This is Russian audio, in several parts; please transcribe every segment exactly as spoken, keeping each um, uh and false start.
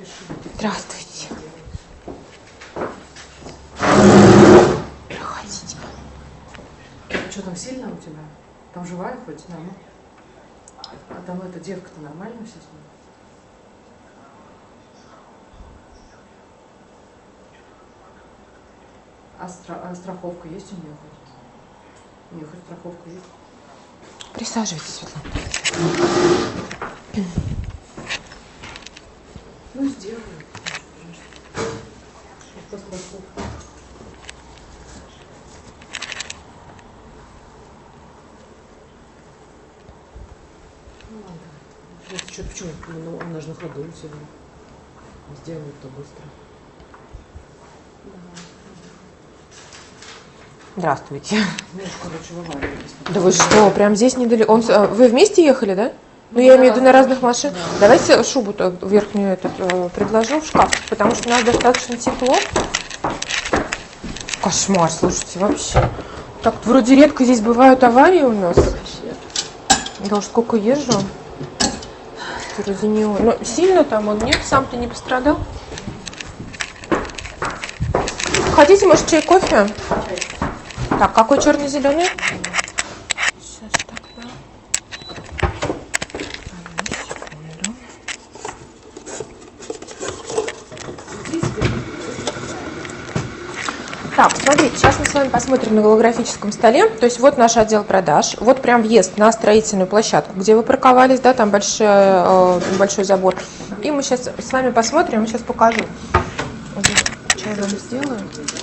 Здравствуйте. Проходите. Что там сильно у тебя? Там живая хоть? Да, ну. А там эта девка-то нормально все с ней? А, стра а страховка есть у нее хоть? У нее хоть страховка есть? Присаживайтесь, Светлана. Ну, сделаю. По страховке. Ну ладно. Это что, почему? Ну, она же на ходу сегодня. Сделают-то быстро. Здравствуйте. Муж, короче, в аварии. Да вы что, прям здесь недалеко? Он, а, вы вместе ехали, да? Ну, я имею в виду на разных машинах. Да. Давайте шубу-то верхнюю этот, э, предложу в шкаф, потому что у нас достаточно тепло. Кошмар, слушайте, вообще. Так, вроде редко здесь бывают аварии у нас. Да уж сколько езжу. Вроде не... Ну, сильно там он нет, сам-то не пострадал. Хотите, может, чай, кофе? Так, какой черно-зеленый? Сейчас тогда. Так, смотрите, сейчас мы с вами посмотрим на голографическом столе. То есть вот наш отдел продаж. Вот прям въезд на строительную площадку, где вы парковались, да, там большой, э, большой забор. И мы сейчас с вами посмотрим, я сейчас покажу. Чай вам сделаю.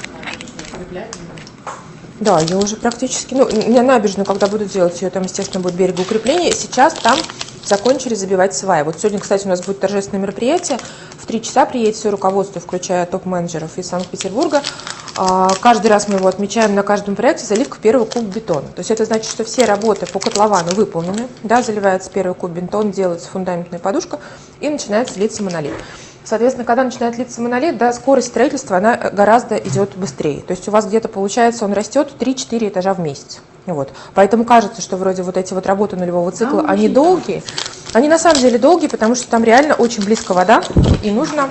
Да, я уже практически, ну, на набережную, когда буду делать ее, там, естественно, будет берегоукрепление. Сейчас там закончили забивать сваи. Вот сегодня, кстати, у нас будет торжественное мероприятие. В три часа приедет все руководство, включая топ-менеджеров из Санкт-Петербурга. Каждый раз мы его отмечаем на каждом проекте заливка первого куб бетона. То есть это значит, что все работы по котловану выполнены. Да, заливается первый куб бетона, делается фундаментная подушка и начинается литься монолит. Соответственно, когда начинает литься монолит, да, скорость строительства она гораздо идет быстрее. То есть у вас где-то получается, он растет три-четыре этажа в месяц. Вот. Поэтому кажется, что вроде вот эти вот работы нулевого цикла, они долгие. Они на самом деле долгие, потому что там реально очень близко вода, и нужно...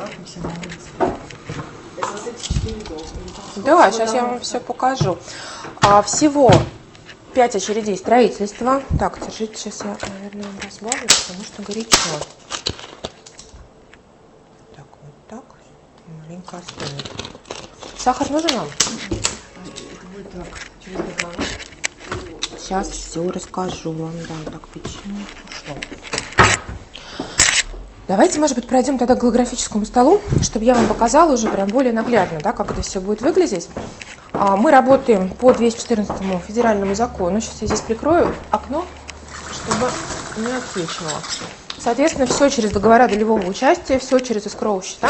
Да, сейчас я вам все покажу. А, всего пять очередей строительства. Так, держите, сейчас я, наверное, разбавлю, потому что горячо. Маленько остынет. Сахар нужен вам? Сейчас все расскажу вам. Да, так, печенье ушло. Давайте, может быть, пройдем тогда к голографическому столу, чтобы я вам показала уже прям более наглядно, да, как это все будет выглядеть. Мы работаем по двести четырнадцатому федеральному закону. Сейчас я здесь прикрою окно, чтобы не отсвечивало. Соответственно, все через договора долевого участия, все через эскроу счета.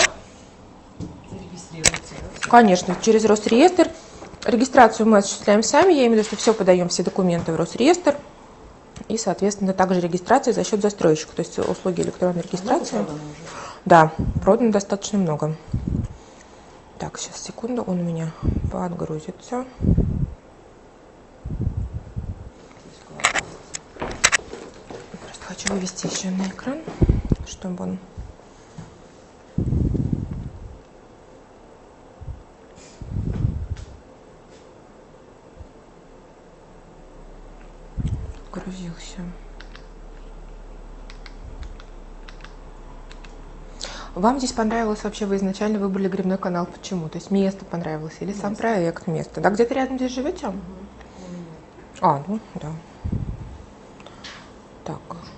Конечно, через Росреестр. Регистрацию мы осуществляем сами, я имею в виду, что все подаем, все документы в Росреестр. И, соответственно, также регистрация за счет застройщика, то есть услуги электронной регистрации. А да, продано достаточно много. Так, сейчас, секунду, он у меня подгрузится. Просто хочу вывести еще на экран, чтобы он... грузился. Вам здесь понравилось вообще, вы изначально выбрали грибной канал, почему? То есть место понравилось или сам проект место? Да, где-то рядом здесь живете? Угу. А, ну, да. Так.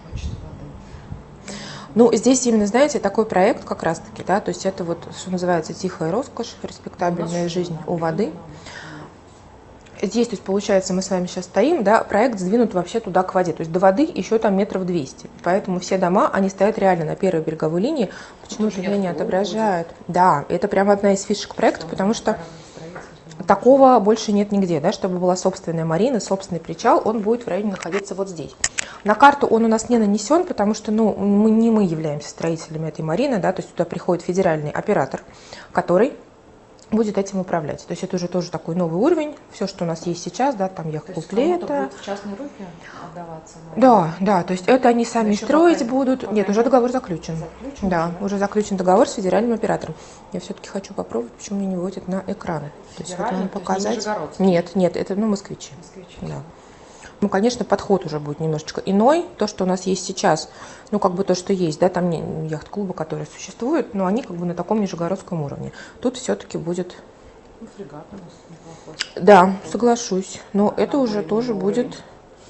Ну, здесь именно, знаете, такой проект как раз-таки, да, то есть это вот, что называется, тихая роскошь, респектабельная жизнь у воды. Здесь, то есть, получается, мы с вами сейчас стоим, да, проект сдвинут вообще туда к воде, то есть до воды еще там метров двести, поэтому все дома, они стоят реально на первой береговой линии, почему-то меня не отображают. Да, это прямо одна из фишек проекта, потому что такого больше нет нигде, да, чтобы была собственная марина, собственный причал, он будет в районе находиться вот здесь. На карту он у нас не нанесен, потому что, ну, мы, не мы являемся строителями этой марины, да, то есть туда приходит федеральный оператор, который будет этим управлять. То есть это уже тоже такой новый уровень. Все, что у нас есть сейчас, да, там яхт-купле. Это будет в частные руки отдаваться? Да, да, то есть это они сами еще строить пока, будут. пока Нет, уже нет. договор заключен. Заключен Да, уже, да? уже заключен договор с федеральным оператором. Я все-таки хочу попробовать, почему мне не выводит на экран. То есть вот вам показать. Нет, нет, это ну москвичи. Москвичи. Да. Ну, конечно, подход уже будет немножечко иной. То, что у нас есть сейчас, ну, как бы то, что есть, да, там не яхт-клубы, которые существуют, но они как бы на таком нижегородском уровне. Тут все-таки будет... Ну, фрегат у нас неплохой. Да, соглашусь. Но Да, это уже более тоже уровень. будет...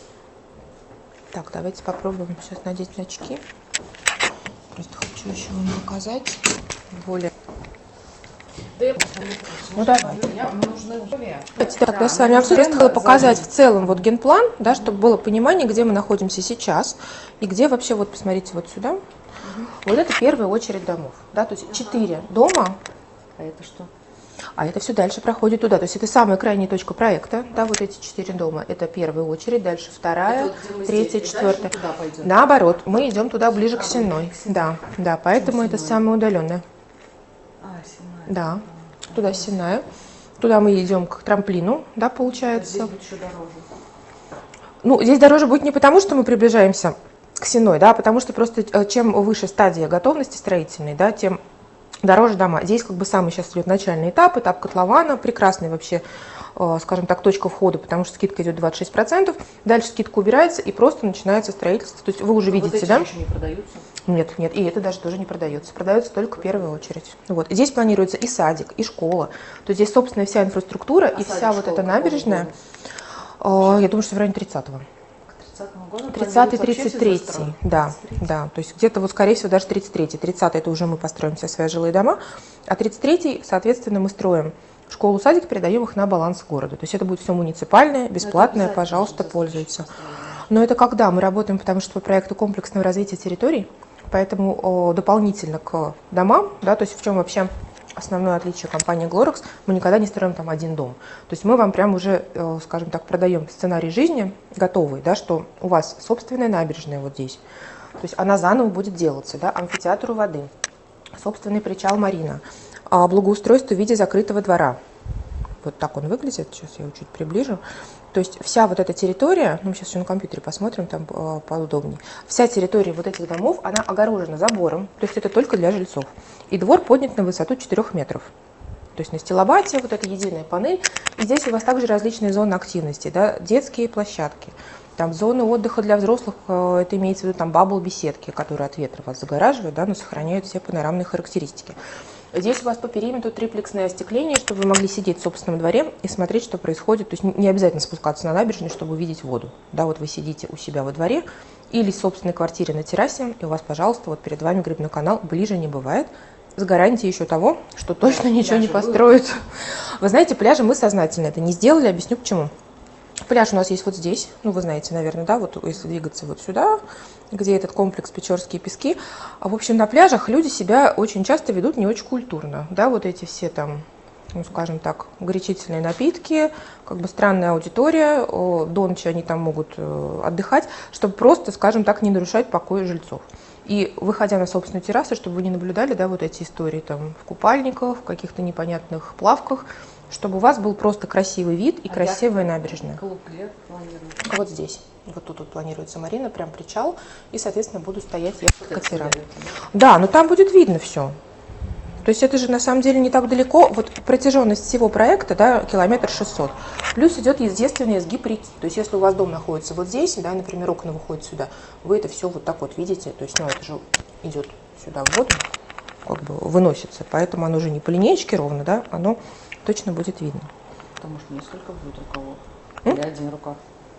Так, давайте попробуем сейчас надеть очки. Просто хочу еще вам показать более... Да я Ну, давай. Мне нужны условия. Тогда с вами обсудим. Я хотела показать в целом вот генплан, да, чтобы было понимание, где мы находимся сейчас и где вообще, вот посмотрите вот сюда. Вот это первая очередь домов, да, то есть четыре дома, А это что? а это все дальше проходит туда. То есть это самая крайняя точка проекта, да, вот эти четыре дома. Это первая очередь, дальше вторая, Это вот, где мы третья, здесь, и четвертая. дальше туда пойдем? Наоборот, мы идем туда ближе к А, Сенной. ближе к Сенной. Да, да, поэтому это Сенной? самое удаленное. А, Сенная. Да, туда Сенная. Туда мы идем к трамплину, да, А получается. здесь будет еще дороже. Ну, здесь дороже будет не потому, что мы приближаемся к Сенной, да, а потому что просто э, чем выше стадия готовности строительной, да, тем дороже дома. Здесь как бы самый сейчас идет начальный этап, этап котлована, прекрасный вообще, э, скажем так, точка входа, потому что скидка идет двадцать шесть процентов, дальше скидка убирается и просто начинается строительство. То есть вы уже Но видите, вот эти да? еще не продаются? Нет, нет, и это даже тоже не продается. Продается только в первую очередь. Вот. Здесь планируется и садик, и школа. То есть здесь, собственно, вся инфраструктура А и садик, вся вот школа эта какого набережная. года? э, Я думаю, что в районе тридцатого. К тридцатому году тридцатый, планируется вообще тридцать все третий, застроить? да, тридцать третий. да, то есть где-то вот, скорее всего, даже тридцать третий. тридцатый это уже мы построим все свои жилые дома, а тридцать третий, соответственно, мы строим школу, садик, передаем их на баланс города. То есть это будет все муниципальное, бесплатное, пожалуйста, пользуйтесь. Но это когда мы работаем, потому что по проекту комплексного развития территорий, поэтому о, дополнительно к домам, да, то есть в чем вообще основное отличие компании Glorex, мы никогда не строим там один дом. То есть мы вам прям уже, э, скажем так, продаем сценарий жизни готовый, да, что у вас собственная набережная вот здесь. То есть она заново будет делаться, да, амфитеатр у воды, собственный причал Марина, а благоустройство в виде закрытого двора. Вот так он выглядит, сейчас я его чуть приближу. То есть вся вот эта территория, ну мы сейчас еще на компьютере посмотрим, там э, поудобнее, вся территория вот этих домов, она огорожена забором, то есть это только для жильцов. И двор поднят на высоту четырёх метров. То есть на стилобате вот эта единая панель. И здесь у вас также различные зоны активности, да, детские площадки, там зоны отдыха для взрослых, э, это имеется в виду там бабл-беседки, которые от ветра вас загораживают, да, но сохраняют все панорамные характеристики. Здесь у вас по периметру триплексное остекление, чтобы вы могли сидеть в собственном дворе и смотреть, что происходит. То есть не обязательно спускаться на набережную, чтобы увидеть воду. Да, вот вы сидите у себя во дворе или в собственной квартире на террасе, и у вас, пожалуйста, вот перед вами грибной канал, ближе не бывает. С гарантией еще того, что точно ничего не построят. Вы знаете, пляжи мы сознательно это не сделали, объясню почему. Пляж у нас есть вот здесь, ну вы знаете, наверное, да, вот если двигаться вот сюда, где этот комплекс Печорские пески. А в общем, на пляжах люди себя очень часто ведут не очень культурно, да, вот эти все там, ну скажем так, горячительные напитки, как бы странная аудитория, до ночи они там могут отдыхать, чтобы просто, скажем так, не нарушать покой жильцов. И выходя на собственную террасу, чтобы вы не наблюдали, да, вот эти истории там в купальниках, в каких-то непонятных плавках, чтобы у вас был просто красивый вид и а красивая набережная. Клуб где планируется? Вот здесь. Вот тут вот планируется Марина, прям причал. И, соответственно, буду стоять яхт-катера. Да, но там будет видно все. То есть это же на самом деле не так далеко. Вот протяженность всего проекта, да, километр шестьсот. Плюс идет естественный изгиб реки. То есть если у вас дом находится вот здесь, да, например, окна выходят сюда, вы это все вот так вот видите. То есть, ну, это же идет сюда в воду, как бы выносится. Поэтому оно уже не по линеечке ровно, да, оно точно будет видно. Потому что несколько будет рукавов. Или один рукав.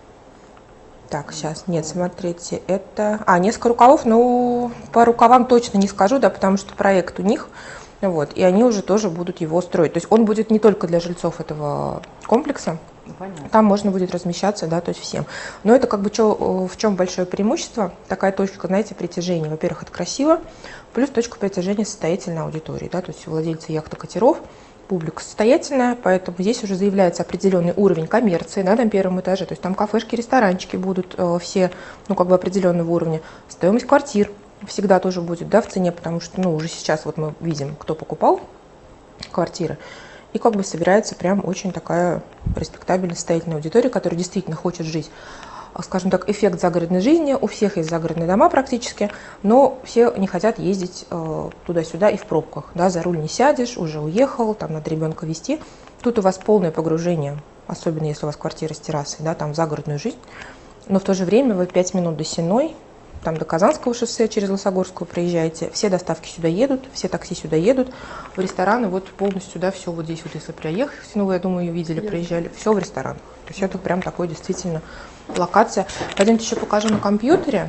Так, сейчас, нет, смотрите, это... А, несколько рукавов, ну, по рукавам точно не скажу, да, потому что проект у них, вот, и они уже тоже будут его строить. То есть он будет не только для жильцов этого комплекса, Понятно. Там можно будет размещаться, да, то есть всем. Но это как бы чё, в чем большое преимущество, такая точка, знаете, притяжения. Во-первых, это красиво, плюс точка притяжения состоятельной аудитории, да, то есть владельцы яхт-катеров, публика состоятельная, поэтому здесь уже заявляется определенный уровень коммерции, да, на первом этаже, то есть там кафешки, ресторанчики будут э, все, ну, как бы определенного уровня. Стоимость квартир всегда тоже будет, да, в цене, потому что, ну, уже сейчас вот мы видим, кто покупал квартиры. и как бы собирается прям очень такая респектабельная, состоятельная аудитория, которая действительно хочет жить, скажем так, эффект загородной жизни. У всех есть загородные дома практически, но все не хотят ездить э, туда-сюда и в пробках. Да, за руль не сядешь, уже уехал, там надо ребенка везти. Тут у вас полное погружение, особенно если у вас квартира с террасой, да, там в загородную жизнь. Но в то же время вы пять минут до Сенной, там до Казанского шоссе через Лосогорскую проезжаете, все доставки сюда едут, все такси сюда едут, в рестораны вот полностью, да, все вот здесь вот, если приехать, ну, вы, я думаю, ее видели, проезжали, все в ресторанах. То есть это прям такой действительно локация. Пойдемте еще покажу на компьютере.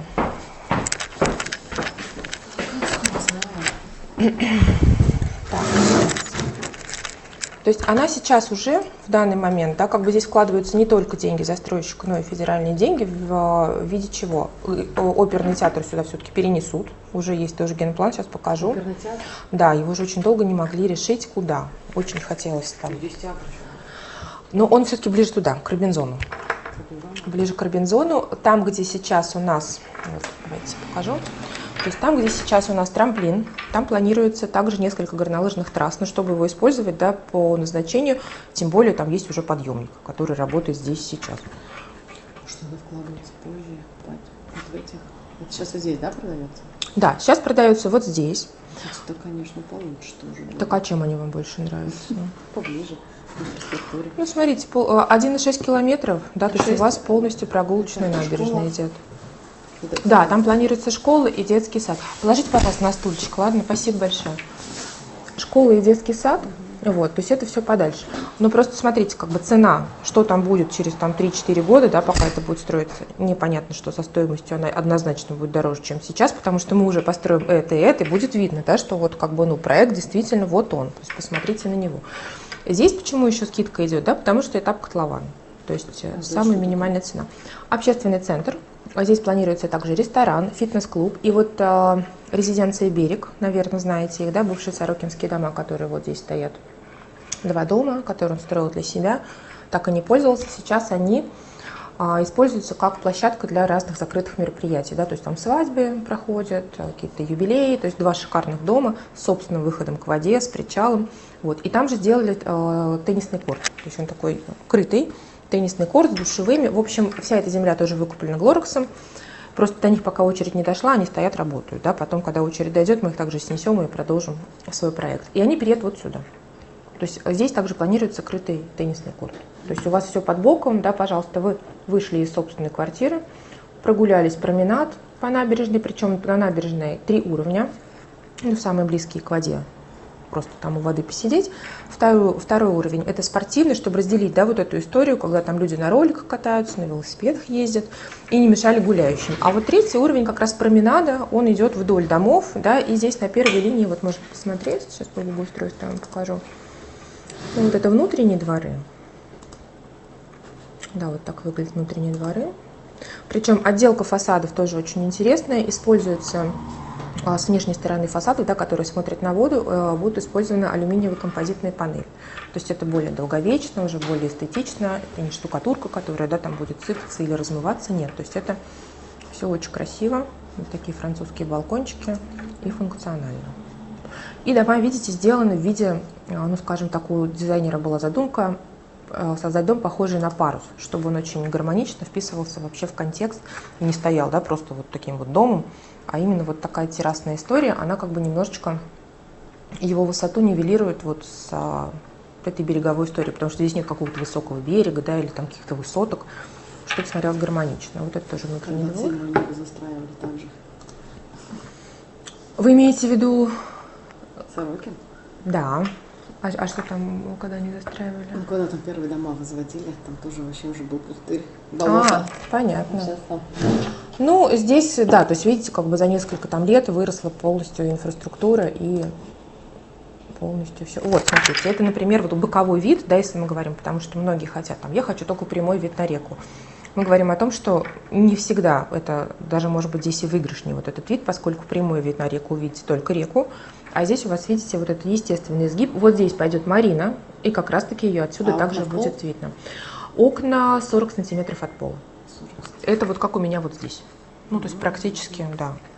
Так. То есть она сейчас уже в данный момент, да, как бы здесь вкладываются не только деньги застройщика, но и федеральные деньги в виде чего? Оперный театр сюда все-таки перенесут, уже есть тоже генплан, сейчас покажу. Оперный театр? Да, его же очень долго не могли решить, куда. Очень хотелось там. Здесь театр еще. Но он все-таки ближе туда, к Робинзону. Ближе к Робинзону. Там, где сейчас у нас, вот, давайте покажу. То есть там, где сейчас у нас трамплин, там планируется также несколько горнолыжных трасс, но чтобы его использовать, да, по назначению, тем более там есть уже подъемник, который работает здесь сейчас. Что надо вкладываться позже, вот в этих. Это сейчас вот здесь, да, продается? Да, сейчас продается вот здесь. Это, конечно, получше тоже. Да. Так а чем они вам больше нравятся? Поближе. Ну, смотрите, один и шесть километров, да, то есть у вас полностью прогулочная набережная идет. Да, там планируется школа и детский сад. Положите, пожалуйста, на стульчик, ладно? Спасибо большое. Школа и детский сад, вот, то есть это все подальше. Но просто смотрите, как бы цена, что там будет через там три-четыре года, да, пока это будет строиться, непонятно, что со стоимостью она однозначно будет дороже, чем сейчас, потому что мы уже построим это и это, и будет видно, да, что вот как бы, ну, проект действительно вот он, то есть посмотрите на него. Здесь почему еще скидка идет, да, потому что этап котлован, то есть а самая минимальная цена. Общественный центр. Здесь планируется также ресторан, фитнес-клуб и вот э, резиденция «Берег», наверное, знаете их, да, бывшие Сорокинские дома, которые вот здесь стоят. Два дома, которые он строил для себя, так и не пользовался. Сейчас они э, используются как площадка для разных закрытых мероприятий, да, то есть там свадьбы проходят, какие-то юбилеи, то есть два шикарных дома с собственным выходом к воде, с причалом. Вот. И там же сделали э, теннисный корт, то есть он такой крытый. Теннисный корт с душевыми. В общем, вся эта земля тоже выкуплена Глорексом. Просто до них пока очередь не дошла, они стоят, работают. Да? Потом, когда очередь дойдет, мы их также снесем и продолжим свой проект. И они переедут вот сюда. То есть здесь также планируется крытый теннисный корт. То есть у вас все под боком, да, пожалуйста, вы вышли из собственной квартиры, прогулялись променад по набережной, причем на набережной три уровня, ну, самые близкие к воде. Просто там у воды посидеть. Второй, второй уровень – это спортивный, чтобы разделить, да, вот эту историю, когда там люди на роликах катаются, на велосипедах ездят и не мешали гуляющим. А вот третий уровень как раз променада, он идет вдоль домов, да, и здесь на первой линии, вот можно посмотреть, сейчас по благоустройству я вам покажу. Ну, вот это внутренние дворы. Да, вот так выглядят внутренние дворы. Причем отделка фасадов тоже очень интересная, используется... С внешней стороны фасадов, да, которые смотрят на воду, будут использованы алюминиевые композитные панели. То есть это более долговечно, уже более эстетично. Это не штукатурка, которая, да, там будет сыпаться или размываться. Нет, то есть это все очень красиво. Вот такие французские балкончики и функционально. И дома, видите, сделаны в виде, ну, скажем, такую дизайнера была задумка создать дом, похожий на парус, чтобы он очень гармонично вписывался вообще в контекст и не стоял, да, просто вот таким вот домом, а именно вот такая террасная история, она как бы немножечко его высоту нивелирует вот с а, этой береговой историей, потому что здесь нет какого-то высокого берега, да, или там каких-то высоток, чтобы смотрелось гармонично. Вот это тоже внутренний двор. Небо застраивали там же. Вы имеете в виду... Сорокин? Да. А, а что там, когда они застраивали? Ну, когда там первые дома возводили, там тоже вообще уже был пустырь. А, понятно. Сейчас там. Ну, здесь, да, то есть, видите, как бы за несколько там лет выросла полностью инфраструктура и полностью все. Вот, смотрите, это, например, вот боковой вид, да, если мы говорим, потому что многие хотят, там, я хочу только прямой вид на реку. Мы говорим о том, что не всегда это, даже может быть здесь и выигрышнее вот этот вид, поскольку прямой вид на реку увидите только реку, а здесь у вас, видите, вот этот естественный изгиб. Вот здесь пойдет марина, и как раз-таки ее отсюда а также будет видно. Окна сорок сантиметров от пола. Это вот как у меня вот здесь. Ну, то есть практически, да.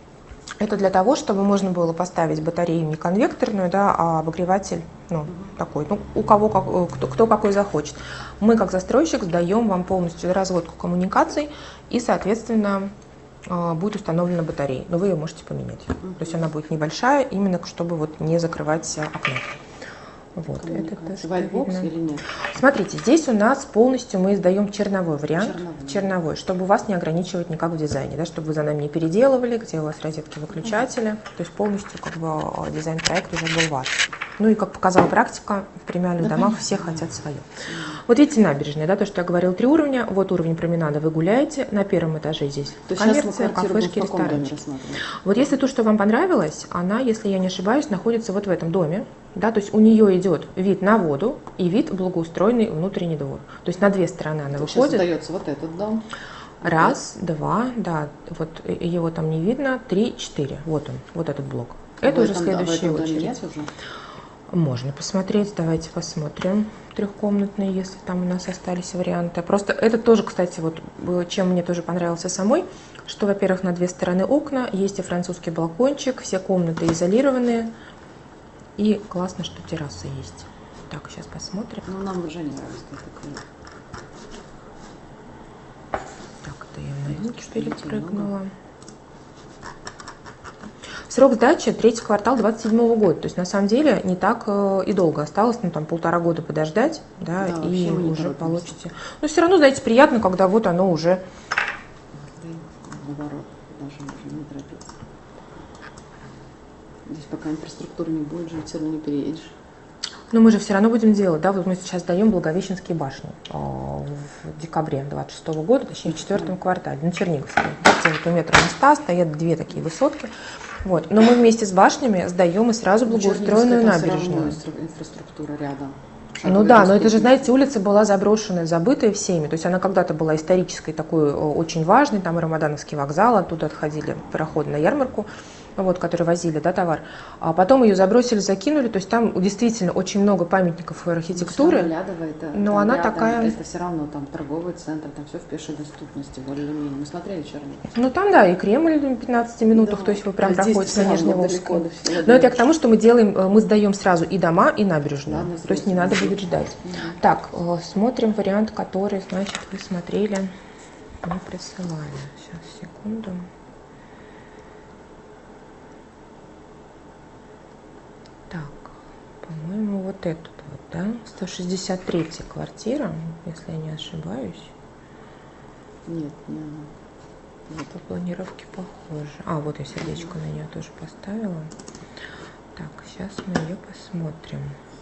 Это для того, чтобы можно было поставить батарею не конвекторную, да, а обогреватель, ну, такой, ну, у кого, как, кто, кто какой захочет. Мы, как застройщик, сдаем вам полностью разводку коммуникаций, и, соответственно, будет установлена батарея, но вы ее можете поменять. То есть она будет небольшая, именно чтобы вот не закрывать окно. Вот, это то, что видно. Или нет? Смотрите, здесь у нас полностью мы издаем черновой вариант, Черновой. черновой, чтобы вас не ограничивать никак в дизайне, да, чтобы вы за нами не переделывали, где у вас розетки выключатели, то есть полностью как бы дизайн-проект уже был ваш. Ну и как показала практика, в премиальных Да, домах понятно. все хотят свое. Вот видите набережная, да, то, что я говорила, три уровня, вот уровень променада, вы гуляете, на первом этаже здесь То есть сейчас мы коммерция, квартиру кафешки, будем в каком доме ресторанчики. рассматривать? Вот если то, что вам понравилось, она, если я не ошибаюсь, находится вот в этом доме, да, то есть у нее идет вид на воду и вид благоустроенный внутренний двор. То есть на две стороны она То есть выходит. сейчас сдается вот этот дом. Раз, два, да, вот его там не видно, три, четыре. Вот он, вот этот блок. Это В уже этом- следующая а в этом доме очередь. нет уже? Можно посмотреть, давайте посмотрим. Трехкомнатные, если там у нас остались варианты. Просто это тоже, кстати, вот чем мне тоже понравился самой, что, во-первых, на две стороны окна, есть и французский балкончик, все комнаты изолированные. И классно, что терраса есть. Так, сейчас посмотрим. Ну, нам уже не нравится. такое. Так, это я на Есть, юг что-то перепрыгнула. Срок сдачи третий квартал двадцать седьмого года. То есть на самом деле не так э, и долго осталось, ну там полтора года подождать, да, Да, и вообще мы не уже торопимся. получите. Но все равно, знаете, приятно, когда вот оно уже. Да, наоборот, даже можно не торопиться. Здесь пока инфраструктуры не будет, жить все равно не переедешь. Но мы же все равно будем делать, да, вот мы сейчас даем Благовещенские башни э, в декабре двадцать шестого года, точнее в четвертом квартале, на Черниговской. Вот у метра моста стоят две такие высотки. Вот. Но мы вместе с башнями сдаем и сразу благоустроенную набережную. Инфраструктура рядом. Ну Шаговые да, но это же, доступности. знаете, улица была заброшенная, забытая всеми. То есть она когда-то была исторической, такой о, очень важной. Там и Рамадановский вокзал, оттуда отходили пароходы на ярмарку, вот, которые возили, да, товар. А потом ее забросили, закинули. То есть там действительно очень много памятников архитектуры. Ну, Лядово, это, но там она рядом, такая- Это все равно там торговый центр, там все в пешей доступности, более-менее. Мы смотрели Чернигов. Ну там, да, и Кремль в пятнадцати минутах, Да. то есть вы прям А здесь проходите всё на равно Нижневолжскую. далеко до всего, Но это я да. к тому, что мы делаем, э, мы сдаем сразу и дома, и набережную. Да, на То есть не надо взрослых. будет ждать. Мгм. Так, э, смотрим вариант, который, значит, вы смотрели, не присылали. Сейчас, секунду. Так, по-моему, вот этот вот, да, сто шестьдесят третья квартира, если я не ошибаюсь. Нет, не она. Вот. По планировке похоже. А, вот я сердечко на нее тоже поставила. Так, сейчас мы ее посмотрим.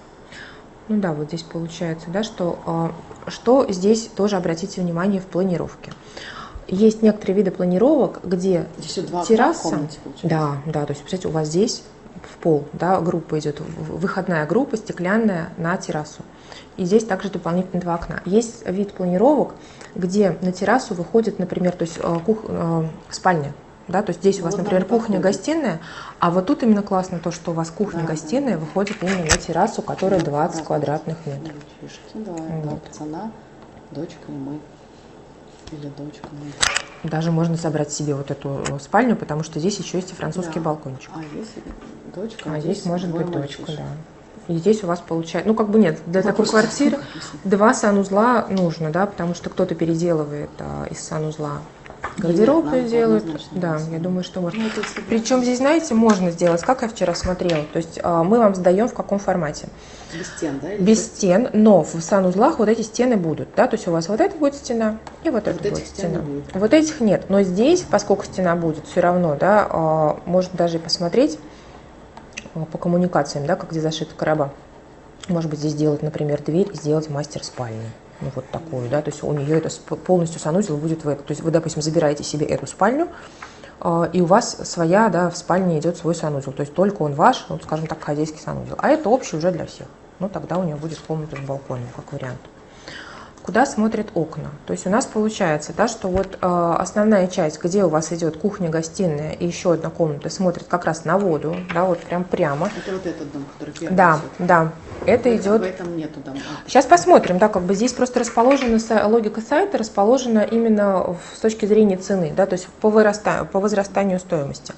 Ну да, вот здесь получается, да, что, э, что здесь тоже обратите внимание в планировке. Есть некоторые виды планировок, где Здесь вот два окна в терраса, комнате, получается. да, да, то есть, представляете, у вас здесь в пол, да, группа идет, в- выходная группа стеклянная на террасу. И здесь также дополнительно два окна. Есть вид планировок, где на террасу выходит, например, то есть э, кух- э, спальня, да, то есть здесь у вас, Вот нам например, не подходит. кухня-гостиная, а вот тут именно классно то, что у вас кухня-гостиная Да, да. выходит именно на террасу, которая Да, двадцать да. квадратных метров. Фишки, да, два Вот. пацана, дочка и мы. Или дочка, мы. Даже можно собрать себе вот эту э, спальню, потому что здесь еще есть и французский Да. балкончик. А здесь дочка, А здесь может двое быть точка, мальчишек. да. И здесь у вас получается, ну как бы нет, для Ну, такой просто квартиры написано. два санузла нужно, да, потому что кто-то переделывает а, из санузла гардероб Нет, нам делают. однозначно Да, нужно. я думаю, что можно. Ну, это если бы Причем здесь, знаете, можно сделать, как я вчера смотрела, то есть а, мы вам сдаем в каком формате? без стен, да? или Без что? стен, но в санузлах вот эти стены будут, да, то есть у вас вот эта будет стена и вот эта этих будет стен стена. не будет. Вот этих нет, но здесь, поскольку стена будет, все равно, да, а, можно даже и посмотреть а, по коммуникациям, да, как где зашита короба. Может быть, здесь сделать, например, дверь и сделать мастер-спальню. Ну, вот такую, да, то есть у нее это сп- полностью санузел будет в это. То есть вы, допустим, забираете себе эту спальню, э, и у вас своя, да, в спальне идет свой санузел. То есть только он ваш, вот, скажем так, хозяйский санузел. А это общий уже для всех. Ну, тогда у нее будет комната с балконом, как вариант. Куда смотрят окна? То есть у нас получается, да, что вот э, основная часть, где у вас идет кухня-гостиная и еще одна комната, смотрит как раз на воду, да, вот прям прямо. Это вот этот дом, который первый. Да, всё. да, это В- идет. В этом нету дома. Сейчас посмотрим, да, как бы здесь просто расположена са- логика сайта расположена именно в- с точки зрения цены, да, то есть по вырастанию, по возрастанию стоимости.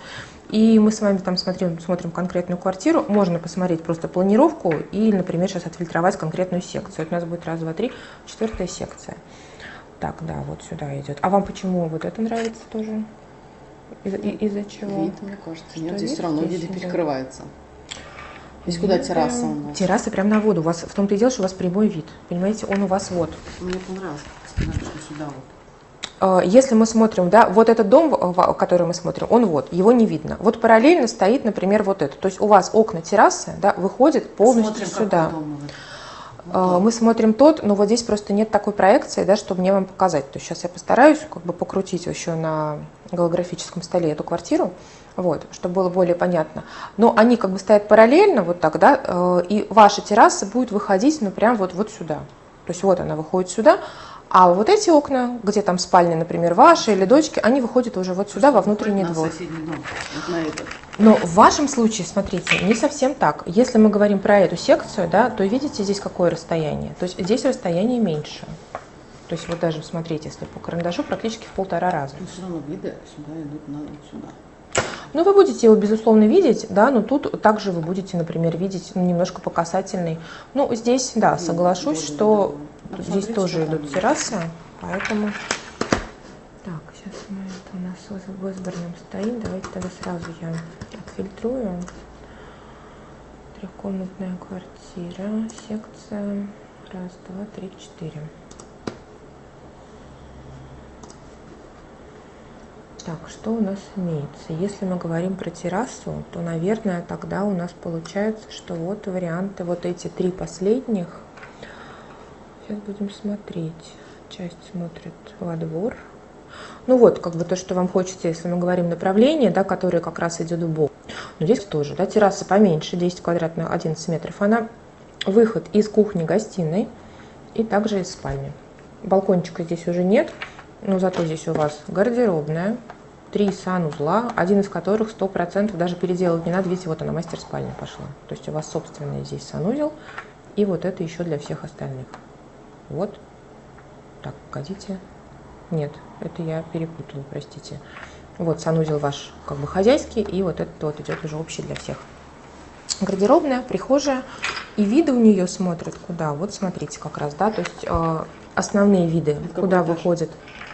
и мы с вами там смотрим, смотрим конкретную квартиру, можно посмотреть просто планировку и, например, сейчас отфильтровать конкретную секцию. Это у нас будет раз, два, три, четвертая секция. Так, да, вот сюда идет. А вам почему вот это нравится тоже? Из- и- Из-за чего? Вид, мне кажется. Что Нет, здесь вид все равно здесь виды идет? перекрывается. Здесь куда терраса у нас? Терраса прям на воду. У вас в том-то и дело, что у вас прямой вид. Понимаете, он у вас вот. Мне понравилось, как сказали, что сюда вот. Э, Если мы смотрим, да, вот этот дом, в- в- который мы смотрим, он вот, его не видно. Вот параллельно стоит, например, вот это. То есть у вас окна террасы, да, выходят полностью Смотрим, сюда. какой дом мы в этом. Э, Мы смотрим тот, но вот здесь просто нет такой проекции, да, чтобы мне вам показать. То есть сейчас я постараюсь как бы покрутить еще на голографическом столе эту квартиру, вот, чтобы было более понятно. Но они как бы стоят параллельно вот так, да, э, и ваша терраса будет выходить, ну, прям вот, вот сюда. То есть вот она выходит сюда, а вот эти окна, где там спальня, например, ваши или дочки, они выходят уже вот сюда, во внутренний на двор. соседний дом, вот на этот. Но в вашем случае, смотрите, не совсем так. Если мы говорим про эту секцию, да, то видите здесь какое расстояние? То есть здесь расстояние меньше. То есть вот даже смотрите, если по карандашу, практически в полтора раза. Но все равно виды сюда идут, на вот сюда. Ну, вы будете его, безусловно, видеть, да, но тут также вы будете, например, видеть ну, немножко по касательной. Ну, здесь, да, Ну, соглашусь, более что видовой. здесь Посмотрите, тоже что там идут есть. террасы, поэтому... Так, сейчас мы это у нас в Весборном стоит, давайте тогда сразу я отфильтрую. Трехкомнатная квартира, секция, раз, два, три, четыре. Так, что у нас имеется? Если мы говорим про террасу, то, наверное, тогда у нас получается, что вот варианты, вот эти три последних. Сейчас будем смотреть. Часть смотрит во двор. Ну вот, как бы то, что вам хочется, если мы говорим направление, да, которое как раз идет в бок. Но здесь тоже, да, терраса поменьше, десять квадратных, одиннадцать метров. Она выход из кухни-гостиной и также из спальни. Балкончика здесь уже нет, но зато здесь у вас гардеробная, три санузла, один из которых сто процентов даже переделать не надо. Видите, вот она, мастер-спальня пошла. То есть у вас собственный здесь санузел, и вот это еще для всех остальных. Вот. Так, погодите. Нет, это я перепутала, простите. Вот санузел ваш как бы хозяйский, и вот этот вот идет уже общий для всех. Гардеробная, прихожая, и виды у нее смотрят куда. Вот смотрите как раз, да, то есть э, основные виды, Это куда какой этаж? выходят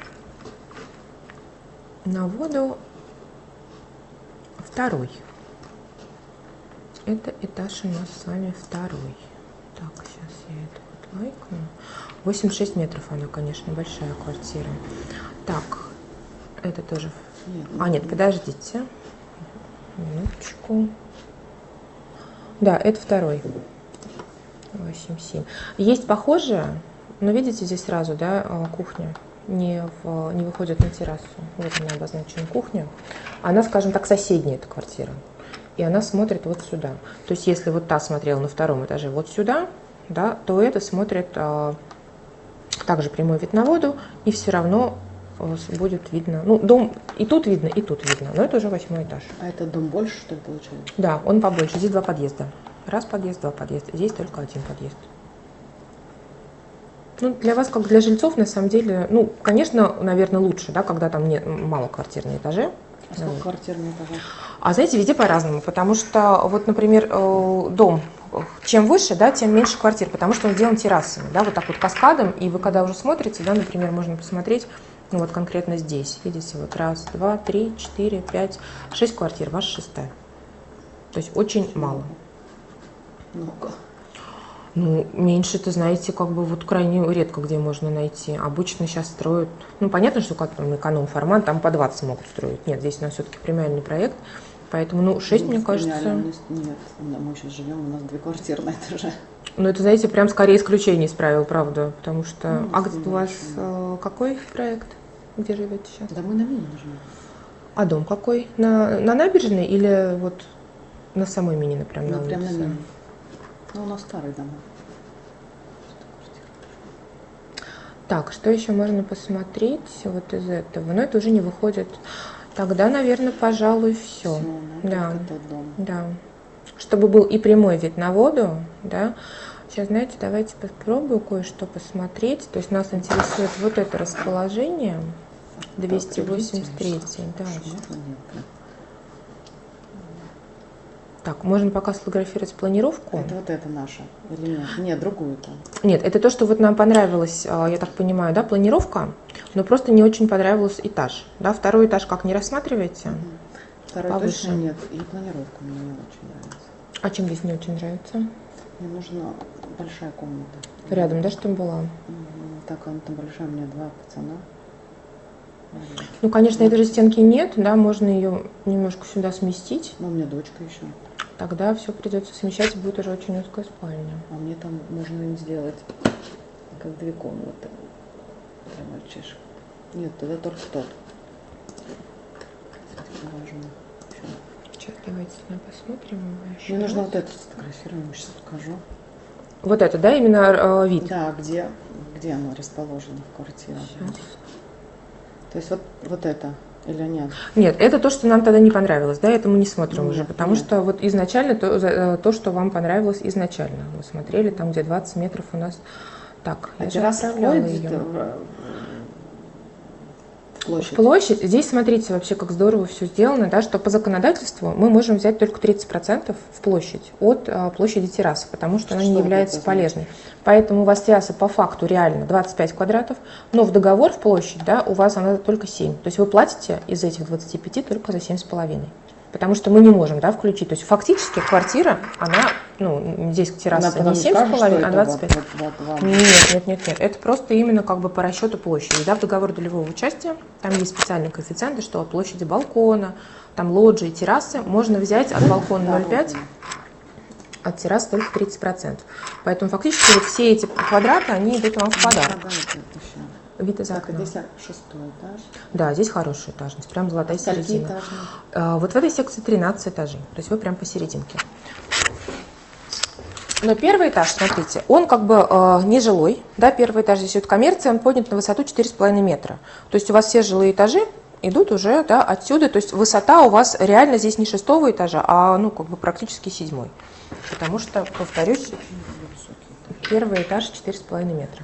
на воду. Второй. Это этаж у нас с вами второй. Так, сейчас я это вот лайкну. восемьдесят шесть метров она, конечно, большая квартира. Так, это тоже... Нет, А, нет, подождите. Минуточку. Да, это второй. восемь семь. Есть похожие, но видите здесь сразу, да, кухня не, в, не выходит на террасу. Вот у меня обозначена кухня. Она, скажем так, соседняя эта квартира. И она смотрит вот сюда. То есть если вот та смотрела на втором этаже вот сюда, да, то это смотрит а, также прямой вид на воду, и все равно будет видно. Ну, дом и тут видно, и тут видно, но это уже восьмой этаж. А этот дом больше, что ли, получается? Да, он побольше. Здесь два подъезда. Раз подъезд, два подъезда. Здесь только один подъезд. Ну, для вас, как для жильцов, на самом деле, ну, конечно, наверное, лучше, да, когда там не, мало квартир на этаже. А сколько квартир на этаже? А знаете, везде по-разному, потому что, вот, например, дом, чем выше, да, тем меньше квартир, потому что он сделан террасами, да, вот так вот каскадом, и вы когда уже смотрите, да, например, можно посмотреть, ну, вот конкретно здесь, видите, вот раз, два, три, четыре, пять, шесть квартир, ваша шестая. То есть очень мало. Много. Ну, меньше-то, знаете, как бы вот крайне редко где можно найти. Обычно сейчас строят, ну, понятно, что как там эконом-формат, там по двадцать могут строить. Нет, здесь у нас все-таки премиальный проект, поэтому, ну, шесть, мне кажется... Нет, мы сейчас живем, у нас две квартиры на этаже. Ну, это, знаете, прям скорее исключение из правил, правда, потому что... Ну, а у нас у вас небольшой. э, какой проект? Где живете сейчас? Да мы на мини живем. А дом какой? На, на набережной или вот на самой Мининой прям на Ну, прям на улице? мини. Ну, у нас старый дом. Так, что еще можно посмотреть вот из этого? Но это уже не выходит. Тогда, наверное, пожалуй, все. Всё, ну, Да, только тот дом. да. Чтобы был и прямой вид на воду, да. Сейчас, знаете, давайте попробую кое-что посмотреть. То есть нас интересует вот это расположение. двести восемьдесят три, да. Нет, нет, прям. Так, можно пока сфотографировать планировку. Это вот это наша или нет? Нет, другую там. Нет, это то, что вот нам понравилось, я так понимаю, да, планировка, но просто не очень понравился этаж. Да, второй этаж как не рассматриваете? Угу. Второй Повыше. точно нет. И планировка мне не очень нравится. А чем здесь не очень нравится? Мне нужна большая комната. Рядом, да, чтобы была? Угу. Так, комната большая, у меня два пацана. Ну, конечно, этой же стенки нет, да, можно ее немножко сюда сместить. Ну, у меня дочка еще. Тогда все придется смещать, и будет уже очень узкая спальня. А мне там можно им сделать как две комнаты для мальчишек. Нет, тогда только тот. Важно. Сейчас давайте сюда посмотрим. Мне нужно вот это сфотографировать, сейчас покажу. Вот это, да, именно э, вид? Да, где, где оно расположено в квартире. Сейчас. То есть вот, вот это или нет? Нет, это то, что нам тогда не понравилось, да, это мы не смотрим Нет, уже, потому нет. что вот изначально то, то, что вам понравилось изначально. Вы смотрели, там, где двадцать метров у нас. Так, А я же терраса отправляла входит ее. в площадь? В площадь. Здесь смотрите вообще, как здорово все сделано, да, что по законодательству мы можем взять только тридцать процентов в площадь от а, площади террасы, потому что, что она не является полезной. Поэтому у вас терраса по факту реально двадцать пять квадратов, но в договор в площадь, да, у вас она только семь. То есть вы платите из этих двадцати пяти только за семь с половиной. Потому что мы не можем, да, включить. То есть фактически квартира, она, ну, здесь терраса не семь с половиной, а двадцать пять. Вот, вот, вот, нет, нет, нет, нет. Это просто именно как бы по расчету площади. Да, в договор долевого участия там есть специальные коэффициенты, что от площади балкона, там лоджии, террасы можно взять от балкона ноль целых пять десятых, от террасы только тридцать процентов. Поэтому фактически вот все эти квадраты, они идут вам в подарок. Вид из окна. Так, здесь шестой этаж. Да, здесь хорошая этажность, прям золотая а середина. Этажи? А, вот в этой секции тринадцать этажей, то есть вы прям посерединке. Но первый этаж, смотрите, он как бы э, не жилой, да, первый этаж здесь идет коммерция, он поднят на высоту четыре с половиной метра. То есть у вас все жилые этажи идут уже, да, отсюда, то есть высота у вас реально здесь не шестого этажа, а, ну, как бы практически седьмой. Потому что, повторюсь, первый этаж четыре с половиной метра.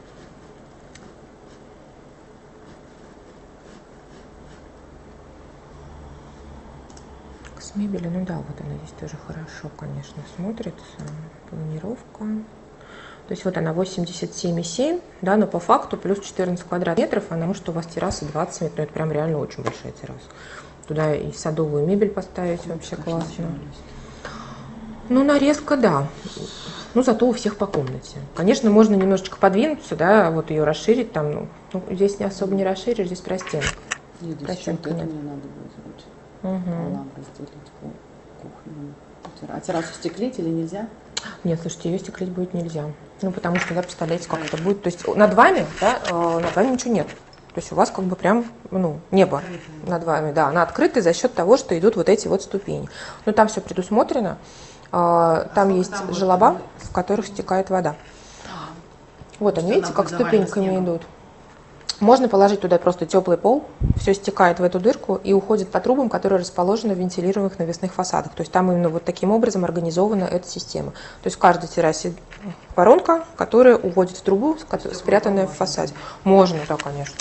С мебелью, ну да, вот она здесь тоже хорошо, конечно, смотрится. Планировка. То есть вот она восемьдесят семь и семь, да, но по факту плюс четырнадцать квадратных метров, потому что у вас терраса двадцать метров, это прям реально очень большая терраса. Туда и садовую мебель поставить вообще классно. Ну, нарезка, да. Ну, зато у всех по комнате. Конечно, можно немножечко подвинуться, да, вот ее расширить там, ну, ну здесь не особо не расширишь, здесь простенок. Нет, здесь простенка нет. Мне надо будет сделать. Угу. Разделить кухню. А террасу стеклить или нельзя? Нет, слушайте, ее стеклить будет нельзя. Ну, потому что, да, представляете, как это будет. То есть над вами, да, э, над вами ничего нет. То есть у вас как бы прям, ну, небо над вами, да, она открытая за счет того, что идут вот эти вот ступени. Но там все предусмотрено. Э, там а есть там желоба, будет? В которых стекает вода. А, вот они, видите, как ступеньками идут. Можно положить туда просто теплый пол, все стекает в эту дырку и уходит по трубам, которые расположены в вентилируемых навесных фасадах. То есть там именно вот таким образом организована эта система. То есть в каждой террасе воронка, которая уводит в трубу, спрятанная в фасаде. Можно, да, конечно.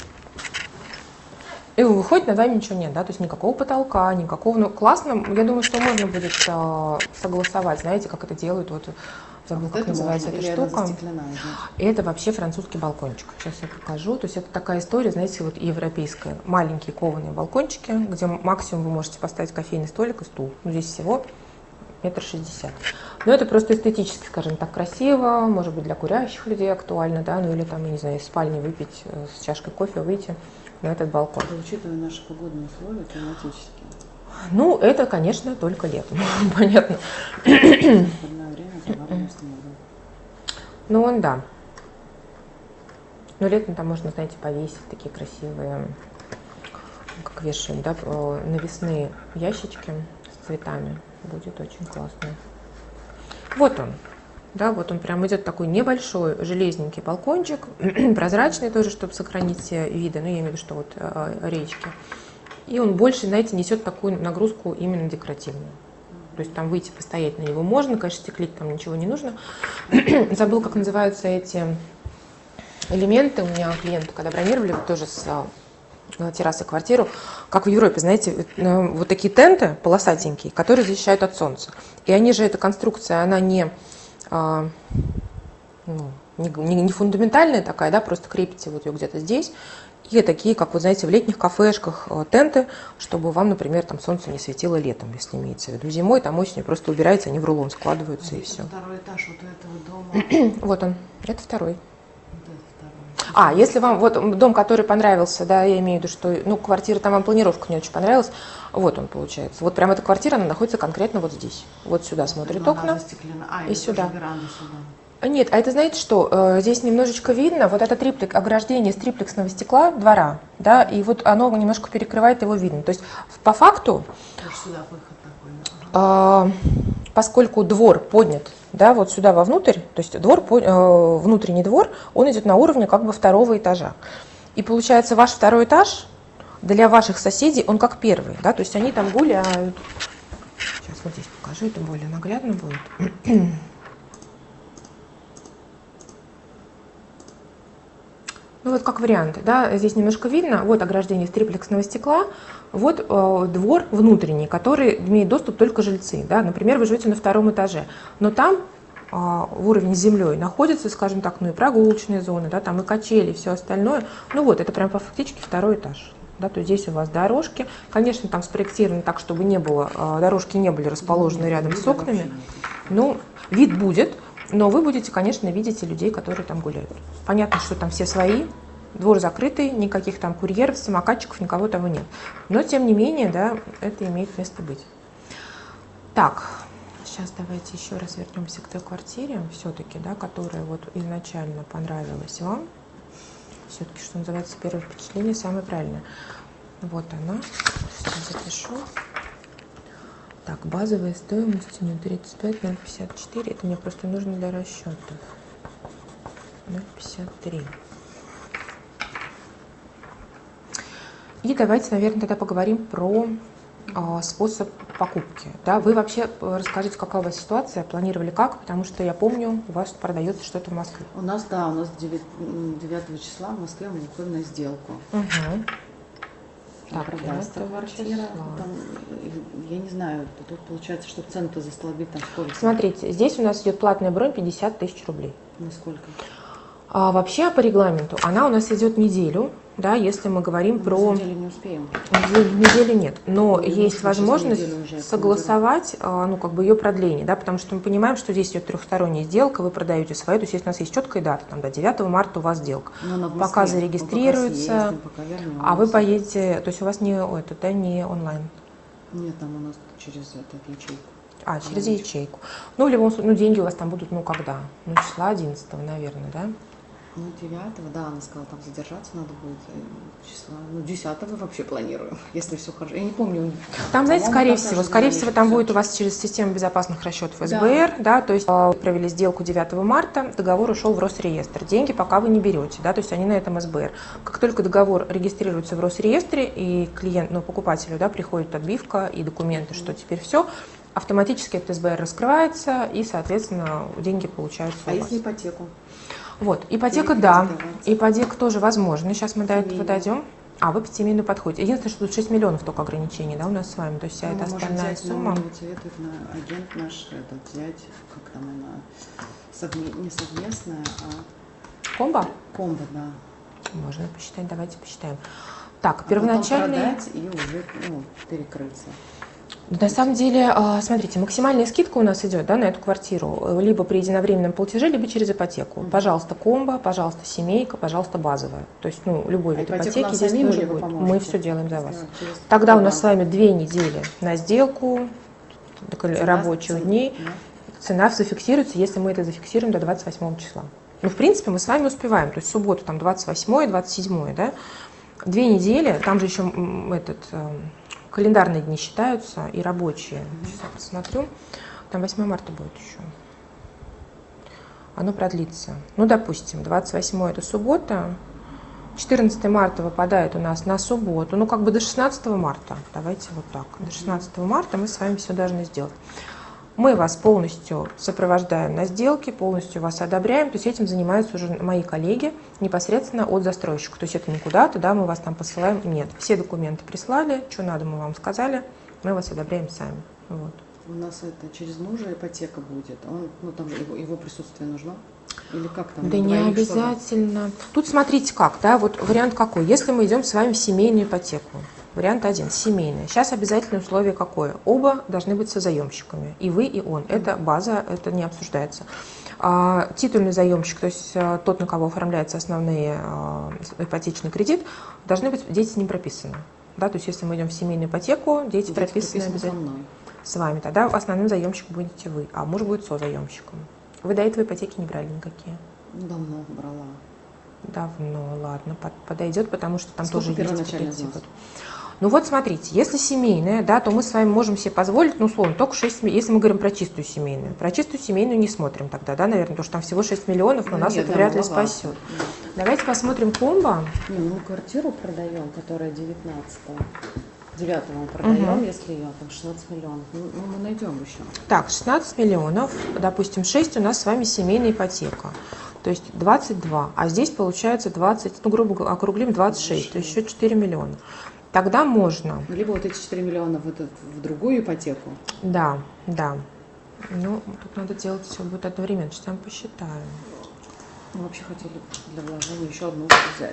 И выходит, над вами ничего нет, да, то есть никакого потолка, никакого, ну, классно, я думаю, что можно будет а, согласовать, знаете, как это делают, вот, забыл, а как это называется эта штука. И это вообще французский балкончик, сейчас я покажу, то есть это такая история, знаете, вот европейская, маленькие кованые балкончики, где максимум вы можете поставить кофейный столик и стул, ну, здесь всего метр шестьдесят. Но это просто эстетически, скажем так, красиво, может быть, для курящих людей актуально, да, ну или там, я не знаю, из спальни выпить с чашкой кофе, выйти на этот балкон. А учитывая наши погодные условия, климатические? Ну, это, конечно, только летом, понятно. Ну, он, да. Но летом там можно, знаете, повесить такие красивые, как вешают, да, навесные ящички с цветами. Будет очень классно. Вот он. Да, вот он прям идет такой небольшой железненький балкончик, прозрачный тоже, чтобы сохранить все виды, ну я имею в виду, что вот э, речки. И он больше, знаете, несет такую нагрузку именно декоративную. То есть там выйти, постоять на него можно, конечно, стеклить там ничего не нужно. Забыл, как называются эти элементы. У меня клиенты, когда бронировали, тоже с террасы квартиру, как в Европе, знаете, вот такие тенты полосатенькие, которые защищают от солнца. И они же, эта конструкция, она не, а, ну, не, не, не фундаментальная такая, да, просто крепите вот ее где-то здесь. И такие, как вы знаете, в летних кафешках тенты, чтобы вам, например, там солнце не светило летом, если имеется в виду. Зимой, там осенью просто убирается, они в рулон складываются, а и все. Второй этаж вот этого дома. Вот он, это второй. Вот это второй. А, если вам, вот дом, который понравился, да, я имею в виду, что, ну, квартира, там вам планировка не очень понравилась, вот он получается. Вот прям эта квартира, она находится конкретно вот здесь. Вот сюда смотрит Но окна, она застеклена. А, и сюда. веранда сюда. Нет, а это знаете что, э, здесь немножечко видно, вот это триплекс, ограждение из триплексного стекла двора, да, и вот оно немножко перекрывает, его видно. То есть по факту, Вот сюда выход такой. Ага. э, поскольку двор поднят, да, вот сюда вовнутрь, то есть двор, э, внутренний двор, он идет на уровне как бы второго этажа. И получается ваш второй этаж для ваших соседей, он как первый, да, то есть они там гуляют. Сейчас вот здесь покажу, это более наглядно будет. Ну вот как вариант, да, здесь немножко видно, вот ограждение из триплексного стекла, вот э, двор внутренний, который имеет доступ только жильцы, да, например, вы живете на втором этаже, но там э, в уровне с землей находятся, скажем так, ну и прогулочные зоны, да, там и качели, и все остальное, ну вот, это прям по фактически второй этаж. Да, то есть здесь у вас дорожки, конечно, там спроектировано так, чтобы не было, э, дорожки не были расположены ну, рядом с окнами, ну, вид будет. Но вы будете, конечно, видеть и людей, которые там гуляют. Понятно, что там все свои, двор закрытый, никаких там курьеров, самокатчиков, никого того нет. Но, тем не менее, да, это имеет место быть. Так, сейчас давайте еще раз вернемся к той квартире, все-таки, да, которая вот изначально понравилась вам. Все-таки, что называется, первое впечатление самое правильное. Вот она, сейчас запишу. Так, базовая стоимость ноль тридцать пять ноль пятьдесят четыре, это мне просто нужно для расчетов. ноль пятьдесят три. И давайте, наверное, тогда поговорим про э, способ покупки. Да, вы вообще расскажите, какая у вас ситуация, планировали как, потому что я помню, у вас продается что-то в Москве. У нас, да, у нас девятого числа в Москве мы выходим на сделку. Угу. Так, продастся квартира. Там, я не знаю, тут получается, что цену-то застолбить там сколько? Смотрите, здесь у нас идет платная бронь пятьдесят тысяч рублей. На сколько? А вообще по регламенту она у нас идет неделю, да, если мы говорим мы про... Неделю не успеем. Недели нет, но ну, есть возможность согласовать, ну, как бы ее продление, да, потому что мы понимаем, что здесь идет трехсторонняя сделка, вы продаете свою, то есть если у нас есть четкая дата, там, до девятого марта у вас сделка, Москве, пока зарегистрируется, пока съездим, пока а вы поедете, то есть у вас не, это, да, не онлайн? Нет, там у нас через эту ячейку. А, через а, ячейку. Ну, в любом случае, ну, деньги у вас там будут, ну, когда? Ну, числа одиннадцатого, наверное, да? Ну, девятого, да, она сказала, там задержаться надо будет числа. Ну, десятого вообще планирую, если все хорошо. Я не помню. Там, знаете, скорее всего, скорее всего, там будет у вас через систему безопасных расчетов эс бэ эр, да, да, то есть вы провели сделку девятого марта, договор ушел в Росреестр. Деньги пока вы не берете, да, то есть они на этом эс бэ эр. Как только договор регистрируется в Росреестре и клиент, ну, покупателю, да, приходит отбивка и документы, что теперь все, автоматически этот эс бэ эр раскрывается и, соответственно, деньги получаются а у вас. Если ипотеку? Вот, ипотека, да, ипотека тоже возможно, сейчас мы до этого дойдем. А, вы под семейную подходите. Единственное, что тут шесть миллионов только ограничений, да, у нас с вами, то есть вся эта остальная сумма. Советует на агент наш этот взять, как там она, совме... не совместная, а... Комбо? Комбо, да. Можно посчитать, давайте посчитаем. Так, а первоначальный... продать и уже, ну, перекрыться. На самом деле, смотрите, максимальная скидка у нас идет, да, на эту квартиру либо при единовременном платеже, либо через ипотеку. Mm-hmm. Пожалуйста, комбо, пожалуйста, семейка, пожалуйста, базовая. То есть, ну, любой вид а ипотеки здесь тоже будет. Мы все делаем за вас. Через... Тогда у нас с вами две недели на сделку, цена, рабочих цена, дней. Да. Цена зафиксируется, если мы это зафиксируем до двадцать восьмого числа. Ну, в принципе, мы с вами успеваим. То есть, субботу там двадцать восьмое, двадцать седьмое, да. Две недели, там же еще этот... Календарные дни считаются и рабочие. Сейчас я посмотрю. Там восьмое марта будет еще. Оно продлится. Ну, допустим, двадцать восьмое это суббота. четырнадцатое марта выпадает у нас на субботу. Ну, как бы до шестнадцатого марта. Давайте вот так. До шестнадцатого марта мы с вами все должны сделать. Мы вас полностью сопровождаем на сделке, полностью вас одобряем. То есть этим занимаются уже мои коллеги непосредственно от застройщика. То есть это не куда-то, да, мы вас там посылаем. Нет, все документы прислали, что надо, мы вам сказали, мы вас одобряем сами. Вот. У нас это через мужа ипотека будет. Он, ну там же его, его присутствие нужно? Или как там? Да не обязательно. Тут смотрите как, да, вот вариант какой. Если мы идем с вами в семейную ипотеку, вариант один, семейная. Сейчас обязательное условие какое? Оба должны быть созаемщиками. И вы, и он. Это база, это не обсуждается. А, титульный заемщик, то есть а, тот, на кого оформляется основной а, ипотечный кредит, должны быть дети с ним прописаны. Да, то есть если мы идем в семейную ипотеку, дети, дети прописаны обязательно с вами. Тогда основным заемщиком будете вы, а муж будет созаемщиком. Вы до этого ипотеки не брали никакие? Давно брала. Давно, ладно, под, подойдет, потому что там Сколько тоже есть принцип. Ну вот смотрите, если семейная, да, то мы с вами можем себе позволить, ну условно, только шесть миллионов, если мы говорим про чистую семейную. Про чистую семейную не смотрим тогда, да, наверное, потому что там всего шесть миллионов, но ну, нас нет, это вряд ли спасет. Нет. Давайте посмотрим комбо. Не, ну мы квартиру продаем, которая девятнадцатого. девятого мы продаем, угу. Если ее там шестнадцать миллионов. Ну, мы найдем еще. Так, шестнадцать миллионов, допустим, шесть у нас с вами семейная ипотека. То есть двадцать два, а здесь получается двадцать, ну грубо округлим двадцать шесть, то есть еще четыре миллиона. Тогда можно. Либо вот эти четыре миллиона в, этот, в другую ипотеку. Да, да. Ну, тут надо делать все будет одновременно, сейчас я вам посчитаю. Мы вообще хотели для вложения еще одну взять.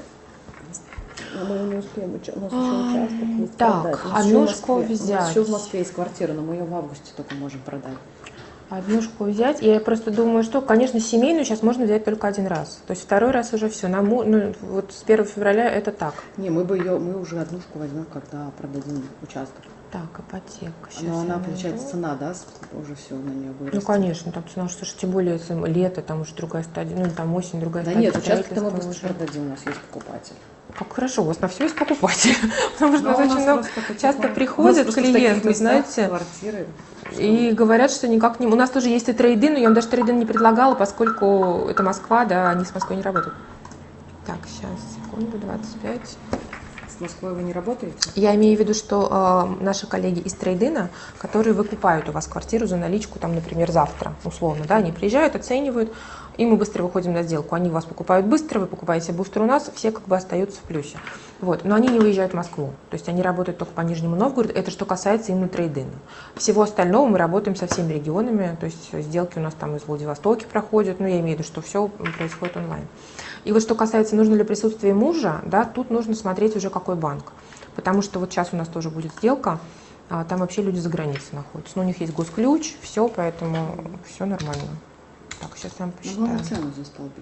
Но мы не успеем, у нас еще участок есть. Так, однушку взять. У нас еще в Москве есть квартира, но мы ее в августе только можем продать. Однушку взять. Я просто думаю, что, конечно, семейную сейчас можно взять только один раз. То есть второй раз уже все. На, ну, вот с первого февраля это так. Не, мы бы ее, мы уже однушку возьмем, когда продадим участок. Так, ипотека. Сейчас но она, получается, цена, да, уже все на нее вырастет. Ну, конечно, там цена, что ж, тем более, если лето, там уже другая стадия, ну, там осень, другая да стадия. Да нет, участок мы быстро уже продадим, у нас есть покупатель. Как хорошо, у вас на все есть покупатель. Потому что у нас очень много часто приходят клиенты, знаете, квартиры. И говорят, что никак не... У нас тоже есть и трейдин, но я вам даже трейдин не предлагала, поскольку это Москва, да, они с Москвой не работают. Так, сейчас, секунду, двадцать пять. С Москвой вы не работаете? Я имею в виду, что э, наши коллеги из трейдина, которые выкупают у вас квартиру за наличку, там, например, завтра, условно, да, они приезжают, оценивают, и мы быстро выходим на сделку. Они вас покупают быстро, вы покупаете быстро у нас, все как бы остаются в плюсе. Вот. Но они не уезжают в Москву, то есть они работают только по Нижнему Новгороду, это что касается именно трейдина. Всего остального мы работаем со всеми регионами, то есть сделки у нас там из Владивостока проходят, ну я имею в виду, что все происходит онлайн. И вот что касается, нужно ли присутствие мужа, да, тут нужно смотреть уже какой банк. Потому что вот сейчас у нас тоже будет сделка, а, там вообще люди за границей находятся. Но у них есть госключ, все, поэтому все нормально. Так, сейчас я вам посчитаю. Надо цену застолбить.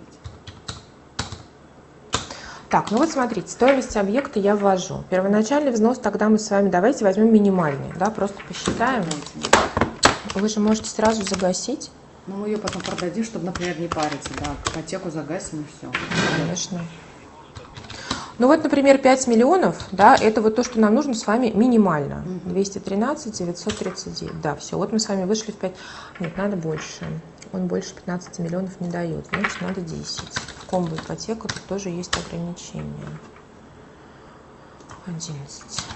Так, ну вот смотрите, стоимость объекта я ввожу. Первоначальный взнос тогда мы с вами, давайте возьмем минимальный, да, просто посчитаем. Вы же можете сразу загасить. Ну, мы ее потом продадим, чтобы, например, не париться, да, ипотеку загасим и все. Конечно. Ну вот, например, пять миллионов, да, это вот то, что нам нужно с вами минимально. двести тринадцать девятьсот тридцать девять, да, все, вот мы с вами вышли в пять, нет, надо больше. Он больше пятнадцати миллионов не дает, значит, надо десять. В комбо ипотека тут тоже есть ограничения. одиннадцать.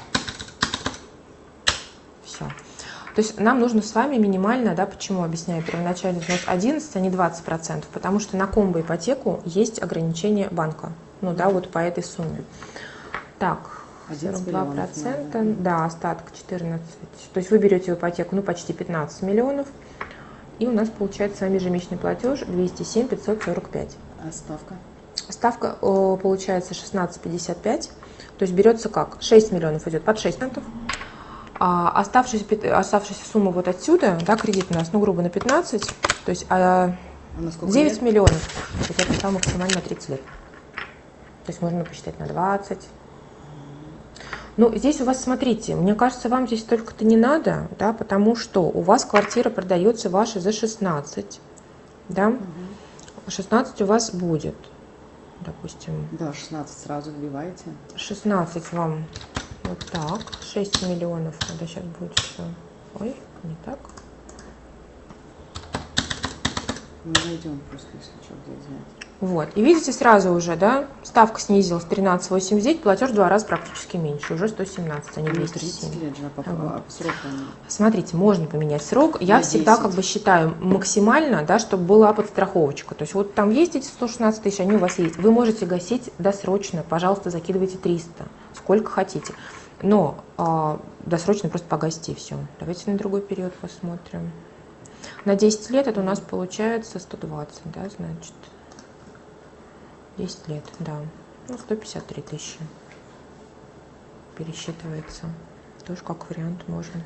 Все. То есть нам нужно с вами минимально, да, почему, объясняю, первоначальный взнос одиннадцать, а не двадцать процентов, потому что на комбо ипотеку есть ограничение банка, ну да, вот по этой сумме. Так, сорок два процента, да, остаток четырнадцать, то есть вы берете в ипотеку, ну, почти пятнадцать миллионов, и у нас получается с вами ежемесячный платеж двести семь пятьсот сорок пять. А ставка? Ставка о, получается шестнадцать пятьдесят пять, то есть берется как? шесть миллионов идет под шесть процентов. А оставшаяся, оставшаяся сумма вот отсюда, да, кредит у нас, ну, грубо на пятнадцать, то есть а девять лет? Миллионов, это я писала максимально на тридцать лет. То есть можно посчитать на двадцать. Ну, здесь у вас, смотрите, мне кажется, вам здесь только-то не надо, да, потому что у вас квартира продается ваша за шестнадцать, да, угу. шестнадцать у вас будет, допустим. Да, шестнадцать сразу вбиваете. шестнадцать вам. Вот так, шесть миллионов, надо сейчас будет все. Ой, не так. Мы найдем просто, если что, где взять. Вот. И видите, сразу уже, да, ставка снизилась тринадцать восемьдесят девять, платеж в два раза практически меньше, уже сто семнадцать, а не двести семь. тридцать лет же, а по, Вот. а срок они. Смотрите, можно поменять срок. Я На всегда десять. как бы считаю максимально, да, чтобы была подстраховочка. То есть вот там есть эти сто шестнадцать тысяч, они у вас есть. Вы можете гасить досрочно, пожалуйста, закидывайте триста, сколько хотите. Но э, досрочно просто погасите и все. Давайте на другой период посмотрим. На десять лет это у нас получается сто двадцать, да, значит. десять лет, да. Ну, сто пятьдесят три тысячи. Пересчитывается. Тоже как вариант можно.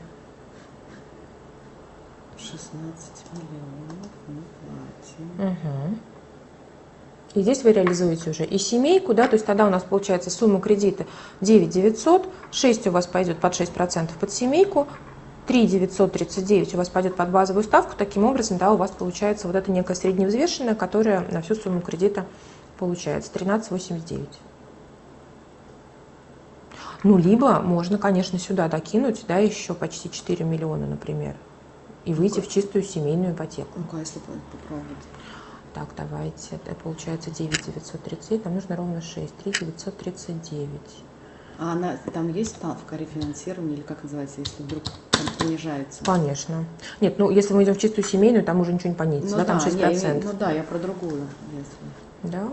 шестнадцать миллионов мы платим. Угу. И здесь вы реализуете уже и семейку, да, то есть тогда у нас получается сумма кредита девять девятьсот, шесть у вас пойдет под шесть процентов под семейку, три девятьсот тридцать девять у вас пойдет под базовую ставку, таким образом, да, у вас получается вот эта некая средневзвешенная, которая на всю сумму кредита получается тринадцать восемьдесят девять. Ну, либо можно, конечно, сюда докинуть, да, еще почти четыре миллиона, например, и выйти в чистую семейную ипотеку. Ну-ка, если попробовать. Так, давайте, это получается девять девятьсот тридцать, нам нужно ровно шесть, три девятьсот тридцать девять. А она, там есть ставка рефинансирования, или как называется, если вдруг там понижается? Конечно. Нет, ну если мы идем в чистую семейную, там уже ничего не понизится, Ну да, там да, шесть не, процентов. ну да, я про другую, если. Да.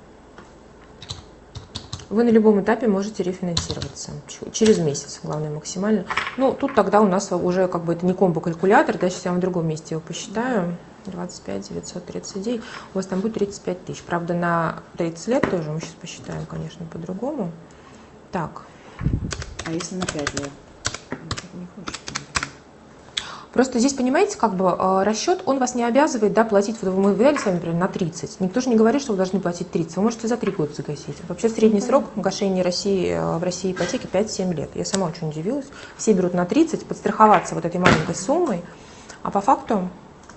Вы на любом этапе можете рефинансироваться. Через месяц, главное, максимально. Ну, тут тогда у нас уже как бы это не комбо-калькулятор, да, сейчас я вам в другом месте его посчитаю. двадцать пять девятьсот тридцать девять. У вас там будет тридцать пять тысяч. Правда, на тридцать лет тоже мы сейчас посчитаем, конечно, по-другому. Так. А если на пять лет? Не хочешь. Просто здесь, понимаете, как бы расчет, он вас не обязывает, да, платить, вот мы взяли с вами, например, на тридцать. Никто же не говорит, что вы должны платить тридцать. Вы можете за три года загасить. Вообще средний Ну, срок гашения России, в России ипотеки пять-семь лет. Я сама очень удивилась. Все берут на тридцать, подстраховаться вот этой маленькой суммой. А по факту,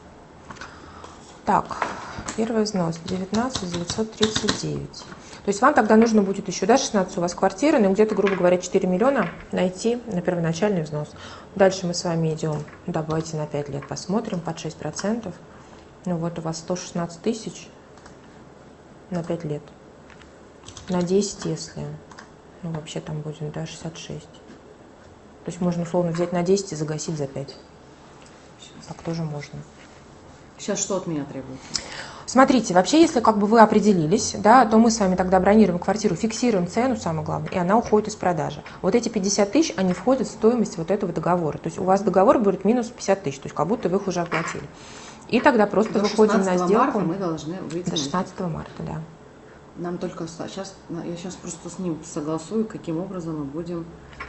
так, первый взнос девятнадцать девятьсот тридцать девять. То есть вам тогда нужно будет еще, да, шестнадцать у вас квартиры, ну где-то, грубо говоря, четыре миллиона найти на первоначальный взнос. Дальше мы с вами идем, давайте на пять лет посмотрим, под шесть процентов. Ну вот у вас сто шестнадцать тысяч на пять лет. На десять, если, ну вообще там будет, да, шестьдесят шесть. То есть можно условно взять на десять и загасить за пять. Так тоже можно. Сейчас что от меня требуется? Смотрите, вообще, если как бы вы определились, да, то мы с вами тогда бронируем квартиру, фиксируем цену, самое главное, и она уходит из продажи. Вот эти пятьдесят тысяч, они входят в стоимость вот этого договора. То есть у вас договор будет минус пятьдесят тысяч, то есть как будто вы их уже оплатили. И тогда просто До выходим на сделку. марта мы должны выйти. До шестнадцатого марта, да. Нам только сейчас, я сейчас просто с ним согласую, каким образом мы будем,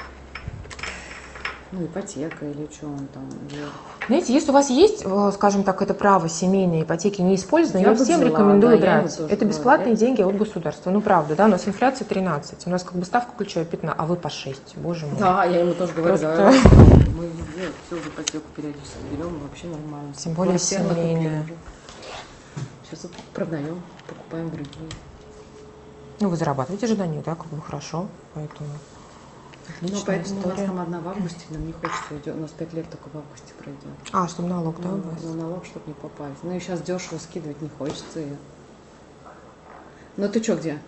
ну, ипотека или что он там. Или... Знаете, если у вас есть, скажем так, это право семейной ипотеки не использовано, я, Я я всем взяла, рекомендую да, я брать. его тоже Это брала. бесплатные Это- деньги от государства. Ну, правда, да, у нас инфляция тринадцать, у нас как бы ставка ключевая пятнадцать, а вы по шесть, боже мой. Да, я ему тоже говорю, Просто- да, мы везде все в ипотеку периодически берем, и вообще нормально. Тем более Квартиру накупили. семейная. Сейчас вот продаем, покупаем другие. Ну, вы зарабатываете же на них, да, как бы хорошо, поэтому Ну, отличная поэтому у нас история. там одна в августе, нам не хочется идет, у нас пять лет только в августе пройдет. А, чтобы налог, да, у Ну, вас? на налог, чтобы не попасть. Ну и сейчас дешево скидывать не хочется ее. Ну ты что, где?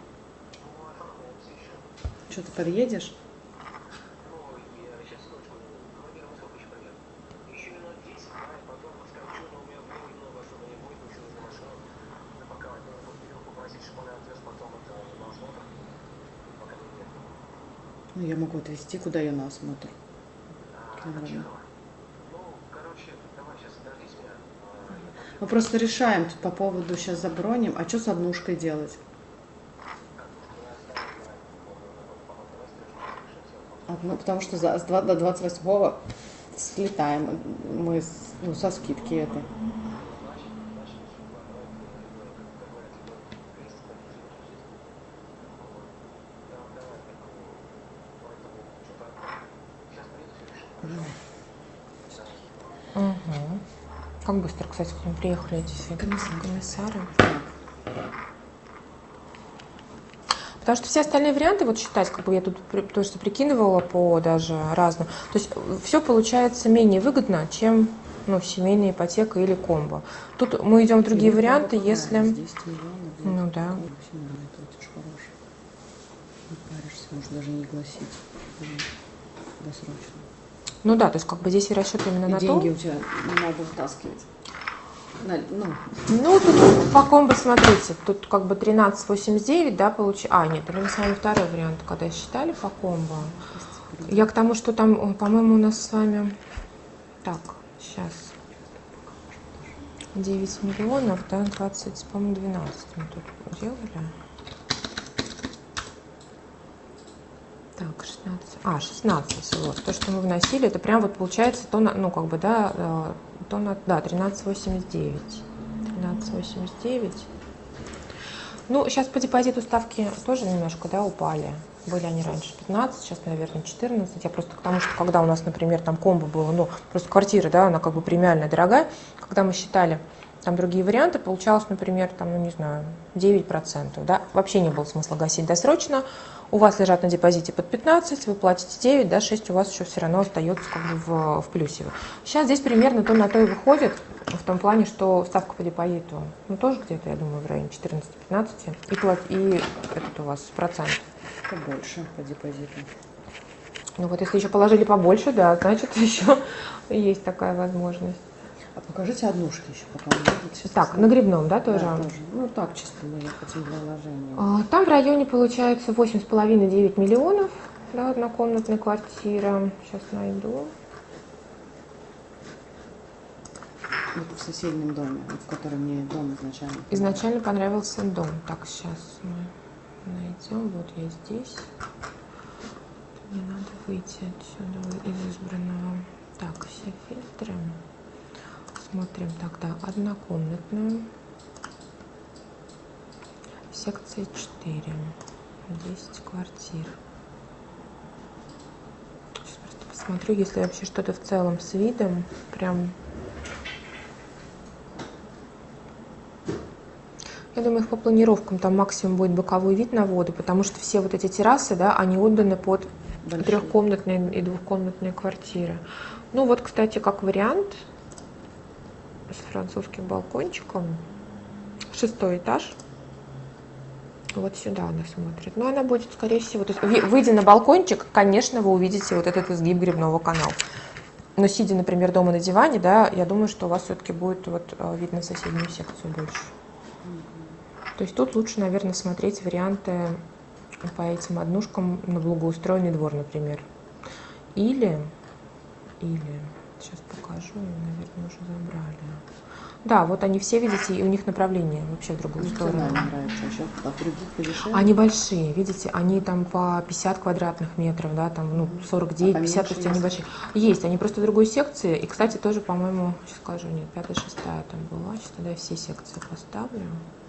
Что, ты подъедешь? Ну, я могу отвезти, куда я на осмотр. Килограмм. Мы просто решаем тут по поводу, сейчас заброним, а что с однушкой делать? Одну, потому что за, с два- до двадцать восьмого слетаем мы с- ну, со скидки это. Угу. Как быстро, кстати, к ним приехали эти все Комиссары. комиссары. Потому что все остальные варианты, вот считать, как бы я тут при- то, что прикидывала по даже разным, то есть все получается менее выгодно, чем ну, семейная ипотека или комбо. Тут мы идем в другие Или варианты, комбо, если... правильно, десять миллионов, блядь, Ну да. комбо, семейный платеж хороший. Не паришься, может даже не гласить. Блин, досрочно. Ну да, то есть как бы здесь и расчет именно И на деньги то. у тебя не надо вытаскивать. На- ну, Ну, тут по комбо, смотрите, тут как бы тринадцать восемьдесят девять, да, получается. А, нет, это мы с вами второй вариант, когда считали по комбо. Я к тому, что там, по-моему, у нас с вами... Так, сейчас. девять миллионов, да, двадцать, по-моему, двенадцать мы тут делали. Так, шестнадцать. А, шестнадцать. Вот. То, что мы вносили, это прям вот получается то, на, ну, как бы, да, э, то на, да, тринадцать восемьдесят девять. тринадцать восемьдесят девять. Ну, сейчас по депозиту ставки тоже немножко, да, упали. Были они раньше пятнадцать, сейчас, наверное, четырнадцать. Я просто к тому, что когда у нас, например, там комбо было, ну, просто квартира, да, она как бы премиальная, дорогая, когда мы считали там другие варианты, получалось, например, там, ну, не знаю, девять процентов, да, вообще не было смысла гасить досрочно. У вас лежат на депозите под пятнадцать, вы платите девять, да, шесть у вас еще все равно остается как бы в, в плюсе. Сейчас здесь примерно то на то и выходит, в том плане, что ставка по депозиту, ну, тоже где-то, я думаю, в районе четырнадцать-пятнадцать, и, плат, и этот у вас процент. побольше по депозиту. Ну вот если еще положили побольше, да, значит еще есть такая возможность. А покажите однушки еще, пока вы видите. Так, на Грибном, да, тоже? Да, тоже. Ну так, чисто мы хотим для вложения. А, Там в районе получается восемь с половиной — девять миллионов, да, однокомнатная квартира. Сейчас найду. Вот в соседнем доме, вот в котором мне дом изначально. Изначально понравился дом. Так, сейчас мы найдем. Вот я здесь. Мне надо выйти отсюда из избранного. Так, все фильтры. Смотрим тогда однокомнатную. Секция четыре. десять квартир. Сейчас просто посмотрю, если вообще что-то в целом с видом. Прям... Я думаю, их по планировкам там максимум будет боковой вид на воду, потому что все вот эти террасы, да, они отданы под Большие. трехкомнатные и двухкомнатные квартиры. Ну вот, кстати, как вариант, с французским балкончиком, шестой этаж. Вот сюда она смотрит. Но она будет, скорее всего, то есть, выйдя на балкончик, конечно, вы увидите вот этот изгиб Грибного канала. Но сидя, например, дома на диване, да, я думаю, что у вас все-таки будет вот видно соседнюю секцию больше. То есть тут лучше, наверное, смотреть варианты по этим однушкам на благоустроенный двор, например. Или, или, сейчас покажу, наверное, уже забрали. Да, вот они все, видите, и у них направление вообще в другую сторону. Мне нравится, еще а в других подешевле. Они большие, видите, они там по пятьдесят квадратных метров, да, там, ну, сорок девять, А пятьдесят, то есть они большие. Есть, они просто в другой секции, и, кстати, тоже, по-моему, сейчас скажу, нет, пятая, шестая там была, сейчас тогда я все секции поставлю.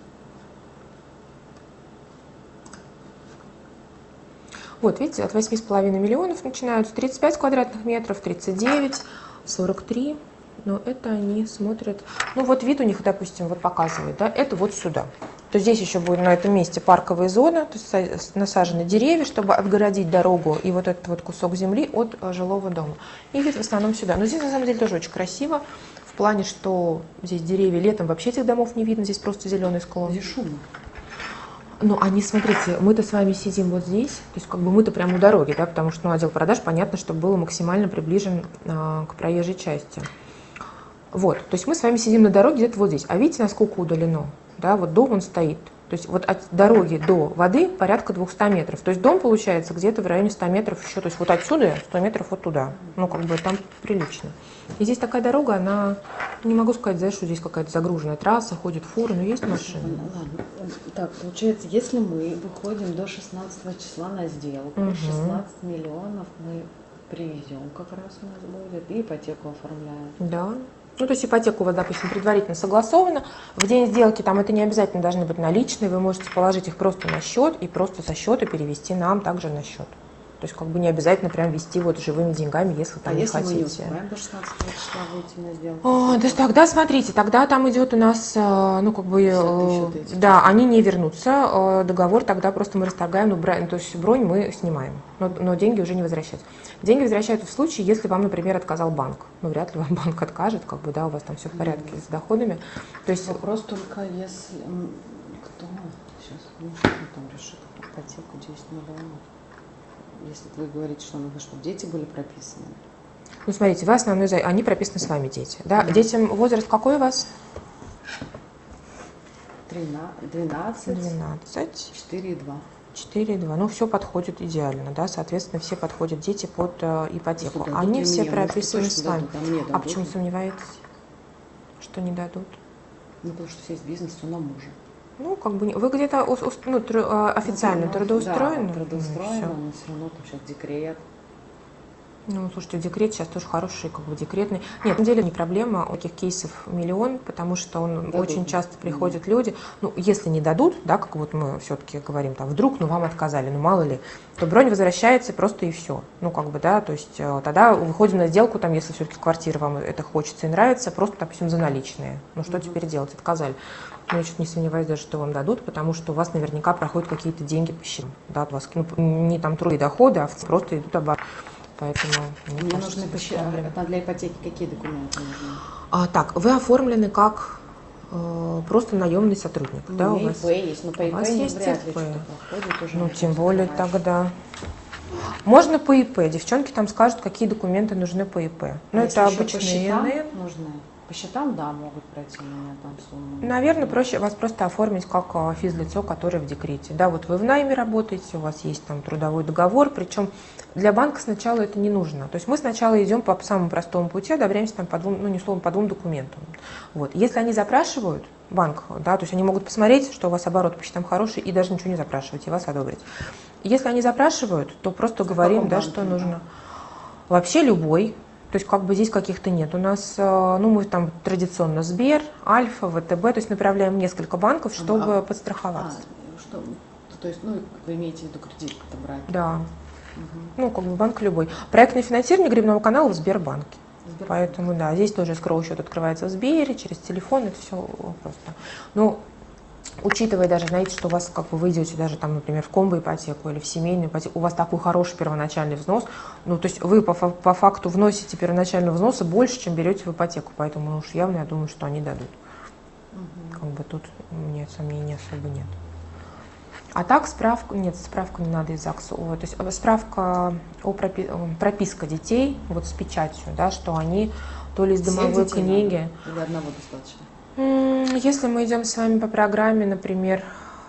Вот, видите, от восьми с половиной миллионов начинаются, тридцать пять квадратных метров, тридцать девять, сорок три, но это они смотрят, ну вот вид у них, допустим, вот показывает, да, это вот сюда. То здесь еще будет на этом месте парковая зона, то есть насажены деревья, чтобы отгородить дорогу и вот этот вот кусок земли от жилого дома. И вид в основном сюда. Но здесь на самом деле тоже очень красиво, в плане, что здесь деревья, летом вообще этих домов не видно, здесь просто зеленый склон. Здесь шумно. Ну, они, смотрите, мы-то с вами сидим вот здесь, то есть как бы мы-то прямо у дороги, да, потому что, ну, отдел продаж, понятно, чтобы было максимально приближен а, к проезжей части. Вот, то есть мы с вами сидим на дороге где-то вот здесь, а видите, насколько удалено, да, вот дом он стоит, то есть вот от дороги до воды порядка двухсот метров, то есть дом получается где-то в районе ста метров еще, то есть вот отсюда сто метров вот туда, ну, как бы там прилично. И здесь такая дорога, она, не могу сказать, знаешь, что здесь какая-то загруженная трасса, ходит фуры, но есть машины. Ладно, так, получается, если мы выходим до шестнадцатого числа на сделку, Угу. шестнадцать миллионов мы привезем как раз у нас будет, и ипотеку оформляем. Да. Ну, то есть ипотека у вас, допустим, предварительно согласована. В день сделки там это не обязательно должны быть наличные. Вы можете положить их просто на счет и просто со счета перевести нам также на счет. То есть как бы не обязательно прям вести вот живыми деньгами, если там А не если хотите. мы не успеваем до шестнадцатого числа выйти на сделку? А, да, тогда смотрите, тогда там идет у нас, э, ну как бы, пятьдесят тысяч э, вот эти да, числа. они не вернутся, э, договор тогда просто мы расторгаем, ну, бра- то есть бронь мы снимаем, но, но деньги уже не возвращаются. Деньги возвращаются в случае, если вам, например, отказал банк. Ну, вряд ли вам банк откажет, как бы, да, у вас там все в порядке с доходами. То есть Вопрос только, если м, кто сейчас ну, что он там решит ипотеку десять миллионов. Если вы говорите, что нужно, чтобы дети были прописаны. ну, смотрите, вы основной, за- они прописаны с вами, дети. Да? Мгм. Детям возраст какой у вас? тринадцать, двенадцать, двенадцать, четыре и два. четыре, два. Ну, все подходит идеально, да, соответственно, все подходят дети под э, ипотеку. Если дадут Они ли все мне, может, прописаны точно с вами. дадут, а мне А дадут почему ли? сомневаетесь, что не дадут? Ну, потому что весь бизнес у на мужа. Ну, как бы, не- вы где-то ус- ус- ну, тру- э, официально Ну, трудоустроены? Да, трудоустроена, Ну, но все равно там сейчас декрет. Ну, слушайте, декрет сейчас тоже хороший, как бы декретный. Нет, на самом деле не проблема, у таких кейсов миллион, потому что он Дадут. очень часто приходят люди, ну, если не дадут, да, как вот мы все-таки говорим, там, вдруг, ну, вам отказали, ну, мало ли, то бронь возвращается просто и все. Ну, как бы, да, то есть э, тогда выходим на сделку, там, если все-таки квартира вам это хочется и нравится, просто, допустим, за наличные. Ну, что Мгм. теперь делать? Отказали. Ну, я что-то не сомневаюсь даже, что вам дадут, потому что у вас наверняка проходят какие-то деньги по счетам, да, от вас, ну, не там трудовые доходы, а в- просто идут обороты. Поэтому мне, Мне кажется, нужны без пощ- проблем. это для ипотеки какие документы нужны? А, так, вы оформлены как э, просто наемный сотрудник, Ну, да, у у меня вас? ИП есть, но по у ИП вас не есть вряд ли ИП. что-то проходит уже. Ну, начнут тем более скрывать. тогда. Можно по ИП. Девчонки там скажут, какие документы нужны по ИП. А Ну, если это еще по обычные счетам ИНН. нужны? По счетам, да, могут пройти у меня там сумму. Наверное, проще вас просто оформить как а, физлицо, которое в декрете. Да, вот вы в найме работаете, у вас есть там трудовой договор, причем для банка сначала это не нужно. То есть мы сначала идем по самому простому пути, одобряемся там по двум, ну не словом, по двум документам. Вот. Если они запрашивают, банк, да, то есть они могут посмотреть, что у вас оборот по счетам хороший, и даже ничего не запрашивать, и вас одобрить. Если они запрашивают, то просто В говорим, каком да, банке, что да? нужно. Вообще любой. То есть как бы здесь каких-то нет. У нас, э, ну мы там традиционно Сбер, Альфа, ВТБ, то есть направляем несколько банков, чтобы А, подстраховаться. А, что, то есть, ну, вы имеете в виду кредит-то брать? Да. Мгм. Ну, как бы банк любой. Проектное финансирование гребного канала в Сбербанке. Сбербанк. Поэтому, да, здесь тоже скроу-счет открывается в Сбере, через телефон, это все просто. Ну, учитывая даже, знаете, что у вас, как бы, вы идете даже там, например, в комбо-ипотеку или в семейную ипотеку, у вас такой хороший первоначальный взнос, ну, то есть вы по, фа- по факту вносите первоначального взноса больше, чем берете в ипотеку, поэтому уж явно я думаю, что они дадут. Мгм. Как бы тут у меня сомнений особо нет. А так справку, нет, справку не надо из ЗАГСа. О, то есть э, справка о пропи- э, прописка детей вот с печатью, да, что они то ли из Всех домовой детей книги. надо? Или одного достаточно? М, Если мы идем с вами по программе, например,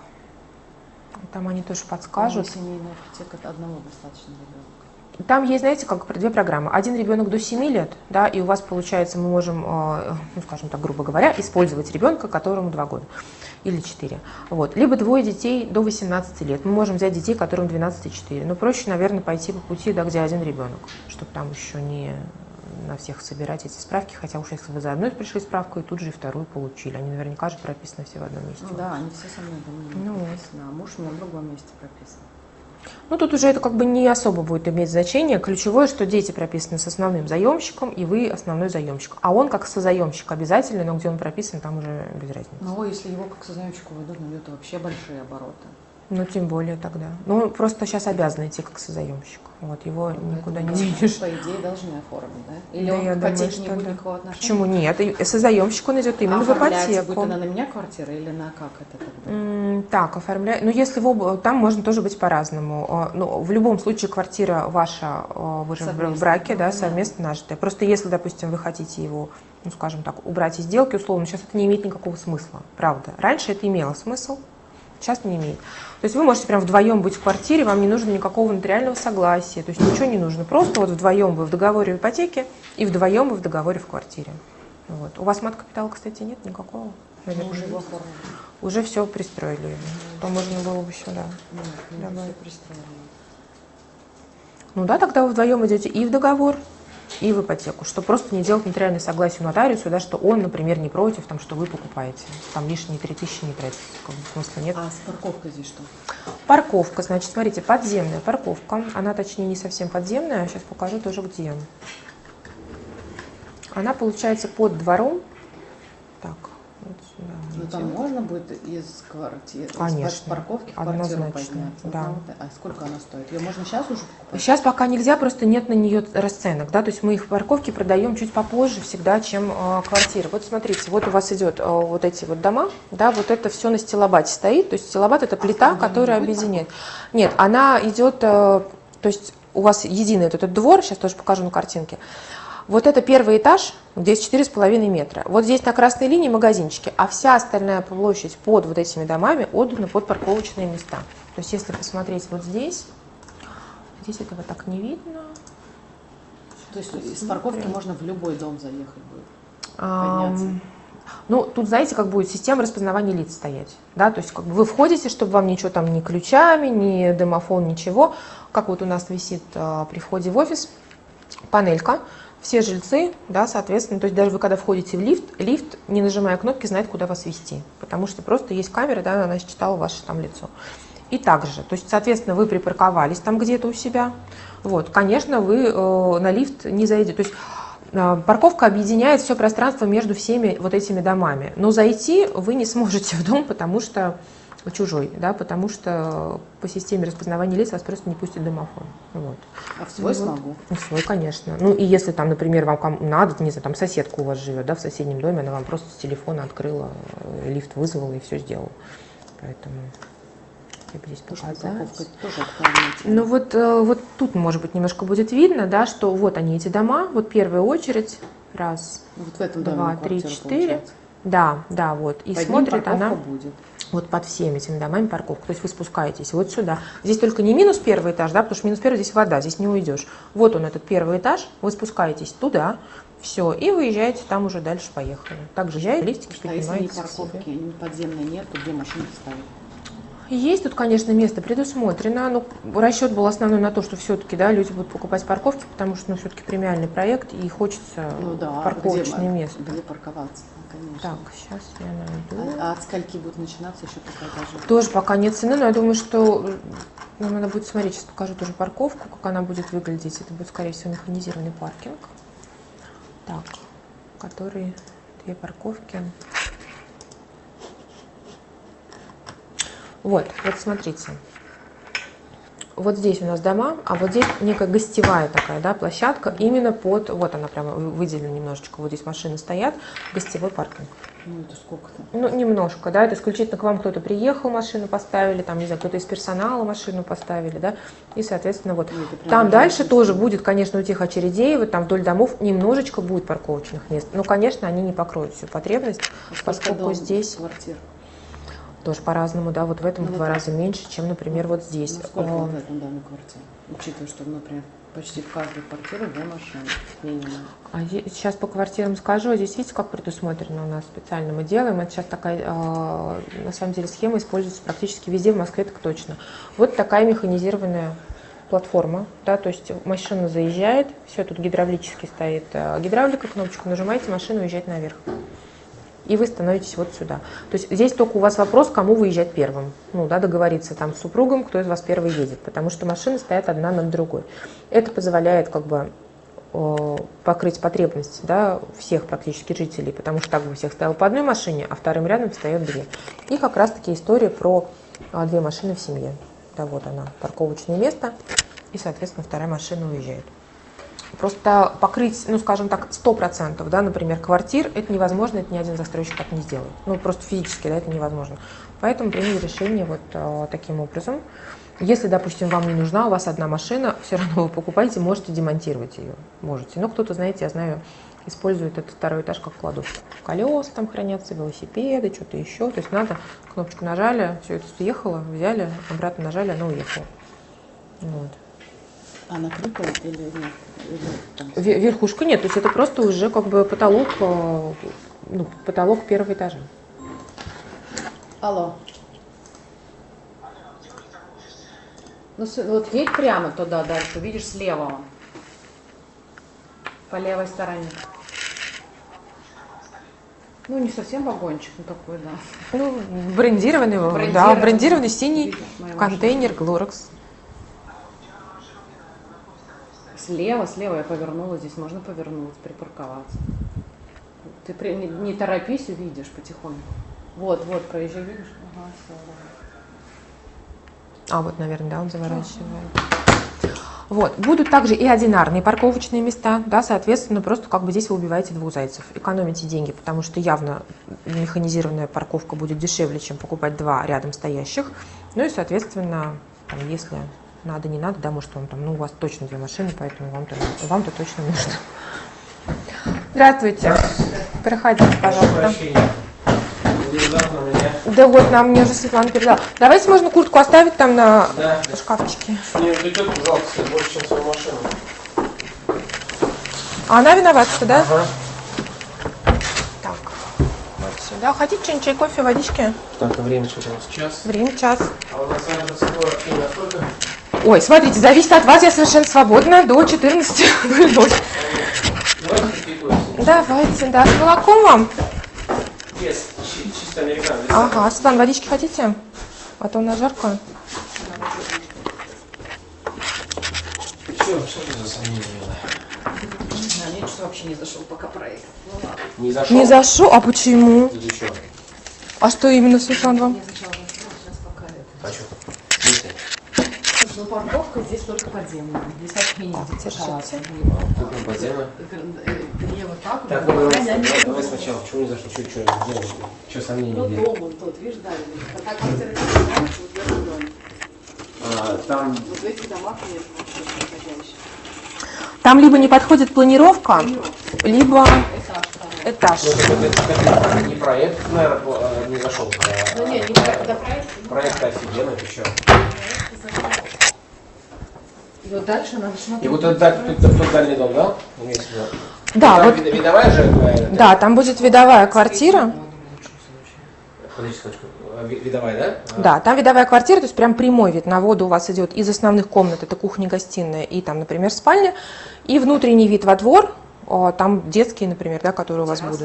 там они тоже подскажут. По-моему, семейная ипотека от одного достаточно ребенка. Там есть, знаете, как две программы. Один ребенок до семи лет, да, и у вас получается, мы можем, э, ну, скажем так, грубо говоря, использовать ребенка, которому два года или четыре. Вот. Либо двое детей до восемнадцати лет. Мы можем взять детей, которым двенадцать и четыре. Но проще, наверное, пойти по пути, да, где один ребенок, чтобы там еще не на всех собирать эти справки. Хотя уж если вы за одной пришли справку и тут же и вторую получили. Они наверняка же прописаны все в одном месте. Ну да, они все со мной дома Ну вот. прописаны, а муж у меня в другом месте прописан. Ну, тут уже это как бы не особо будет иметь значение. Ключевое, что дети прописаны с основным заемщиком, и вы основной заемщик. А он как созаемщик обязательно, но где он прописан, там уже без разницы. Ну, если его как созаемщику выйдут, ну это вообще большие обороты. Ну, тем более тогда. Ну, он просто сейчас обязан идти как созаемщик. Вот, его никуда не денешь. По идее, должны оформить, да? Или Да, он я к думаю, ипотеке что не будет да. никакого отношения? Почему нет? И созаемщик он идет именно А в оформлять будет ипотеку. она на меня квартира или на как это тогда? М, Так, оформляй. Ну, если в об- там можно тоже быть по-разному. А, Ну, в любом случае квартира ваша, а, вы же в бра- в Совместно, браке, ну, да, понятно. совместно нажитая. Просто если, допустим, вы хотите его, ну, скажем так, убрать из сделки, условно, сейчас это не имеет никакого смысла, правда. Раньше это имело смысл, сейчас не имеет. То есть вы можете прям вдвоем быть в квартире, вам не нужно никакого нотариального согласия, то есть ничего не нужно. Просто вот вдвоем вы в договоре в ипотеке и вдвоем вы в договоре в квартире. Вот. У вас мат-капитала, кстати, нет никакого? Мы Наверное, уже его есть. оформили. Уже все пристроили. То можно было бы сюда. Нет, мы Давай. все пристроили. Ну да, тогда вы вдвоем идете и в договор, и в ипотеку, что просто не делать нотариальное согласие у нотариуса, да, что он, например, не против, там, что вы покупаете, там лишние три тысячи не тратите, как бы смысла нет. А с парковкой здесь что? Парковка, значит, смотрите, подземная парковка, она точнее не совсем подземная, сейчас покажу тоже где. Она получается под двором, так, вот сюда. Ну там можно будет из квартиры, Конечно, из парковки в квартиру однозначно, подняться? да. Вот, а сколько она стоит? Ее можно сейчас уже покупать? Сейчас пока нельзя, просто нет на нее расценок, да, то есть мы их в парковке продаем чуть попозже всегда, чем э, квартиры. Вот смотрите, вот у вас идет э, вот эти вот дома, да, вот это все на стилобате стоит, то есть стилобат это плита, а которая объединяет. Нет, она идет, э, то есть у вас единый этот, этот двор, сейчас тоже покажу на картинке. Вот это первый этаж, здесь четыре с половиной метра. Вот здесь на красной линии магазинчики, а вся остальная площадь под вот этими домами отдана под парковочные места. То есть если посмотреть вот здесь, здесь этого так не видно. То есть из парковки можно в любой дом заехать будет? А, Подняться? ну, тут, знаете, как будет система распознавания лиц стоять. Да? То есть как бы вы входите, чтобы вам ничего там, ни ключами, ни домофон, ничего. Как вот у нас висит а, при входе в офис панелька. Все жильцы, да, соответственно, то есть даже вы когда входите в лифт, лифт, не нажимая кнопки, знает, куда вас вести. Потому что просто есть камера, да, она считала ваше там лицо. И также, то есть, соответственно, вы припарковались там где-то у себя. Вот, конечно, вы э, на лифт не заедете. То есть э, парковка объединяет все пространство между всеми вот этими домами. Но зайти вы не сможете в дом, потому что чужой, да, потому что по системе распознавания лиц вас просто не пустит домофон. Вот. А в свой Ну, смогу? В свой, конечно. Ну и если там, например, вам надо, не знаю, там соседка у вас живет, да, в соседнем доме, она вам просто с телефона открыла, лифт вызвала и все сделала. Поэтому я бы здесь показать. Тоже актуальная тема. Ну вот, вот тут, может быть, немножко будет видно, да, что вот они, эти дома, вот первая очередь, раз, Вот в этом доме два, три, квартира четыре. получается. Да, да, вот. И Под ним смотрит парковка она будет. вот под всеми этими домами парковка. То есть вы спускаетесь вот сюда. Здесь только не минус первый этаж, да, потому что минус первый здесь вода, здесь не уйдешь. Вот он, этот первый этаж, вы спускаетесь туда, все, и выезжаете, там уже дальше поехали. Также езжаете, лифтики А если ни поднимаетесь к себе. парковки, ни подземной нет, то где машины ставить? Есть тут, конечно, место предусмотрено, но расчет был основной на то, что все-таки, да, люди будут покупать парковки, потому что, ну, все-таки премиальный проект, и хочется Ну да, парковочное где, место. где парковаться, ну, конечно. Так, сейчас я найду. А, а от скольки будет начинаться еще пока даже? Тоже пока нет цены, но я думаю, что нам надо будет смотреть, сейчас покажу тоже парковку, как она будет выглядеть. Это будет, скорее всего, механизированный паркинг. Так, который две парковки. Вот, вот смотрите. Вот здесь у нас дома, а вот здесь некая гостевая такая, да, площадка, именно под, вот она прямо выделена немножечко, вот здесь машины стоят, гостевой паркинг. Ну это сколько-то? Ну, немножко, да, это исключительно к вам кто-то приехал, машину поставили, там, не знаю, кто-то из персонала машину поставили, да, и, соответственно, вот. Ну, Там дальше тоже будет, конечно, у тех очередей, вот там вдоль домов немножечко будет парковочных мест, но, конечно, они не покроют всю потребность, а поскольку здесь квартир? тоже по-разному, да, вот в этом ну, в два вот раза меньше, чем, например, вот здесь. Ну, сколько вот в этом доме квартир? Учитывая, что, например, почти в каждой квартире две машины минимум. А сейчас по квартирам скажу, здесь видите, как предусмотрено у нас специально мы делаем. Это сейчас такая, э, на самом деле, схема используется практически везде, в Москве так точно. Вот такая механизированная платформа, да, то есть машина заезжает, все тут гидравлически стоит э, гидравлика, кнопочку нажимаете, машина уезжает наверх. И вы становитесь вот сюда. То есть здесь только у вас вопрос, кому выезжать первым. Ну, да, договориться там с супругом, кто из вас первый едет, потому что машины стоят одна над другой. Это позволяет как бы э, покрыть потребности, да, всех практически жителей, потому что так бы всех стояло по одной машине, а вторым рядом встает две. И как раз таки история про э, две машины в семье. Да, вот она, парковочное место, и, соответственно, вторая машина уезжает. Просто покрыть, ну, скажем так, сто процентов, да, например, квартир, это невозможно, это ни один застройщик так не сделает. Ну, просто физически, да, это невозможно. Поэтому приняли решение вот э, таким образом. Если, допустим, вам не нужна, у вас одна машина, все равно вы покупаете, можете демонтировать ее, можете. Но кто-то, знаете, я знаю, использует этот второй этаж как кладовку. Колеса там хранятся, велосипеды, что-то еще. То есть надо, кнопочку нажали, все это съехало, взяли, обратно нажали, оно уехало. Вот. А накрыто или нет? Или там... Верхушка нет, то есть это просто уже как бы потолок, ну, потолок первого этажа. Алло. Ну вот едь прямо туда дальше, видишь, слева он. По левой стороне. Ну, не совсем вагончик, но такой, да. Ну, брендированный, Брендированный. да, брендированный синий Видишь, моя контейнер Глорекс. Слева, слева я повернула, здесь можно повернуть, припарковаться. Ты при- не, не торопись, увидишь потихоньку. Вот, вот, проезжай, видишь? Ага, все, А, вот, наверное, да, он заворачивает. Вот. Будут также и одинарные парковочные места, да, соответственно, просто как бы здесь вы убиваете двух зайцев. Экономите деньги, потому что явно механизированная парковка будет дешевле, чем покупать два рядом стоящих. Ну и, соответственно, там, если надо, не надо, да, может, вам там, ну, у вас точно две машины, поэтому вам-то, вам-то точно нужно. Здравствуйте. Проходите, пожалуйста. Да вот, нам мне уже Светлана передала. Давайте можно куртку оставить там на Да. шкафчике. Не увлекет, жалко, больше, чем свою машину. А она виновата, да? Ага. Так, вот сюда. Хотите что-нибудь, чай, кофе, водички? Так, а время что у нас? Час. Время час. А у нас адрес скоро и насколько? Ой, смотрите, зависит от вас, я совершенно свободна до четырнадцати ноль ноль. Давайте кофейку. Давайте, да. С молоком вам? Без, чи- чисто американский. Ага, Светлана, водички хотите? А то у нас жарко. Что, что ты за сомнения? Не знаю, мне что вообще не зашел пока проект. Ну ладно. Не зашел? Не зашел? А почему? Или что? А что именно, Светлана, вам? Мне сначала зашло, сейчас пока это. А что? Ну, парковка здесь только подземная. Здесь вообще не Так, держите. Тут на подземно. Я вот так вот. Так, ну, давай, Я не давай, могу. давай сначала. Чего не зашло? Что, что, делать? Что сомнения? Ну, где? дом он тот, видишь, дальний. А так квартира не нравится, вот в этом доме. А, там... Вот в этих домах нет вообще подходящих. Там либо не подходит планировка, либо Этаж второй. этаж. Ну, это, это, это не проект, наверное, не зашел. Ну, нет, не проект, это проект. Проект офигенный, ты что? И вот дальше надо смотреть. И вот тут, да, тут, тут, тут дальний дом, да? Имеется в виду? Да, Там вот, вид- видовая же? э, да, там будет видовая квартира. Подожди секундочку. А, ви- Видовая, да? А, Да, там видовая квартира, то есть прям прямой вид на воду у вас идет из основных комнат, это кухня, гостиная и там, например, спальня, и внутренний вид во двор, о, там детские, например, да, которые у вас будут.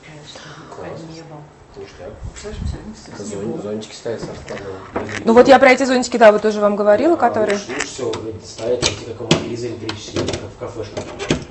Зон- Зонтики ставятся, раскладывают. Ну вот я про эти зонтики, да, вот тоже вам говорила, которые... Лучше, лучше всего ставить эти, как из электрических, как в кафешках.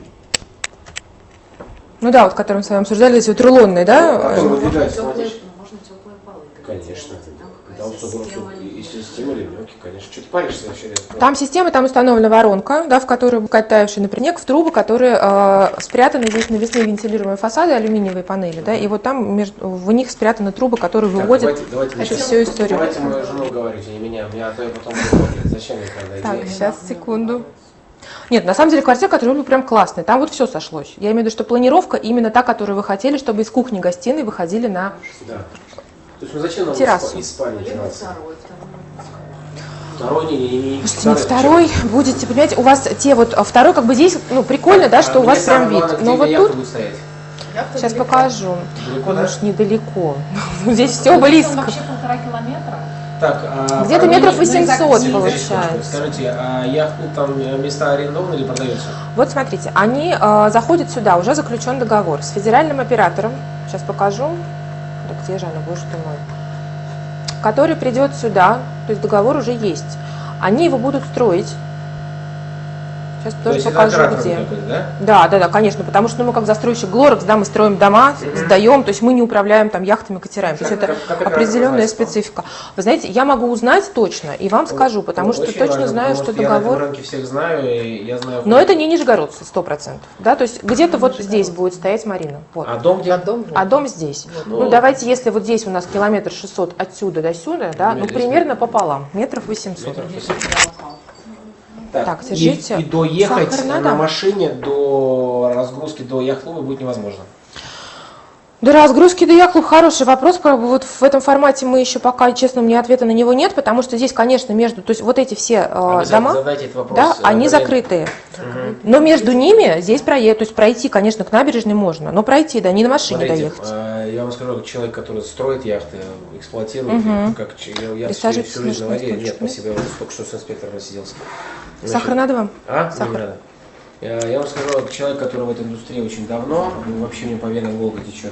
Ну да, вот которым с вами обсуждали, эти вот рулонные, да? Которые э, выдвигают, Теплые, смотришь. можно теплые полы. Конечно. Там Там какая-то что, система. и система лебедки, конечно. Что ты паришься вообще? Там система, там установлена воронка, да, в которую букать таявший напрямик в трубы, которые э, спрятаны здесь навесные вентилируемые фасады, алюминиевые панели, да, и вот там между, в них спрятаны трубы, которые Так, выводят давайте, давайте, эту сейчас- всю историю. Давайте мою жену говорить, а не меня. Меня, а то я потом буду говорить. Зачем мне тогда Так, идея? сейчас, секунду. Нет, на самом деле квартира, которая ну, прям классная, там вот все сошлось. Я имею в виду, что планировка именно та, которую вы хотели, чтобы из кухни-гостиной выходили на... Да. То есть, ну зачем нам Террасу. из спа- из спальни Либо деваться? второй, второй. Второй, не, не, не, не. Слушайте, ну второй будете, понимаете, у вас те вот, а второй как бы здесь, ну прикольно, да, что у вас прям вид. Но вот тут, Яхта сейчас далеко. покажу. Далеко, Ну да? уж недалеко. Здесь все Ну, близко. вообще полтора километра. Так, а Где-то про метров мини- восемьсот Смотрите, получается. Скажите, а яхты там э, места арендованы или продаются? Вот смотрите, они э, заходят сюда, уже заключен договор с федеральным оператором. Сейчас покажу. Да где же она, боже ты мой. Который придет сюда, то есть договор уже есть. Они его будут строить. Сейчас То тоже есть это покажу, оператор где. какой-то, да? Да, да, да, конечно, потому что ну, мы как застройщик Глорекс, да, мы строим дома, сдаем, то есть мы не управляем там яхтами, катерами. То есть Как- это как- как оператор определенная называется? специфика. Вы знаете, я могу узнать точно и вам скажу, потому Ну, что очень точно важно, знаю, потому что я на этом договор... рынке всех знаю, и я знаю... Но это не нижегородцы, сто процентов. Да, то есть где-то вот здесь будет стоять Марина. Вот. А дом где? А дом? А дом здесь. Ну, Ну, давайте, если вот здесь у нас километр шестьсот отсюда до сюда, да, ну, Здесь примерно пополам, метров восемьсот. Метров восемьсот. Так, и- держите. И, доехать Сахар на надо? машине до разгрузки до яхт-клуба будет невозможно. До разгрузки до яхлов хороший вопрос. Как бы вот в этом формате мы еще пока, честно, мне ответа на него нет, потому что здесь, конечно, между, то есть вот эти все э, Обязательно дома, задайте этот вопрос. да, э, они Галине. закрытые. Но между ними здесь проехать, то есть пройти, конечно, к набережной можно, но пройти, да, не на машине Смотрите, доехать. э, я вам скажу, как человек, который строит яхты, эксплуатирует, Мгм. их, как ч- я, я всю, Присаживайтесь, всю жизнь на может, воде, на нет, стульчик, спасибо, я вот только что с инспектором сиделся. Сахар надо вам? А? Сахар. Не надо. Э, Я вам скажу, как человек, который в этой индустрии очень давно, и вообще мне по венам Волга течет,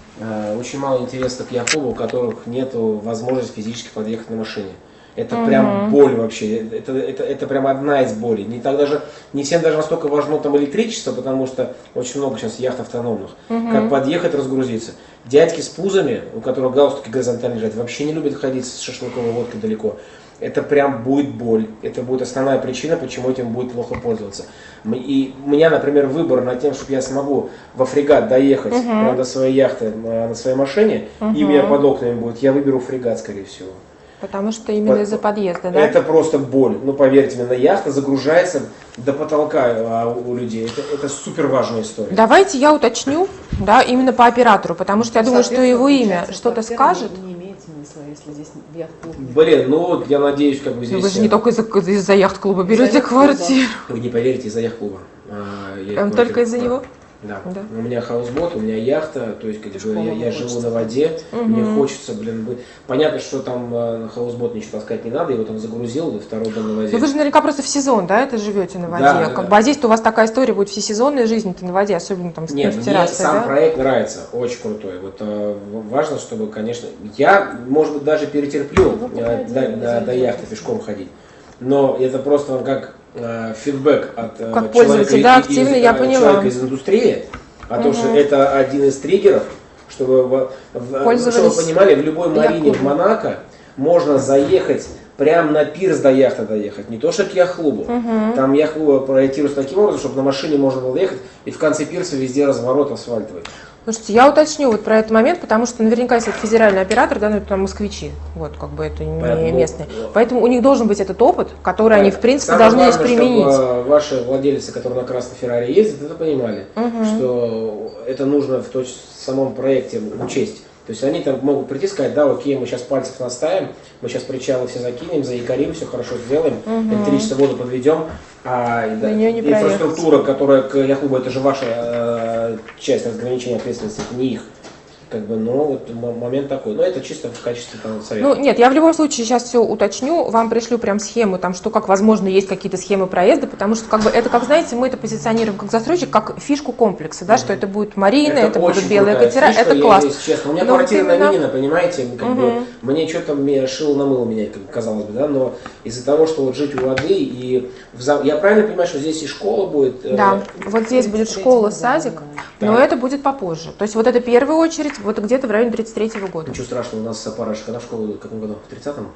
э, очень мало интереса к яхтклубу, у которых нет возможности физически подъехать на машине. Это Мгм. прям боль вообще, это, это, это прям одна из болей. Не, так даже, не всем даже настолько важно там электричество, потому что очень много сейчас яхт автономных. Мгм. Как подъехать, разгрузиться. Дядьки с пузами, у которых галстуки горизонтально лежат, вообще не любят ходить с шашлыковой водкой далеко. Это прям будет боль. Это будет основная причина, почему этим будет плохо пользоваться. М- И у меня, например, выбор над тем, чтобы я смогу во фрегат доехать Мгм. прямо до своей яхты э, на своей машине, и Мгм. у меня под окнами будет, я выберу фрегат, скорее всего. Потому что именно Вот. из-за подъезда, да? Это просто боль. Ну, поверьте мне, на яхта загружается до потолка а, у у людей. Это, это супер важная история. Давайте я уточню, да, именно по оператору, потому что я думаю, что его имя что-то скажет. Не, не имеет смысла, если здесь в яхт-клуб не Блин, ну вот я надеюсь, как бы Ну, здесь... вы же не только из-за из-за яхт-клуба берете яхт-клуба. квартиру. Вы не поверите, из-за яхт-клуба. А, я Прям квартиру только из-за покупаю. него? Да. Да. У меня хаусбот, у меня яхта, то есть как бы, Школа я, я живу хочется на воде, Мгм. мне хочется, блин, быть... Понятно, что там э, на хаусбот ничего таскать не надо, его там загрузил, и второй дом на воде. Ну вы же наверняка просто в сезон, да, это живете на воде. Да, как да. бы, а здесь-то у вас такая история будет всесезонная жизнь-то на воде, особенно там с, Нет, с мне террасой, сам да? проект нравится, очень крутой. Вот э, важно, чтобы, конечно, я, может быть, даже перетерплю Ну, э, пока до, один до- зайдет, до яхты если пешком ходить. Но это просто как э, фидбэк от э, Как человека, пользователь, да, из- активный, из- я э, поняла. человека из индустрии, о том, что Мгм. это один из триггеров, чтобы, в- в- Пользовались чтобы вы понимали, в любой марине в яхт-клубом. Монако можно заехать прямо на пирс до яхты доехать, не то что к яхт-клубу. Мгм. Там яхт-клуб проектируется таким образом, чтобы на машине можно было ехать, и в конце пирса везде разворот асфальтовый. Слушайте, я уточню вот про этот момент, потому что наверняка, если это федеральный оператор, да, ну это там москвичи, вот как бы это не Поэтому, местные. ну, Поэтому у них должен быть этот опыт, который они, в принципе, Самое должны здесь важное, применить. чтобы ваши владельцы, которые на красной Феррари ездят, это понимали, Мгм. что это нужно в точ- самом проекте учесть. То есть они там могут прийти и сказать, да, окей, мы сейчас пальцев наставим, мы сейчас причалы все закинем, заякорим, все хорошо сделаем, Мгм. электричество, воду подведем, а да, На неё не инфраструктура, которая к яхт-клубу, это же ваша э, часть разграничения ответственности, это не их. Как бы, ну, вот м- момент такой. Но это чисто в качестве там, совета. Ну, нет, я в любом случае сейчас все уточню, вам пришлю прям схему, там, что, как, возможно, есть какие-то схемы проезда, потому что, как бы, это, как, знаете, мы это позиционируем как застройщик, как фишку комплекса, да, что это будет марина, это, будут очень белые крутая катера, фишка, это я, класс. если честно. У меня Но квартира вот именно- на Минина, понимаете, как бы, Мгм. мне что-то мне шил на мыло менять, как казалось бы, да, но из-за того, что вот жить у воды и в зам- я правильно понимаю, что здесь и школа будет? э, Да, вот здесь будет школа, садик, но Да. это будет попозже. То есть вот это первая очередь, вот где-то в районе тридцать третьего года. Ничего страшного, у нас пара когда в школу идут, в каком году? В тридцатом?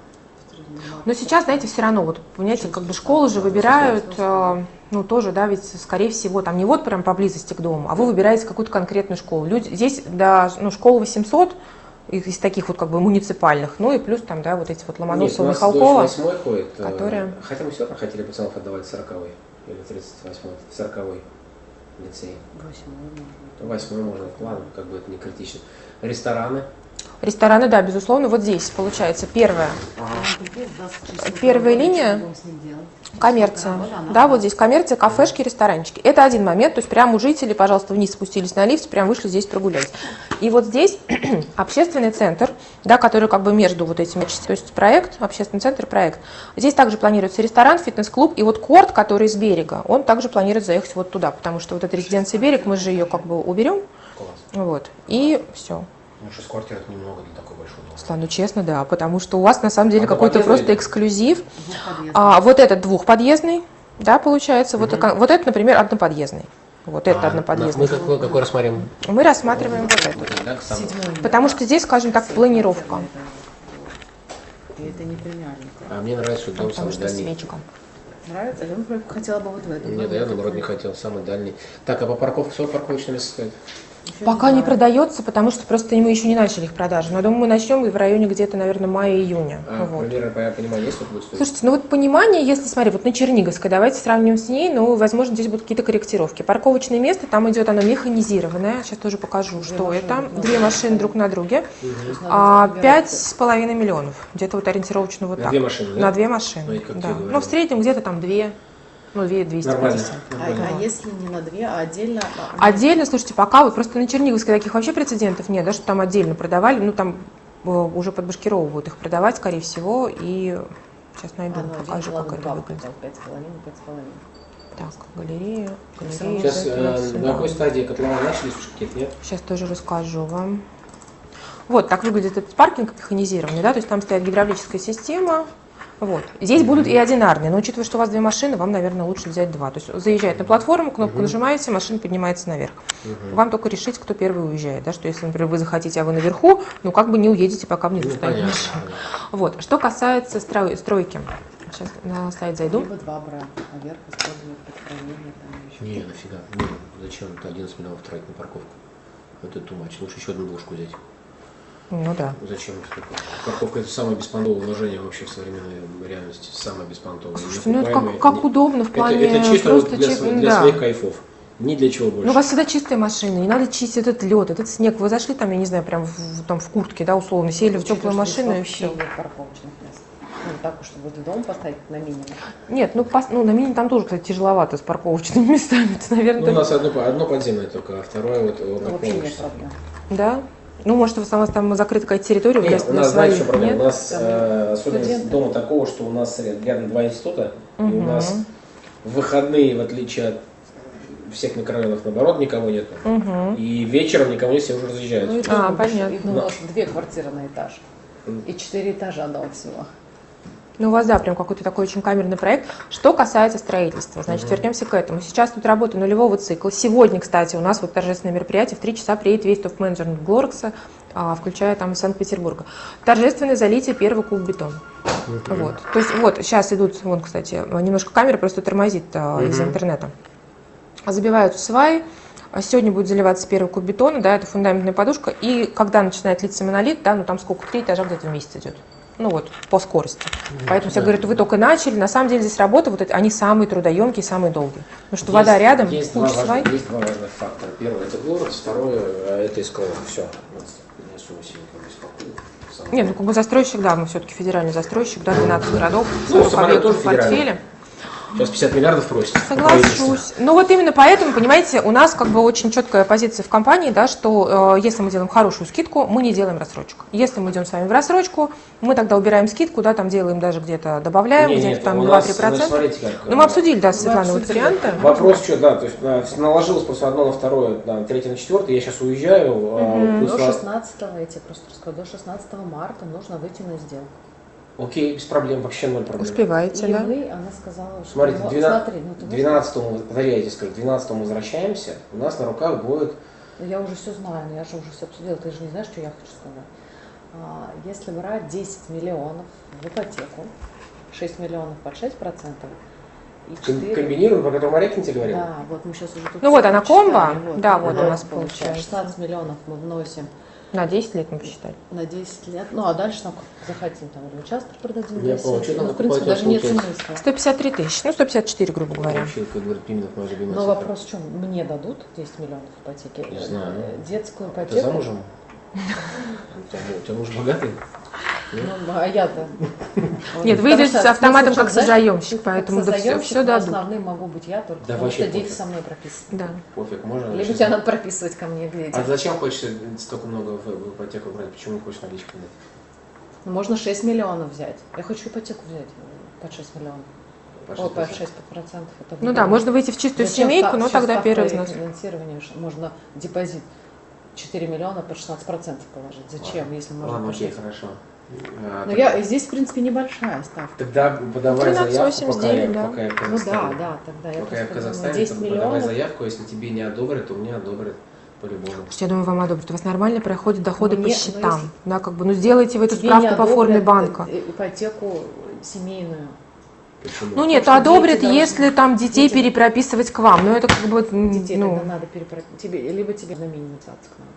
Но сейчас, знаете, все равно, вот, понимаете, как бы школы же выбирают, э, ну, тоже, да, ведь, скорее всего, там не вот прям поблизости к дому, а вы выбираете какую-то конкретную школу. Люди, здесь, да, ну, школа восемьсот, из, из таких вот, как бы, муниципальных, ну, и плюс там, да, вот эти вот Нет, у Ломоносова, нас Михалкова. дочь восьмой ходит. э, которая- Хотя мы все равно хотели пацанов отдавать в сороковой или тридцать восьмой, в сороковой лицей. Восьмой можно, ладно, как бы это не критично. Рестораны. Рестораны, да, безусловно, вот здесь, получается, первая. Первая линия коммерция. Да, вот здесь коммерция, кафешки, ресторанчики. Это один момент, то есть прямо у жителей, пожалуйста, вниз спустились на лифте, прям вышли здесь прогулять. И вот здесь общественный центр, да, который как бы между вот этими, то есть проект, общественный центр, проект. Здесь также планируется ресторан, фитнес-клуб, и вот корт, который с берега, он также планирует заехать вот туда, потому что вот эта резиденция берег, мы же ее как бы уберем, Класс. вот, и все. Ну, шесть квартир это немного для такой большой дома. Слава, ну честно, да, потому что у вас на самом деле А какой-то двухподъездный? просто эксклюзив. А, вот этот двухподъездный, да, получается. Вот, это- вот это, например, одноподъездный. Вот это А, одноподъездный. Мы какой, какой рассмотрим? Мы рассматриваем вот этот. Да, сам. Потому что здесь, скажем так, планировка. И это не премиальник. А мне нравится, что дом Потому самый что дальний. свечка. Нравится? Я бы хотела бы вот в этом. Нет, я наоборот не хотел, самый дальний. Так, а по парковке сколько парковочное место стоит? Еще Пока не знаю. продается, потому что просто мы еще не начали их продажи. Но я думаю, мы начнем в районе где-то, наверное, мая-июня. А, Вот. примерно, я понимаю, есть вот будет стоить? Слушайте, ну вот понимание, если смотри, вот на Черниговской, давайте сравним с ней, ну, возможно, здесь будут какие-то корректировки. Парковочное место, там идет оно механизированное, сейчас тоже покажу, что машины это. друг на Две друге. машины друг на друге. То есть надо А, выбирать. Пять с половиной миллионов, где-то вот ориентировочно вот На так. две машины, да? На две Ну, и машины, как да. тебе говорили? Ну, в среднем где-то там две, ну, две двести Нормально. пятьдесят. А, Нормально. а если не на две, а отдельно? а, Отдельно, слушайте, пока вот просто на Черниговской таких вообще прецедентов нет, да, что там отдельно продавали, ну, там э, уже под Башкирова будут их продавать, скорее всего, и сейчас найду, А, ну, покажу, отдельно, как ладно, это два, выглядит. там пять с половиной, пять с половиной. Так, галерея, галерея. Сейчас э, да. на какой стадии котлована начались какие-то, нет? Сейчас тоже расскажу вам. Вот так выглядит этот паркинг механизированный, да, то есть там стоит гидравлическая система. Вот. Здесь будут и одинарные, но учитывая, что у вас две машины, вам, наверное, лучше взять два. То есть заезжает на платформу, кнопку uh-huh. нажимаете, машина поднимается наверх. Uh-huh. Вам только решить, кто первый уезжает, да, что если, например, вы захотите, а вы наверху, ну как бы не уедете, пока внизу ну, стоит машина. Вот. Что касается строй, стройки. Сейчас на сайт зайду. Либо два брать, а верх использовать под хранение. Не, нафига. Не, зачем это одиннадцать миллионов тратить на парковку? Это too much. Лучше еще одну двушку взять. Ну да. Зачем это такое? Парковка это самое беспонтовое вложение вообще в современной реальности. Самое беспонтовое. Слушайте, ну это как, как удобно в плане. Это, это чисто вот для, чист... для да. своих кайфов. Ни для чего больше. Ну, у вас всегда чистая машина, не надо чистить этот лед, этот снег. Вы зашли там, я не знаю, прям в, там, в куртке, да, условно, сели в теплую машину и все. Нет парковочных мест. Ну, так, чтобы возле дома поставить на минимум. Нет, ну, пос, ну на минимум там тоже, кстати, тяжеловато с парковочными местами. Это, наверное, ну, только... у нас одно, одно подземное только, а второе вот... вот ну, вообще нет проблем. Да? Ну, может, у вас там закрыта какая-то территория? Нет, у нас, знаете, что проблема? Нет? У нас Там э, особенность студенты. дома такого, что у нас рядом два института, Угу. и у нас в выходные, в отличие от всех микрорайонов, наоборот, никого нет. Угу. И вечером никого не все уже разъезжаются. Ну, А, и понятно. ну, у нас две квартиры на этаж. И четыре этажа дом всего. Ну, у вас, да, прям какой-то такой очень камерный проект. Что касается строительства, значит, Угу. вернемся к этому. Сейчас тут работа нулевого цикла. Сегодня, кстати, у нас вот торжественное мероприятие. В три часа приедет весь топ-менеджмент Глорекса, включая там из Санкт-Петербурга. Торжественное залитие первого куб бетона. Угу. Вот. То есть вот сейчас идут, вон, кстати, немножко камера просто тормозит а, угу. из интернета. Забиваются сваи. Сегодня будет заливаться первый куб бетона, да, это фундаментная подушка. И когда начинает литься монолит, да, ну там сколько, три этажа где-то в месяц идет. Ну вот, по скорости. Ну, поэтому все да. говорят, вы только начали. На самом деле здесь работы, вот эти, они самые трудоемкие, самые долгие. Потому что есть, вода рядом, есть куча два свай. Важных, есть два важных фактора. Первое это Глорекс, второе это СКО. Все. Не особо сильно беспокоит. Нет, ну как бы застройщик, да, мы все-таки федеральный застройщик, да, двенадцать городов, ну, сорок объектов в портфеле. Сейчас пятьдесят миллиардов просит. Соглашусь. Ну вот именно поэтому, понимаете, у нас как бы очень четкая позиция в компании, да, что э, если мы делаем хорошую скидку, мы не делаем рассрочку. Если мы идем с вами в рассрочку, мы тогда убираем скидку, да, там делаем даже где-то добавляем, где-то там два-три процента. Ну мы обсудили, да, с Светланой вот варианты. Вопрос, что, да, то есть наложилось просто одно на второе, на третье на четвертое, я сейчас уезжаю. Угу. До шестнадцатого, я тебе просто расскажу, до шестнадцатого марта нужно выйти на сделку. Окей, без проблем, вообще ноль проблем. Успеваете, и да? мы, она сказала, что... Смотрите, ну, двенадцатого, смотри, ну, двенадцатого, подожди, я тебе скажу, двенадцатого возвращаемся, у нас на руках будет... Ну, я уже все знаю, но я же уже все обсудила, ты же не знаешь, что я хочу сказать. А, если брать десять миллионов в ипотеку, шесть миллионов под шесть процентов, и четыре... Комбинируем, про который Мария тебе говорила? Да, вот мы сейчас уже тут... Ну вот она комбо, вот, да, вот да, у нас получается. шестнадцать миллионов мы вносим. На десять лет мы посчитали. На десять лет. Ну, а дальше там захотим, там, или участок продадим. Я десять. получу, ну, в принципе, даже нет смысла. сто пятьдесят три тысячи, ну, сто пятьдесят четыре, грубо говоря. Вообще, как говорит Пименов, мой любимый. Но вопрос в чем? Мне дадут десять миллионов ипотеки? Не знаю. Детскую ипотеку? Ты замужем? У тебя муж богатый? Ну, а я-то? Нет, вы идете с автоматом как созаемщик, поэтому да все дадут. Основным могу быть я только, да, потому что дети пофиг. Со мной прописаны. Да. Пофиг, можно? Либо тебя надо прописывать ко мне, где А зачем хочешь столько много в ипотеку брать? Почему не хочешь наличку брать? Ну, можно шесть миллионов взять. Я хочу ипотеку взять под шесть миллионов. О, под шесть процентов. Ну да, можно выйти в чистую Зачем семейку, ста- но сейчас тогда первый ставка взнос. финансирования, можно депозит четыре миллиона под шестнадцать процентов положить. Зачем, Ладно. если можно... Ладно, окей, по шесть? хорошо. А, Но я, здесь, в принципе, небольшая ставка. Тогда подавай заявку, пока я, да. пока я в Ну Казахстане. да, да, тогда я Пока я в просто Казахстане, думаю, десять то подавай миллионов. заявку, если тебе не одобрят, то мне одобрят по-любому. Слушайте, я думаю, вам одобрят. У вас нормально проходят доходы Мне, по ну, счетам. если Да, как бы, ну сделайте вы эту Тебе справку не по форме одобрят банка. ипотеку семейную. Почему? Ну нет, Потому что одобрят, дети если должны- там детей дети- перепрописывать к вам. Ну это как бы, Детей ну... тогда надо перепрописать. Тебе, либо тебе на минимизацию к нам.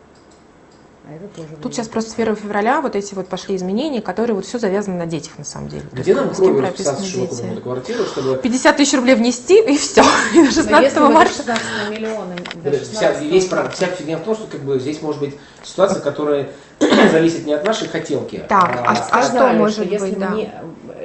А это тоже Тут вариант. сейчас просто с первого февраля вот эти вот пошли изменения, которые вот все завязано на детях на самом деле. То Где есть, нам с кем кровью прописаны расписаться, чтобы дети? купить эту квартиру, чтобы... пятьдесят тысяч рублей внести и все. И до Но шестнадцатого если вы до марта. шестнадцатого миллиона, до Вся, шестнадцатого весь, про- вся фигня в том, что как бы, здесь может быть ситуация, которая зависит не от нашей хотелки. Так, а, а что сказали, может если быть, да? мне,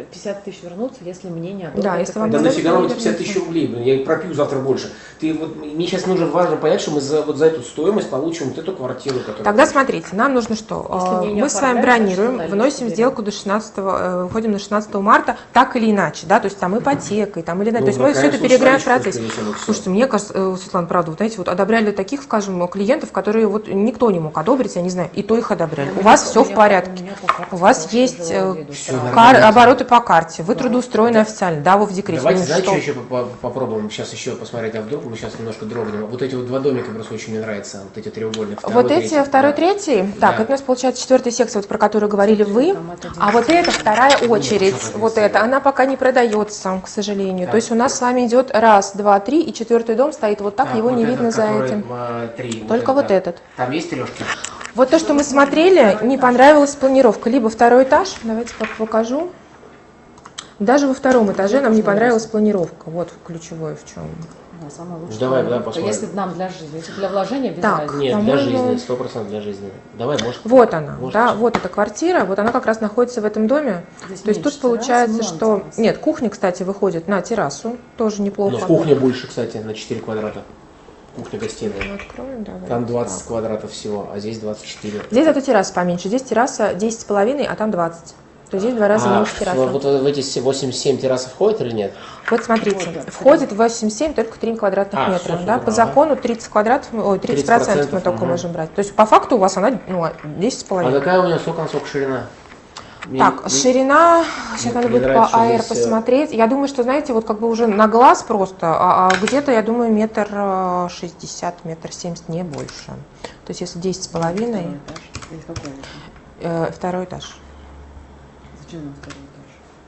пятьдесят тысяч вернутся, если мне не одобрят. Да, если вам Да надо, нафига нам эти вернется. пятьдесят тысяч рублей, блин, я их пропью завтра больше. Ты вот, мне сейчас нужно важно понять, что мы за, вот за эту стоимость получим вот эту квартиру, которую... Тогда смотрите, нам нужно что? Если А, мне не Мы с вами оформляют, бронируем, значит, выносим наличку сделку до шестнадцатого, э, выходим на шестнадцатого марта, так или иначе, да, то есть там ипотекой, там или иначе. Ну, То есть на мы все крайний это случай переиграем в наличку процессе. перенесем, и всё. Слушайте, мне кажется, э, Светлана, правда, вот знаете, вот одобряли таких, скажем, клиентов, которые вот никто не мог одобрить, я не знаю, и то их одобряли. У вас все в порядке. У вас есть э, кар- обороты по карте, вы трудоустроены официально, да, вы в декрете. Давайте, Ну, знаете, что? что еще по- попробуем сейчас еще посмотреть, а вдруг мы сейчас немножко дрогнем. Вот эти вот два домика просто очень мне нравятся, вот эти треугольные. Второй, Вот эти, третий. второй, Да. третий, так, Да. это у нас получается четвертая секция, вот про которую говорили вы, Там это а вот это вторая очередь, что-то вот интересное. это, она пока не продается, к сожалению. Так. То есть у нас с вами идет раз, два, три, и четвертый дом стоит вот так, Так, его вот не этот, видно за который, этим. а, три, Только вот да. этот. Там есть трешки? Вот то, что мы смотрели, не понравилась планировка. Либо второй этаж, давайте пок- покажу. Даже во втором этаже нам не понравилась планировка. Вот ключевое в чем. Да, самое лучшее. Давай, да, планировка. посмотрим. Если нам для жизни, если для вложения, без Так. разницы. Нет, для По-моему- жизни, сто процентов для жизни. Давай, может. Вот она, может, да, что-то. вот эта квартира, вот она как раз находится в этом доме. Здесь То есть тут меньше получается, террас, что... много террас. Нет, кухня, кстати, выходит на террасу, тоже неплохо. Но кухня больше, кстати, на четыре квадрата. Кухня-гостиная. Ну, откроем, давай. Там двадцать квадратов всего, а здесь двадцать четыре. Здесь зато терраса поменьше. Здесь терраса десять с половиной, а там двадцать. То есть здесь в два раза А меньше в- терраса. вот в эти восемьдесят семь террасы входит или нет? Вот смотрите, Вот, да, входит в восемьдесят семь только три квадратных А, метра. всё, Да? супер, По ага. закону тридцать квадратов, ой, тридцать процентов мы только ага. можем брать. То есть по факту у вас она ну, десять с А половиной. какая у нее сколько, сколько ширина? Мне- Так, мне- ширина, сейчас мне надо будет нравится, по АР здесь, э, посмотреть. Я думаю, что, знаете, вот как бы уже на глаз просто, а, а где-то, я думаю, метр э, шестьдесят, метр семьдесят, не больше. То есть если десять с половиной, Второй этаж. Или какой это? э, второй этаж. Зачем нам второй этаж?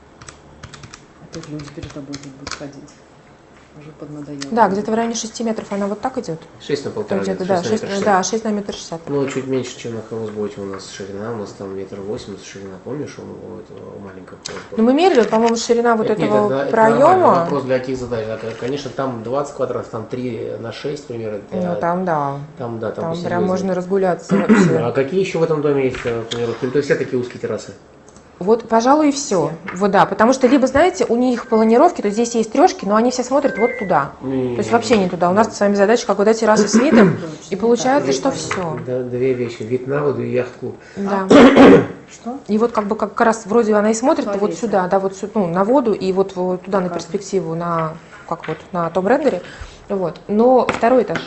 Опять люди перед тобой тут будут ходить. Уже поднадоело. Да, где-то в районе шести метров она вот так идет. шесть на Там полтора где-то, метра, да, шесть на шесть, метр шестьдесят. да, шесть на метр шестьдесят. Ну, чуть меньше, чем на Хаусботе у нас ширина. У нас там метр восемьдесят ширина. Помнишь, у, у этого у маленького Хаусбота? Ну, мы мерили, по-моему, ширина вот Это нет, этого это- это нормально. проема. Вопрос для каких задач. Да, конечно, там двадцать квадратов, там три на шесть примерно. Ну, там, да. Там, да, там, Там посерьезнее. прям можно разгуляться вообще. А какие еще в этом доме есть э, планировки? Или то все такие узкие террасы? Вот, пожалуй, и все. Вот, да, потому что либо, знаете, у них планировки, то есть здесь есть трешки, но они все смотрят вот туда. То есть вообще не туда. У нас с вами задача, как вот эти террасы с видом, и получается, что все. Да, две вещи. Вид на воду и яхт-клуб. Да. Что? И вот как бы как раз вроде она и смотрит вот Туалете. сюда, да, вот сю- ну, на воду и вот, вот туда на перспективу, на как вот на том рендере. Вот. Но второй этаж.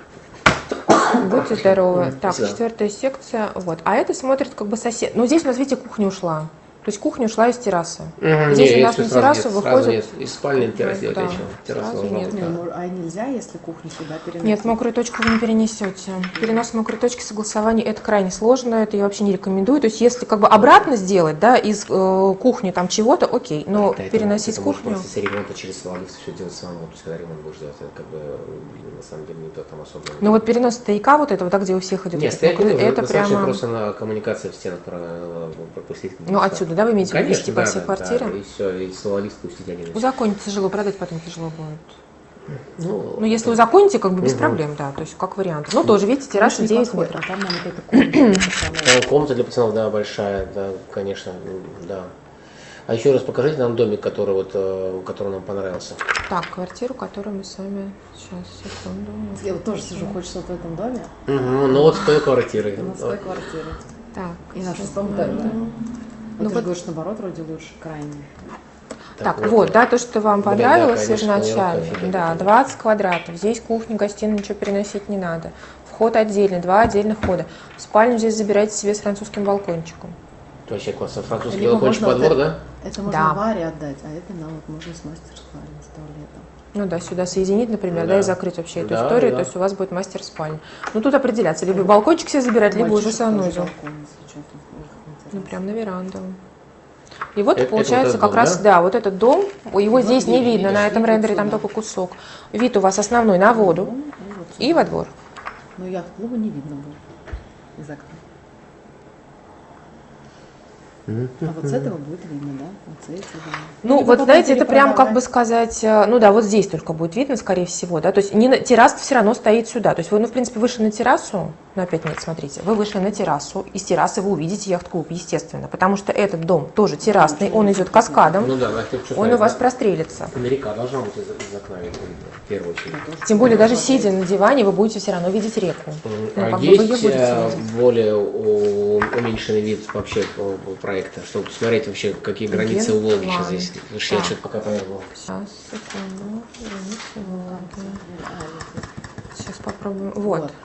Будьте здоровы. Так, Спасибо. четвертая секция. Вот. А это смотрит как бы сосед. Ну, здесь у нас, видите, кухня ушла. То есть кухня ушла из террасы. Мгм, Здесь не, у нас если на сразу террасу нет, сразу выходит. нет. Из спальни на террасе делать Да, нечего. Терраса сразу должна нет. быть. Не, да. ну, а нельзя, если кухню сюда переносить? Нет, мокрую точку вы не перенесете. Перенос мокрой точки согласования это крайне сложно, это я вообще не рекомендую. То есть, если как бы обратно сделать, да, из э, кухни там чего-то, окей, но Да, это- переносить это может кухню. после ремонта через лифт все делать самому. То есть, когда ремонт будешь делать, это как бы на самом деле не то там особо. Ну вот перенос стояка вот этого, да, где у всех идет, Нет, этот стоять не мокрый- нужно, это достаточно прямо. просто на коммуникации в стенах про- пропустить. Ну отсюда, да, вы имеете в виду Конечно, вести по да, всей да, квартире? да, и все, и сололист пустить один. и всё. Узаконить тяжело, продать потом тяжело будет. Ну, Ну, если узаконите, как бы без Мгм. проблем, да, то есть как вариант. Ну, тоже, видите, терраса Конечно, девять неплохой, метров. а там нам вот эта комната, пацаны. там комната для пацанов, да, большая, да, конечно, м, да. А еще раз покажите нам домик, который вот, э, который нам понравился. Так, квартиру, которую мы с вами сейчас, секунду. Я вот тоже сижу, хочется вот в этом доме, Угу, ну вот с той квартиры. на своей квартире. Так, И на шестом секунду. доме. Ну, Вот ты вот- говоришь, наоборот, вроде лучше, крайне. Так, вот, да, то, что вам Да, понравилось да, конечно, изначально. планировка офигенная, Да, конечно. двадцать квадратов. Здесь кухня, гостиная, ничего переносить не надо. Вход отдельный, два отдельных хода. Спальню здесь забирайте себе с французским балкончиком. Вообще классно. Французский Либо балкончик можно по вот двор, это- да? Это можно Да. Варе отдать, а это нам вот можно с мастер-спальней, с туалетом. Ну да, сюда соединить, например, да, Да. и закрыть вообще эту Да, историю. да. То есть у вас будет мастер спальня. Ну тут определяться, либо балкончик себе забирать, либо уже Мальчишек тоже санузел. балкон, если что, тут у них Ну интересно. прям на веранду. И вот Это- это получается вот этот как дом, раз, да? да, вот этот дом, его вот здесь не вид, видно, на видишь, этом вид рендере там отсюда. только кусок. Вид у вас основной на воду Ну, и вот и сюда. во двор. Но яхт-клуба не видно было из окна. А вот с этого будет видно, да? Вот с этого. Ну, Или вот потом знаете, это прям как перепродавать. бы сказать, э, ну да, вот здесь только будет видно, скорее всего, да, то есть не на, терраса все равно стоит сюда, то есть вы, ну, в принципе, вышли на террасу, но опять нет, смотрите, вы вышли на террасу, из террасы вы увидите яхт-клуб, естественно, потому что этот дом тоже террасный, он идет каскадом, Ну да, так что он у вас прострелится. Река должна быть из, из окна видна, в первую очередь. Тем более, даже сидя на диване, вы будете все равно видеть реку. Ну, А как бы вы ее есть будете э, видеть. более у- уменьшенный вид вообще э, проекта, чтобы посмотреть вообще, какие границы у Волги сейчас Генплан. здесь. Потому что я Так. что-то пока повернул. Сейчас, секунду. границы Волги. Сейчас попробуем. Вот. Вот.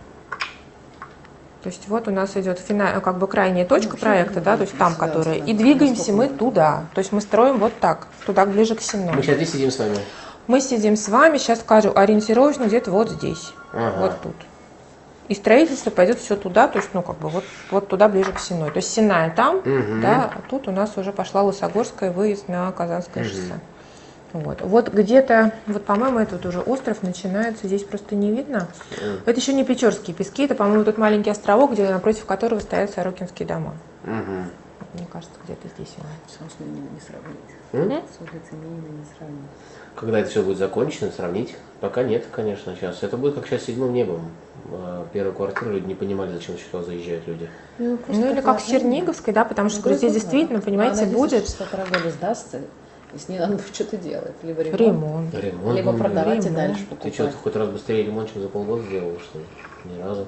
То есть вот у нас идет фина- как бы крайняя точка Ну, проекта, да, то есть там, сюда, которая. сюда. И двигаемся Насколько мы можно? туда. То есть мы строим вот так, туда ближе к Мы Сенной. сейчас здесь сидим с вами. Мы сидим с вами, сейчас скажу, ориентировочно где-то вот здесь. Ага. Вот тут. И строительство пойдет все туда, то есть, ну, как бы вот, вот туда ближе к Сеной. То есть Сенная там, Мгм. да, а тут у нас уже пошла Лысогорская, выезд на Казанское шоссе. Вот. Вот где-то, вот, по-моему, этот уже остров начинается, здесь просто не видно. Это еще не Печорские пески, это, по-моему, тот маленький островок, где, напротив которого стоят Сорокинские дома. Мгм. Мне кажется, где-то здесь он. С Мининой не сравнить. М? С улицей Мининой не сравнить. Когда это все будет закончено, сравнить? Пока нет, конечно, сейчас. Это будет как сейчас седьмым небом. А, Первую квартиру люди не понимали, зачем сюда заезжают люди. Ну, или как в Черниговской, да, потому что, говорю, здесь действительно, понимаете, будет полтора года сдастся, и с ней надо будет что-то делать. Либо ремонт, ремонт. Ремонт. либо ну, продавать и ремонт. дальше Ты что, покупать. хоть раз быстрее ремонт, чем за полгода сделал, что ли? Ни разу.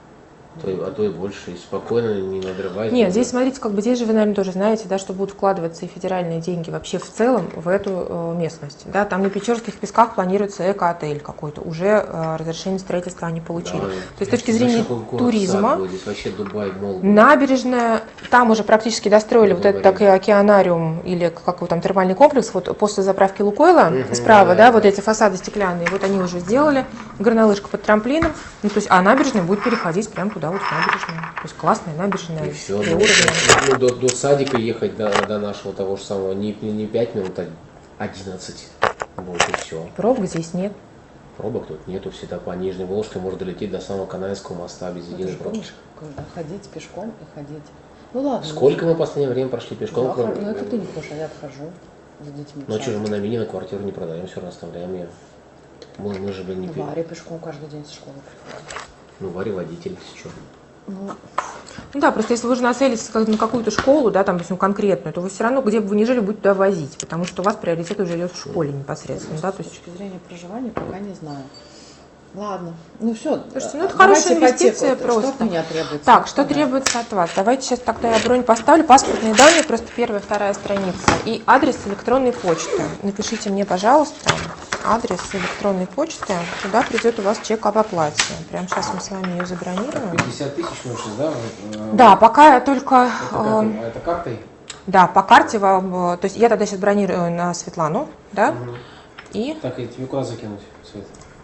То и- а то и больше. И спокойно, не надрываясь. Нет, здесь, смотрите, как бы здесь же вы, наверное, тоже знаете, да, что будут вкладываться и федеральные деньги вообще в целом в эту э, местность. Да, там на Печорских песках планируется эко-отель какой-то. Уже э, разрешение строительства они получили. Да, То есть с точки зрения знаешь, какой город, туризма, сад будет. Здесь вообще Дубай, мол. набережная, там уже практически достроили вот этот Говорили. так и океанариум или как его там термальный комплекс, вот после заправки Лукойла Мгм, справа, да, да, да. вот эти фасады стеклянные, вот они уже сделали, горнолыжка под трамплином, ну то есть, а набережная будет переходить прямо туда вот в набережную, то есть классная набережная, И все. при Ну, уровне. ну, до, до садика ехать до, до нашего того же самого не, не пять минут, а одиннадцать. Вот и все. Пробок здесь нет. Пробок тут нету, всегда по Нижней Волжской можно долететь до самого Канайского моста без Ну, ты единой же пробки. помнишь, когда ходить пешком и ходить. Ну ладно. Сколько ну, мы в последнее время прошли пешком? да, кроме- Ну это ты не хочешь, а я отхожу за детьми. Ну а что же мы на мини на квартиру не продаем, все равно оставляем ее. Мы, мы же, блин, не пи- Варя пешком каждый день со школы приходит. Ну, Варя водитель, что. Ну, Ну да, просто если вы же нацелитесь как- на какую-то школу, да, там, допустим, конкретную, то вы все равно, где бы вы ни жили, будете туда возить, потому что у вас приоритет уже идет в школе непосредственно, да, то с есть. точки зрения проживания пока не знаю. Ладно. Ну все. Слушайте, ну это хорошая инвестиция просто. Что от меня требуется? Так, что Да. требуется от вас? Давайте сейчас тогда я бронь поставлю. Паспортные данные, просто первая, вторая страница. И адрес электронной почты. Напишите мне, пожалуйста, адрес электронной почты. Туда придет у вас чек об оплате. Прямо сейчас мы с вами ее забронируем. пятьдесят тысяч, ну, сейчас, да? Да, пока я только... Это, как, э, это картой? да, по карте вам... э, То есть я тогда сейчас бронирую на Светлану, да? Мгм. И... Так, и тебе куда закинуть, Свет?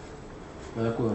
На какую?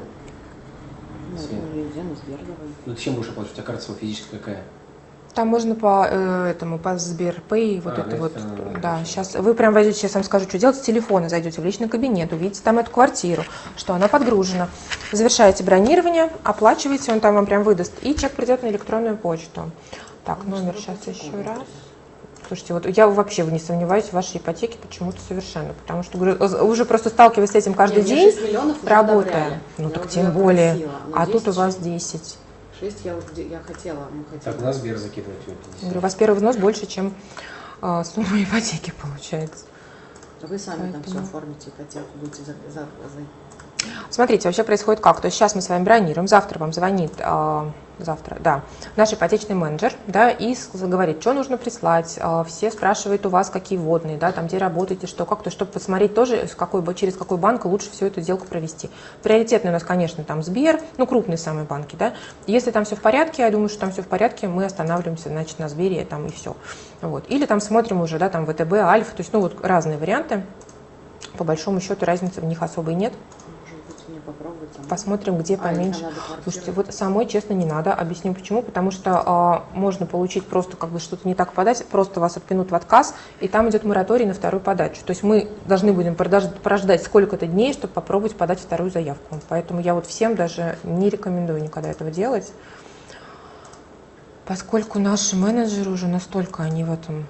Ну, Свет. ну, Сбер давай. Ну, ты чем будешь оплачивать? У тебя карта своя физическая какая? Там можно по э, этому, по Сберпэй, вот А, это да, вот, это, да, да, сейчас вы прям возьмете, сейчас вам скажу, что делать, с телефона зайдете в личный кабинет, увидите там эту квартиру, что она подгружена, завершаете бронирование, оплачиваете, он там вам прям выдаст, и чек придет на электронную почту. Так, номер сейчас еще раз. Слушайте, вот я вообще не сомневаюсь в вашей ипотеке почему-то совершенно, потому что говорю, уже просто сталкиваюсь с этим каждый Нет, мне день, шесть миллионов уже работая. одобряли. Ну Я так уже тем более, просила, но а тут у десять вас шесть. десять. шесть я, вот где- я хотела, мы хотели. Так, на Сбер закидывать тебе Я пятьдесят. говорю, у вас первый взнос больше, чем э, сумма ипотеки получается. Вы сами там все Поэтому- оформите, ипотеку будете за, за, за- Смотрите, вообще происходит как? То есть сейчас мы с вами бронируем, завтра вам звонит, э, завтра, да, наш ипотечный менеджер, да, и с- говорит, что нужно прислать, э, все спрашивают у вас, какие вводные, да, там, где работаете, что, как, то, чтобы посмотреть тоже, с какой, ба- через какой банк лучше всю эту сделку провести. Приоритетный у нас, конечно, там Сбер, ну, крупные самые банки, да, если там все в порядке, я думаю, что там все в порядке, мы останавливаемся, значит, на Сбере, там, и все, вот, или там смотрим уже, да, там, ВТБ, Альфа, то есть, ну, вот разные варианты, по большому счету разницы в них особой нет. Может быть, мне попробовать. там. Посмотрим, где А, или поменьше. там надо квартиру? Слушайте, вот самой, честно, не надо. Объясню почему. Потому что а, можно получить просто как бы что-то не так подать, просто вас отпинут в отказ, и там идет мораторий на вторую подачу. То есть мы должны будем продаж- прождать сколько-то дней, чтобы попробовать подать вторую заявку. Поэтому я вот всем даже не рекомендую никогда этого делать. Поскольку наши менеджеры уже настолько они в этом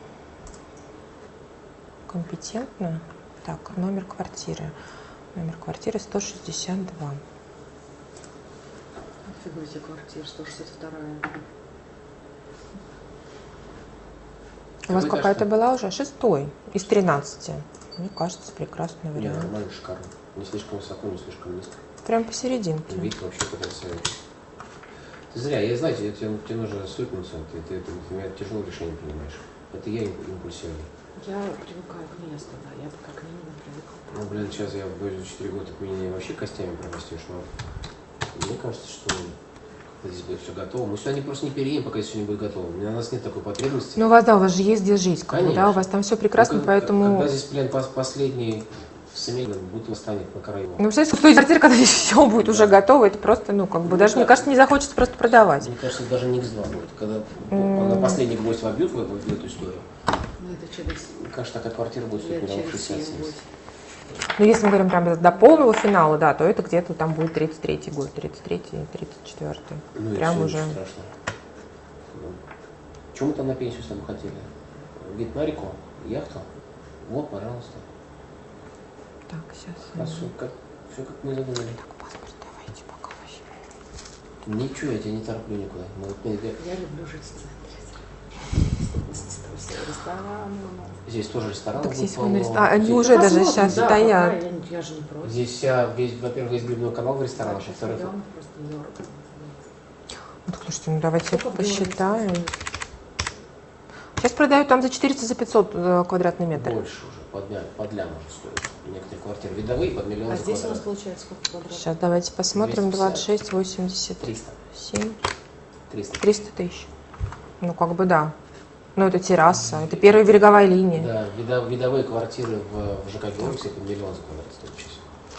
компетентны. Так, номер квартиры. Номер квартиры сто шестьдесят два. Фига себе квартира, сто шестьдесят вторая. У вас Какой какая-то этаж-то? была уже? Шестой из тринадцати. Мне кажется, прекрасный Не, вариант. нормально, шикарно. Не слишком высоко, не слишком низко. Прям посерединке. Вид вообще потрясающий. Ты зря, я знаю, тебе, тебе, тебе нужно сутнуться, ты, ты, ты, ты, ты тяжелое решение принимаешь. Это я импульсивный. Я привыкаю к месту, да, я пока к нему привыкла. Ну, блин, сейчас я буду четыре года, к меня вообще костями прорастешь, но мне кажется, что здесь будет все готово. Мы сюда не просто не переедем, пока здесь все не будет готово. У меня- у нас нет такой потребности. Ну, у вас, да, у вас же есть где жить, как бы, да, Конечно. у вас там все прекрасно, Ну, как- поэтому... Когда здесь, блин, пос- последний семейный будто станет на краю. Ну, представляете, в той квартире, когда здесь все будет уже готово, это просто, ну, как бы, Ну, даже, да. мне кажется, не захочется просто продавать. Мне кажется, даже не икс два будет. Когда, М. когда последний гвоздь вобьют в, в эту историю, Ну это через мне кажется, такая квартира будет стоить лет миллионов через шестьдесят семь-восемь. Ну, если мы говорим прям до полного финала, да, то это где-то там будет тридцать третий год, тридцать третий, тридцать четвёртый. Ну, и Прям всё, уже. ничего страшного. Ну, чем мы там на пенсию с тобой хотели? Вид на реку? Яхту? Вот, пожалуйста. Так, сейчас. Все как, все как мы задумали. Так, паспорт давайте пока возьмем. Ничего, я тебя не тороплю никуда. Мы вот, я- Я люблю жить в центре. Рестораны у нас. здесь тоже ресторан. Так будет здесь полно. вон ресторан. А, они Здесь- уже даже Посмотрим, сейчас да, стоят. пока Я, я же не против. Здесь вся, весь, во-первых, весь грибной канал в ресторанах, Сейчас во-вторых, идем, просто дорого. Ну, так, слушайте, ну давайте Сколько было посчитаем. Сейчас продают там за четыреста, за пятьсот э, квадратный метр. больше уже, под, ля- под лям уже стоит. Некоторые квартиры видовые под миллион А за здесь у нас квадрат. получается сколько квадратов? Сейчас давайте посмотрим. двести двадцать пятьдесят. шесть, восемьдесят триста. семь, триста. триста тысяч. Ну, как бы да. Ну, это терраса, это первая береговая линия. Да, видо- видовые квартиры в, в ЖК Георгиевске под миллион за квадрат стоят сейчас.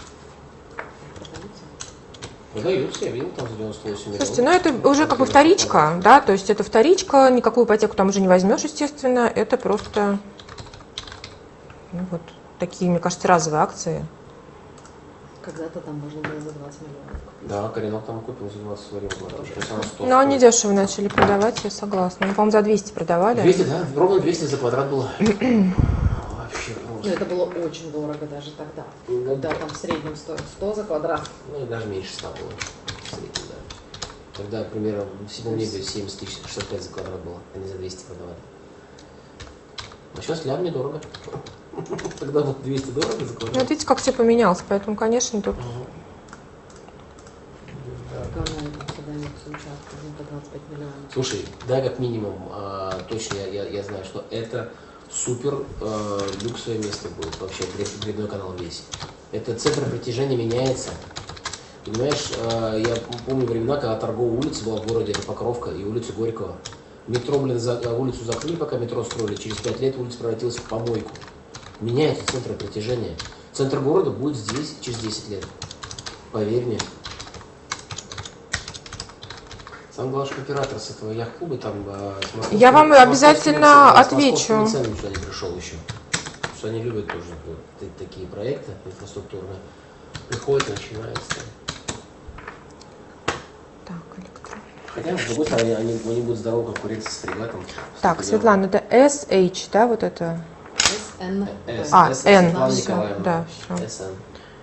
Продаются, я видел там за девяносто восемь миллионов. Слушайте, ну это уже как бы вторичка, да, то есть это вторичка, никакую ипотеку там уже не возьмешь, естественно, это просто, ну, вот такие, мне кажется, разовые акции. Когда-то там можно было за двадцать миллионов купить. Да, Коренок там купил за двадцать сварил квадрат. То есть она сто Но они стоит. дешево начали продавать, я согласна. Ну, по-моему, за двести продавали. двести, да? Ровно двести за квадрат было. Вообще Ну, просто. это было очень дорого даже тогда. Ну, Когда там в среднем стоит сто за квадрат. Ну и даже меньше ста было. В среднем, да. Тогда, примерно, в седьмом небе семьдесят тысяч, шестьдесят пять за квадрат было. Они за двести продавали. А сейчас лям недорого. Тогда было двести дорого за Ну, квадрат. вот видите, как все поменялось, поэтому, конечно, тут... Канал там продается участок, ну, по двадцать пять миллионов. Слушай, да, как минимум, а, точно я, я, я знаю, что это супер а, люксовое место будет вообще, гриб- грибной канал весь. Это центр притяжения меняется. Понимаешь, а, я помню времена, когда торговая улица была в городе, это Покровка и улица Горького. Метро, блин, за, улицу закрыли, пока метро строили, через пять лет улица превратилась в помойку. Меняется центр притяжения. Центр города будет здесь через десять лет. Поверь мне. Самый главный оператор с этого яхт-клуба там... э, с московскими- Я вам с московскими обязательно ценами- с отвечу. московскими ценами сюда не пришел еще. Потому что они любят тоже вот та- такие проекты инфраструктурные. Приходят, начинается. Так, электронный. Хотя, с другой стороны, они, они будут здорово конкурировать с фрегатом. Так, Светлана, это эс эйч, да, вот это? эс эн. С, А, С, Н, Светлана всё, Николаевна. да, всё. СН.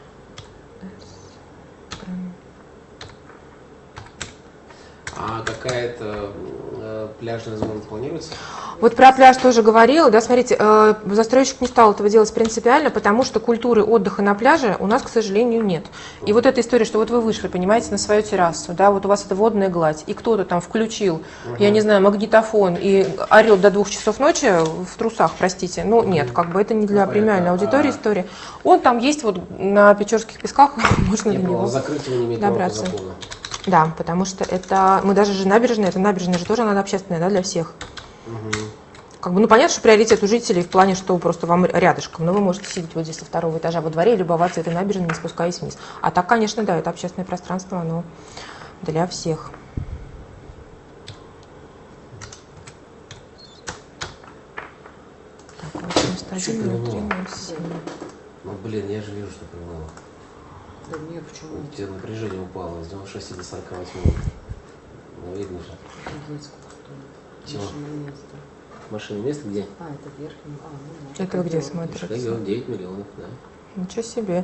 А какая-то э, пляжная зона планируется? Вот про пляж тоже говорила, да, смотрите, э, застройщик не стал этого делать принципиально, потому что культуры отдыха на пляже у нас, к сожалению, нет. И вот эта история, что вот вы вышли, понимаете, на свою террасу, да, вот у вас это водная гладь, и кто-то там включил, я не знаю, магнитофон и орет до двух часов ночи в трусах, простите, ну нет, как бы это не для Ну, премиальной понятно. аудитории А- история. Он там есть вот на Печорских песках, можно Я на понял, него. закрытие не имеет права по добраться. закону. Да, потому что это, мы даже же набережная, это набережная же тоже она общественная, да, для всех. Мгм. Как бы, ну, понятно, что приоритет у жителей в плане, что просто вам рядышком, но вы можете сидеть вот здесь со второго этажа во дворе и любоваться этой набережной, не спускаясь вниз. А так, конечно, да, это общественное пространство, оно для всех. Так, восемьдесят один, ноль три, ноль семь. Ну, блин, я же вижу, что привело. Да нет, почему? У тебя напряжение упало с девяноста шести до сорока восьми. Ну, видно же. Офигеть, сколько стоит. Чего? Машина место. Машина место где? А, это верхний. А, ну, может, Это вы где регион. смотрите? Регион девять миллионов, да. Ничего себе.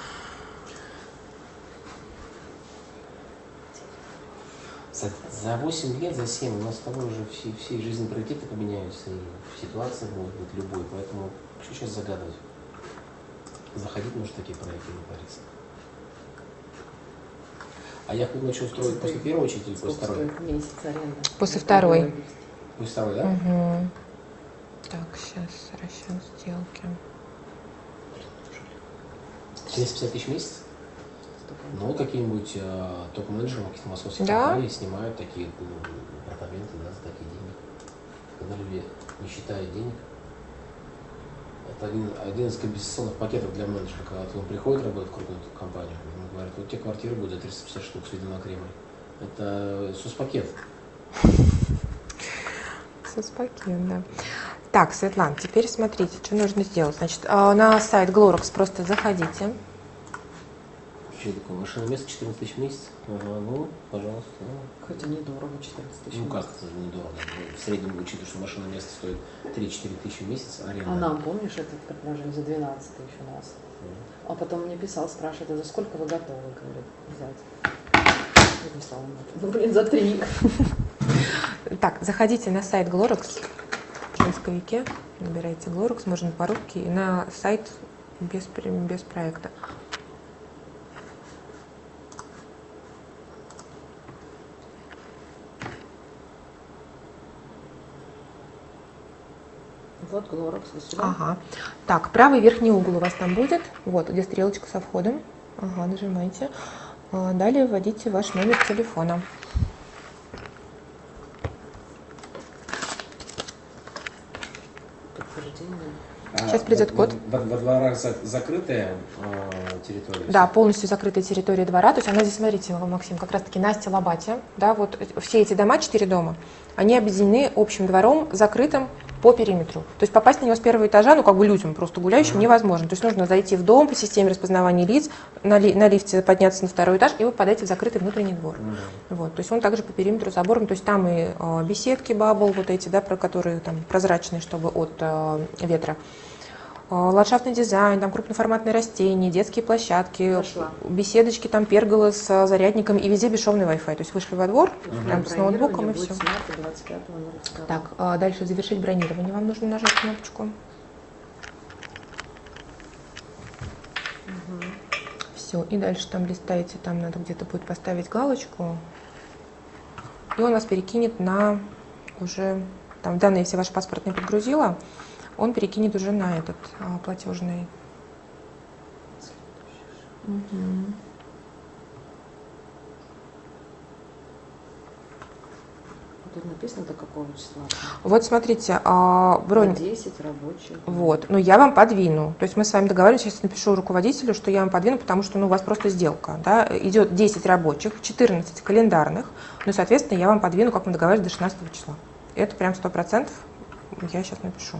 За, за восемь лет, за семь у нас с тобой уже все, все жизненные приоритеты поменяются, и ситуация может быть любой, поэтому что сейчас загадывать? Заходить нужно в такие проекты, не париться. А я хоть начал строить после первой очереди или после Сколько второй? стоит месяц аренда? После Это второй. дорого. После второй, да? Угу. Так, сейчас расчет сделки. четыреста пятьдесят тысяч в месяц? Столько. Ну, какие-нибудь э, топ-менеджеры каких-то московских Да? компаний снимают такие ну, апартаменты, да, за такие деньги. Когда люди не считают денег. Это один, один из компенсационных пакетов для менеджера, когда он приходит работать в крупную компанию, ему говорят, вот тебе квартира будет за триста пятьдесят штук с видом на Кремль. Это соцпакет. Соцпакет, да. Так, Светлана, теперь смотрите, что нужно сделать. Значит, а, на сайт Glorx просто заходите. Что такое? Машина место четырнадцать тысяч в месяц? Ага, ну, пожалуйста. Ну, Хотя недорого, четырнадцать тысяч. ну как это недорого? В среднем, учитывая, что машина место стоит три-четыре тысячи в месяц, аренда. А нам, помнишь, это предложили за двенадцать тысяч у нас? А потом мне писал, спрашивает, а за сколько вы готовы, говорит, взять? Я писала, ну, блин, за три. Так, заходите на сайт Glorx в поисковике, набирайте Glorx, можно по-русски, и на сайт без, без проекта. Вот Glorx, вы сюда. Ага. Так, правый верхний угол у вас там будет, вот, где стрелочка со входом. Ага, нажимайте. А, далее вводите ваш номер телефона. Подтверждение. Сейчас придет во, код. Во, во дворах за, закрытая э, территория? Да, полностью закрытая территория двора. То есть она здесь, смотрите, Максим, как раз таки на Стилобате. Да, вот все эти дома, четыре дома, они объединены общим двором, закрытым по периметру. То есть попасть на него с первого этажа, ну как бы людям, просто гуляющим, Ага. невозможно. То есть нужно зайти в дом по системе распознавания лиц, на, ли, на лифте подняться на второй этаж, и вы попадаете в закрытый внутренний двор. Мгм. Вот, то есть он также по периметру забором, то есть там и э, беседки бабл, вот эти, да, про которые там прозрачные, чтобы от э, ветра. Э, ландшафтный дизайн, там крупноформатные растения, детские площадки, Нашла. беседочки, там перголы с э, зарядником и везде бесшовный Wi-Fi. То есть вышли во двор, там с ноутбуком и все. двадцать пятого ноль второго. Так, э, дальше завершить бронирование. Вам нужно нажать кнопочку. Все, и дальше там листаете, там надо где-то будет поставить галочку. И он вас перекинет на уже, там данные все ваши паспортные подгрузила, он перекинет уже на этот а, платежный. Мгм. Тут написано до какого числа? Вот смотрите, а, бронь. десять рабочих. Вот, но я вам подвину. То есть мы с вами договорились, сейчас напишу руководителю, что я вам подвину, потому что ну, у вас просто сделка. Да? Идет десять рабочих, четырнадцать календарных, ну, соответственно, я вам подвину, как мы договорились, до шестнадцатого числа. Это прям сто процентов я сейчас напишу.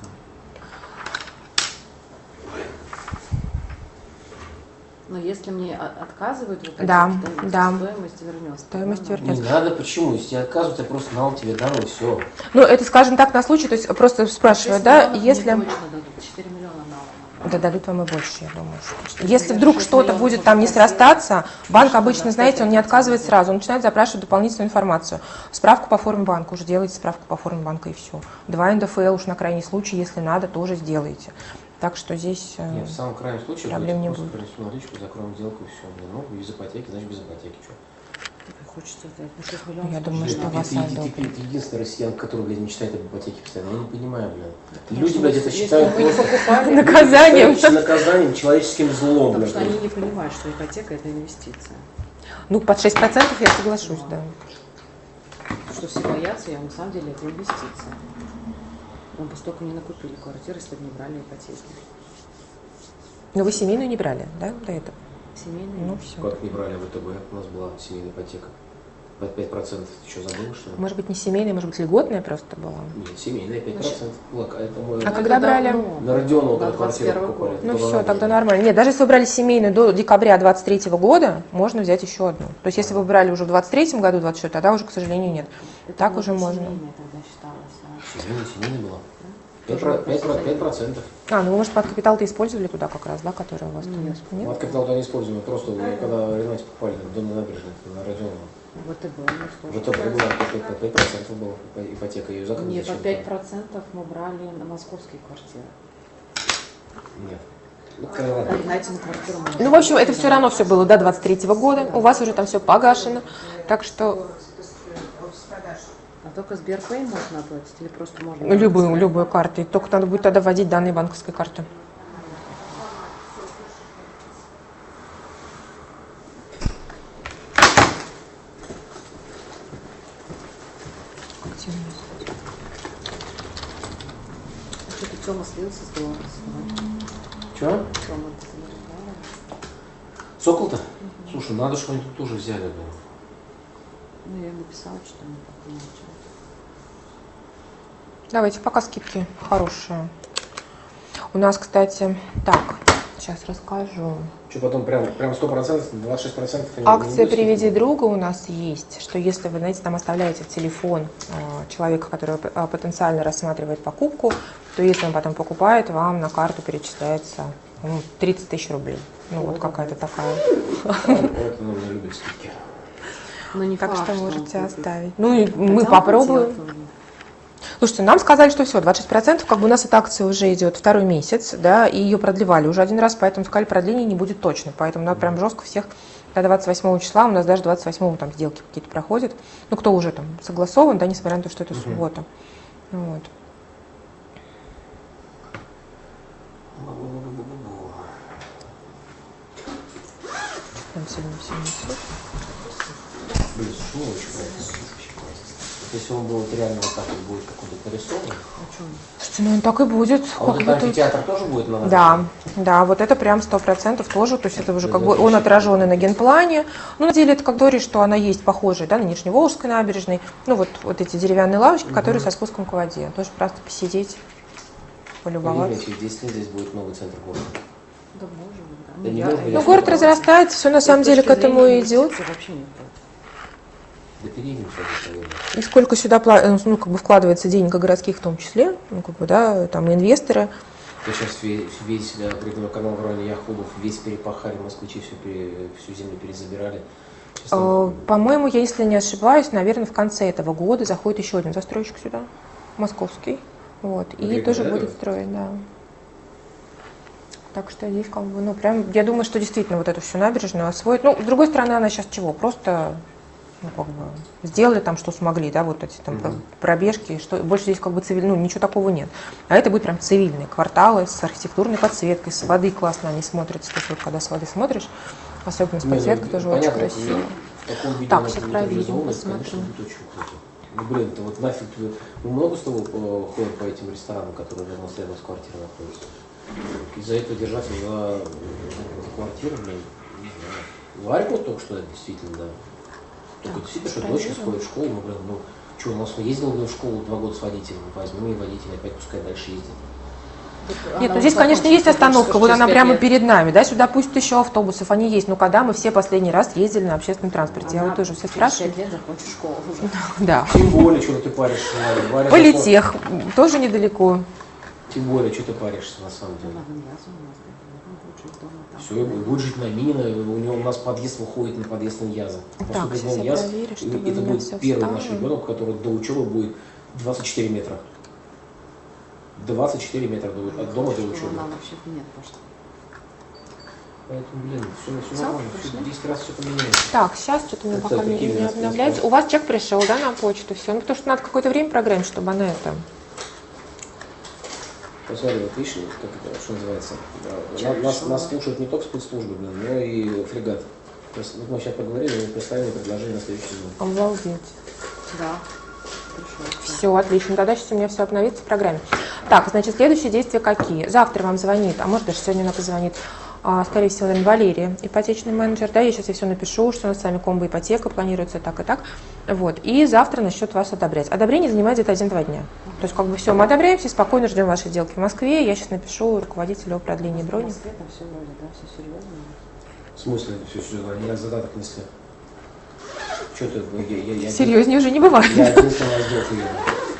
Но если мне о- отказывают, вот Да, то да. стоимость вернется. Стоимость Да, да. вернется. Не надо, почему? Если тебе отказывают, я просто дал тебе дал и все. Ну, это, скажем так, на случай, то есть просто спрашиваю, шесть да, миллионов если... мне точно дадут, четыре миллиона на. Да дадут вам и больше, я думаю. Что Если я вдруг шесть что-то миллионов будет там не попросила. срастаться, банк Что обычно, за знаете, он не пять отказывает процентов? сразу, он начинает запрашивать дополнительную информацию. Справку по форме банка, уже делаете справку по форме банка и все. Два эн дэ эф эл уж на крайний случай, если надо, тоже сделаете. Так что здесь... э, Нет, в самом крайнем случае проблем не просто будет. принесу наличку, закроем сделку и все. Ну, без ипотеки, значит без ипотеки. Что? Хочется взять на шесть миллионов. Я думаю, тоже что надо. вас ты, ты, одобрят. ты, ты единственный россиян, который, блядь, мечтает об ипотеке постоянно. Я не понимаю, блядь. Потому Люди, что блядь, это если считают мы не просто покупали, Наказанием. считают наказанием, человеческим злом, потому блядь. что они не понимают, что ипотека – это инвестиция. Ну, под шесть процентов я соглашусь, да. Что все боятся, я на самом деле это инвестиция. Мы бы столько не накупили квартиры, если бы не брали ипотеки. Но вы семейную не брали, да, до этого? Семейные. Ну, все. Как не брали в вэ тэ бэ, у нас была семейная ипотека. Под пять процентов. Ты что, забыл, что ли? Может быть, не семейная, может быть, льготная просто была? Нет, семейная пять процентов. Лак, а это мы А когда брали? на Родионова, Да, когда квартиру двадцать первый покупали. год. Ну Это все, была тогда набережная. нормально. Нет, даже если вы брали семейную до декабря двадцать третьего года, можно взять еще одну. То есть если вы брали уже в двадцать третьем году двадцать четвёртый, тогда уже, к сожалению, нет. Это Так было уже можно. семейное тогда считалось. а. Семейная, семейная была. Тоже пять процентов. А, ну вы, может, под капитал-то использовали туда как раз, да, который у вас там? Нет. Мы от капитала не используем, мы просто когда Ренате покупали дом на набережной, на Родионова. Вот и было. ну, Вот сколько это раз. было по пять процентов была ипотека, ее закрыли. Не, по зачем-то. пять процентов мы брали на московские квартиры. Нет. Ну, Крылова. А Игнатьевну квартиру мы Ну, в общем, это все равно все было до двадцать третьего года. У вас уже там все погашено. Так что А только Сберпэй можно оплатить или просто можно? любую, любую карту. И только надо будет тогда вводить данные банковской карты. Что-то Тёма слился с Беларусью. Че? Тёма, ты не разговариваешь? Сокол-то? Слушай, надо, что они тут тоже взяли. Да. Ну, я написала, что они так не начали. Давайте, пока скидки хорошие. У нас, кстати, так, сейчас расскажу. Что потом прям, прям сто процентов, двадцать шесть процентов? Акция «Приведи друга» у нас есть, что если вы, знаете, там оставляете телефон э, человека, который э, потенциально рассматривает покупку, то если он потом покупает, вам на карту перечисляется ну, тридцать тысяч рублей. Ну, вот какая-то такая. Это ну, не любит скидки. Ну, не Так факт, что он можете купит. оставить. Ну, и Хотя мы он попробуем. хотел тоже. Слушайте, нам сказали, что все, двадцать шесть процентов, как бы у нас эта акция уже идет второй месяц, да, и ее продлевали уже один раз, поэтому сказали, продление не будет точно, поэтому надо прям жестко всех до двадцать восьмого числа, у нас даже двадцать восьмого там сделки какие-то проходят, ну, кто уже там согласован, да, несмотря на то, что это Мгм. суббота. Вот. Там сегодня все несут. Блин, слушай, ну очень классно. Если он будет реально вот так вот будет какой-то нарисован. А чё он? Слушайте, ну, он так и будет. А вот как этот бы тут- амфитеатр тоже будет на набережной? Да, да, вот это прям сто процентов тоже, то есть это уже Да, как да, бы он отлично. отраженный на генплане. Ну, на деле это как говоришь, что она есть похожая, да, на Нижневолжской набережной. Ну, вот, вот эти деревянные лавочки, которые со спуском к воде. Тоже просто посидеть, полюбоваться. Поверь, через десять лет здесь будет новый центр города. Да может быть, да. Да не я- может быть, я Ну, я город согласна. разрастается, все на И с самом деле к точки этому зрения и идет. инвестиций вообще не против. Да переедем все это, И сколько сюда пла- ну, как бы вкладывается денег, и городских в том числе, ну, как бы, да, там инвесторы. То сейчас весь, весь да, придумал канал в районе Яхудов, весь перепахали, москвичи всю, пере- всю землю перезабирали. Сейчас там- Э, По-моему, я, если не ошибаюсь, наверное, в конце этого года заходит еще один застройщик сюда, московский. Вот, и Григорий, тоже да, будет говорит? строить, да. Так что здесь как бы, ну, прям, я думаю, что действительно вот эту всю набережную освоить. Ну, с другой стороны, она сейчас чего? Просто, ну, как бы, сделали там, что смогли, да, вот эти там Мгм. пробежки, что больше здесь как бы цивильно, ну, ничего такого нет. А это будет прям цивильные кварталы с архитектурной подсветкой, с воды классно они смотрятся, то есть вот когда с воды смотришь, особенно с Не, ну, подсветкой, тоже понятно, очень красиво. В таком виде Так, она сейчас будет проверим, реализована, это, посмотрим. конечно, будет очень круто. Ну, блин, это вот нафиг, вы- мы много с тобой э, ходим по этим ресторанам, которые рядом с рядом с квартирой находятся. Из-за этого держаться за, за квартиру, блин, не знаю. Варьку только что, это действительно, да. Только Так, действительно, что проверим. дочка сходит в школу, ну, блин, ну, что, у нас ездил в школу два года с водителем, возьми водителя, опять пускай дальше ездит. Нет, ну здесь, конечно, есть остановка, вот она прямо перед нами, да, сюда пусть еще автобусов, они есть, но когда мы все последний раз ездили на общественном транспорте, я вот тоже все спрашиваю. пять лет закончишь школу уже. Да. Тем более, что ты паришься, Варя. Варя Политех, тоже недалеко. закон- Тем более, что ты паришься, на самом деле. Ладно, я у нас, да, будет жить дома там. Все, будет жить на Минино, у него у нас подъезд выходит на подъезд на Яза. Так, сейчас я проверю, чтобы у это меня будет всё первый встало. наш ребенок, у которого до учебы будет двадцать четыре метра. двадцать четыре метра до- от дома до учебы. Нам вообще-то нет пошла. Поэтому, блин, все, все Всё, нормально, все, пошли. десять раз все поменяется. Так, сейчас что-то у меня Это пока не, какие не у нас обновляется. У вас чек пришел, да, на почту, все. Ну, потому что надо какое-то время программить, чтобы она это... Посмотри, вот видишь, как это, что называется, да, Чё на- нас, пришёл, нас да? слушают не только спецслужбы, блин, но и фрегат. То есть, вот мы сейчас поговорили, мы представили предложение на следующий день. Обалдеть. Да. Пришел. Все, отлично. Тогда сейчас у меня все обновится в программе. Так, значит, следующие действия какие? Завтра вам звонит, а может даже сегодня она позвонит, А, скорее всего, наверное, Валерия, ипотечный менеджер. Да, я сейчас все напишу, что у нас с вами комбо ипотека планируется так и так. Вот. И завтра насчет вас одобрять. Одобрение занимает где-то один-два дня. То есть, как бы все, мы одобряем, все спокойно ждем вашей сделки в Москве. Я сейчас напишу руководителю о продлении брони. В Москве там все вроде, да, все серьезно. В смысле все серьезно? Я задаток несли. Что ты? Я, я, я, Серьезнее уже не бывает. Я единственный сделку ее.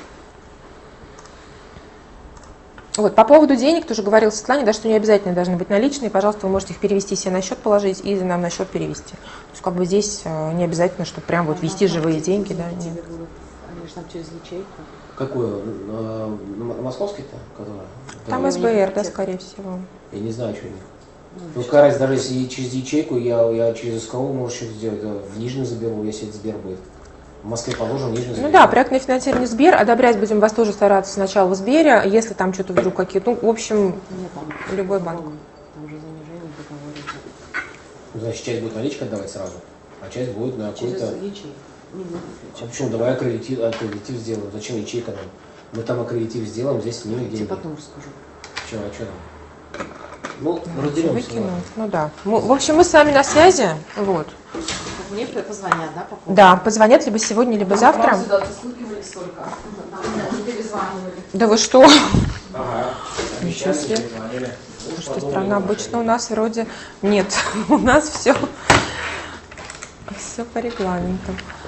Вот, по поводу денег, тоже говорил Светлане, да, что не обязательно должны быть наличные. Пожалуйста, вы можете их перевести себе на счет положить и нам на счет перевести. То есть, как бы здесь э, не обязательно, чтобы прям вот вести живые деньги. Да, нет. Они же там через ячейку. Какую? На, на московский-то? Которая? Там Да, эс бэ эр, да, скорее всего. Я не знаю, что у них. Ну, какая разница, даже если через ячейку, я, я через эс ка о можешь что-то сделать. В Нижний заберу, если это Сбер будет. В Москве положим, в Нижний заберу. Ну да, проектное финансирование Сбер. Одобрять будем вас тоже стараться сначала в Сбере. Если там что-то вдруг какие-то, ну, в общем, Нет, там, любой банк. Там же занижение в договоре. Ну, значит, часть будет наличка отдавать сразу, а часть будет на Через какой-то... ячейку. Не, не, А почему? Давай аккредитив, аккредитив сделаем. Зачем ячейка нам? Мы там аккредитив сделаем, здесь снимем я тебе деньги. потом расскажу. Че, а что там? Ну, разберемся. Выкинуть. Ну да. Мы- в общем, мы с вами на связи. Вот. Мне позвонят, да, по поводу? Да, позвонят либо сегодня, либо завтра. Вам сюда стукивали столько. Нам не перезванивали. Да вы что? Ага. Ничего себе. Перезвонили. Что странно, обычно у нас вроде нет. У нас все, все по регламенту.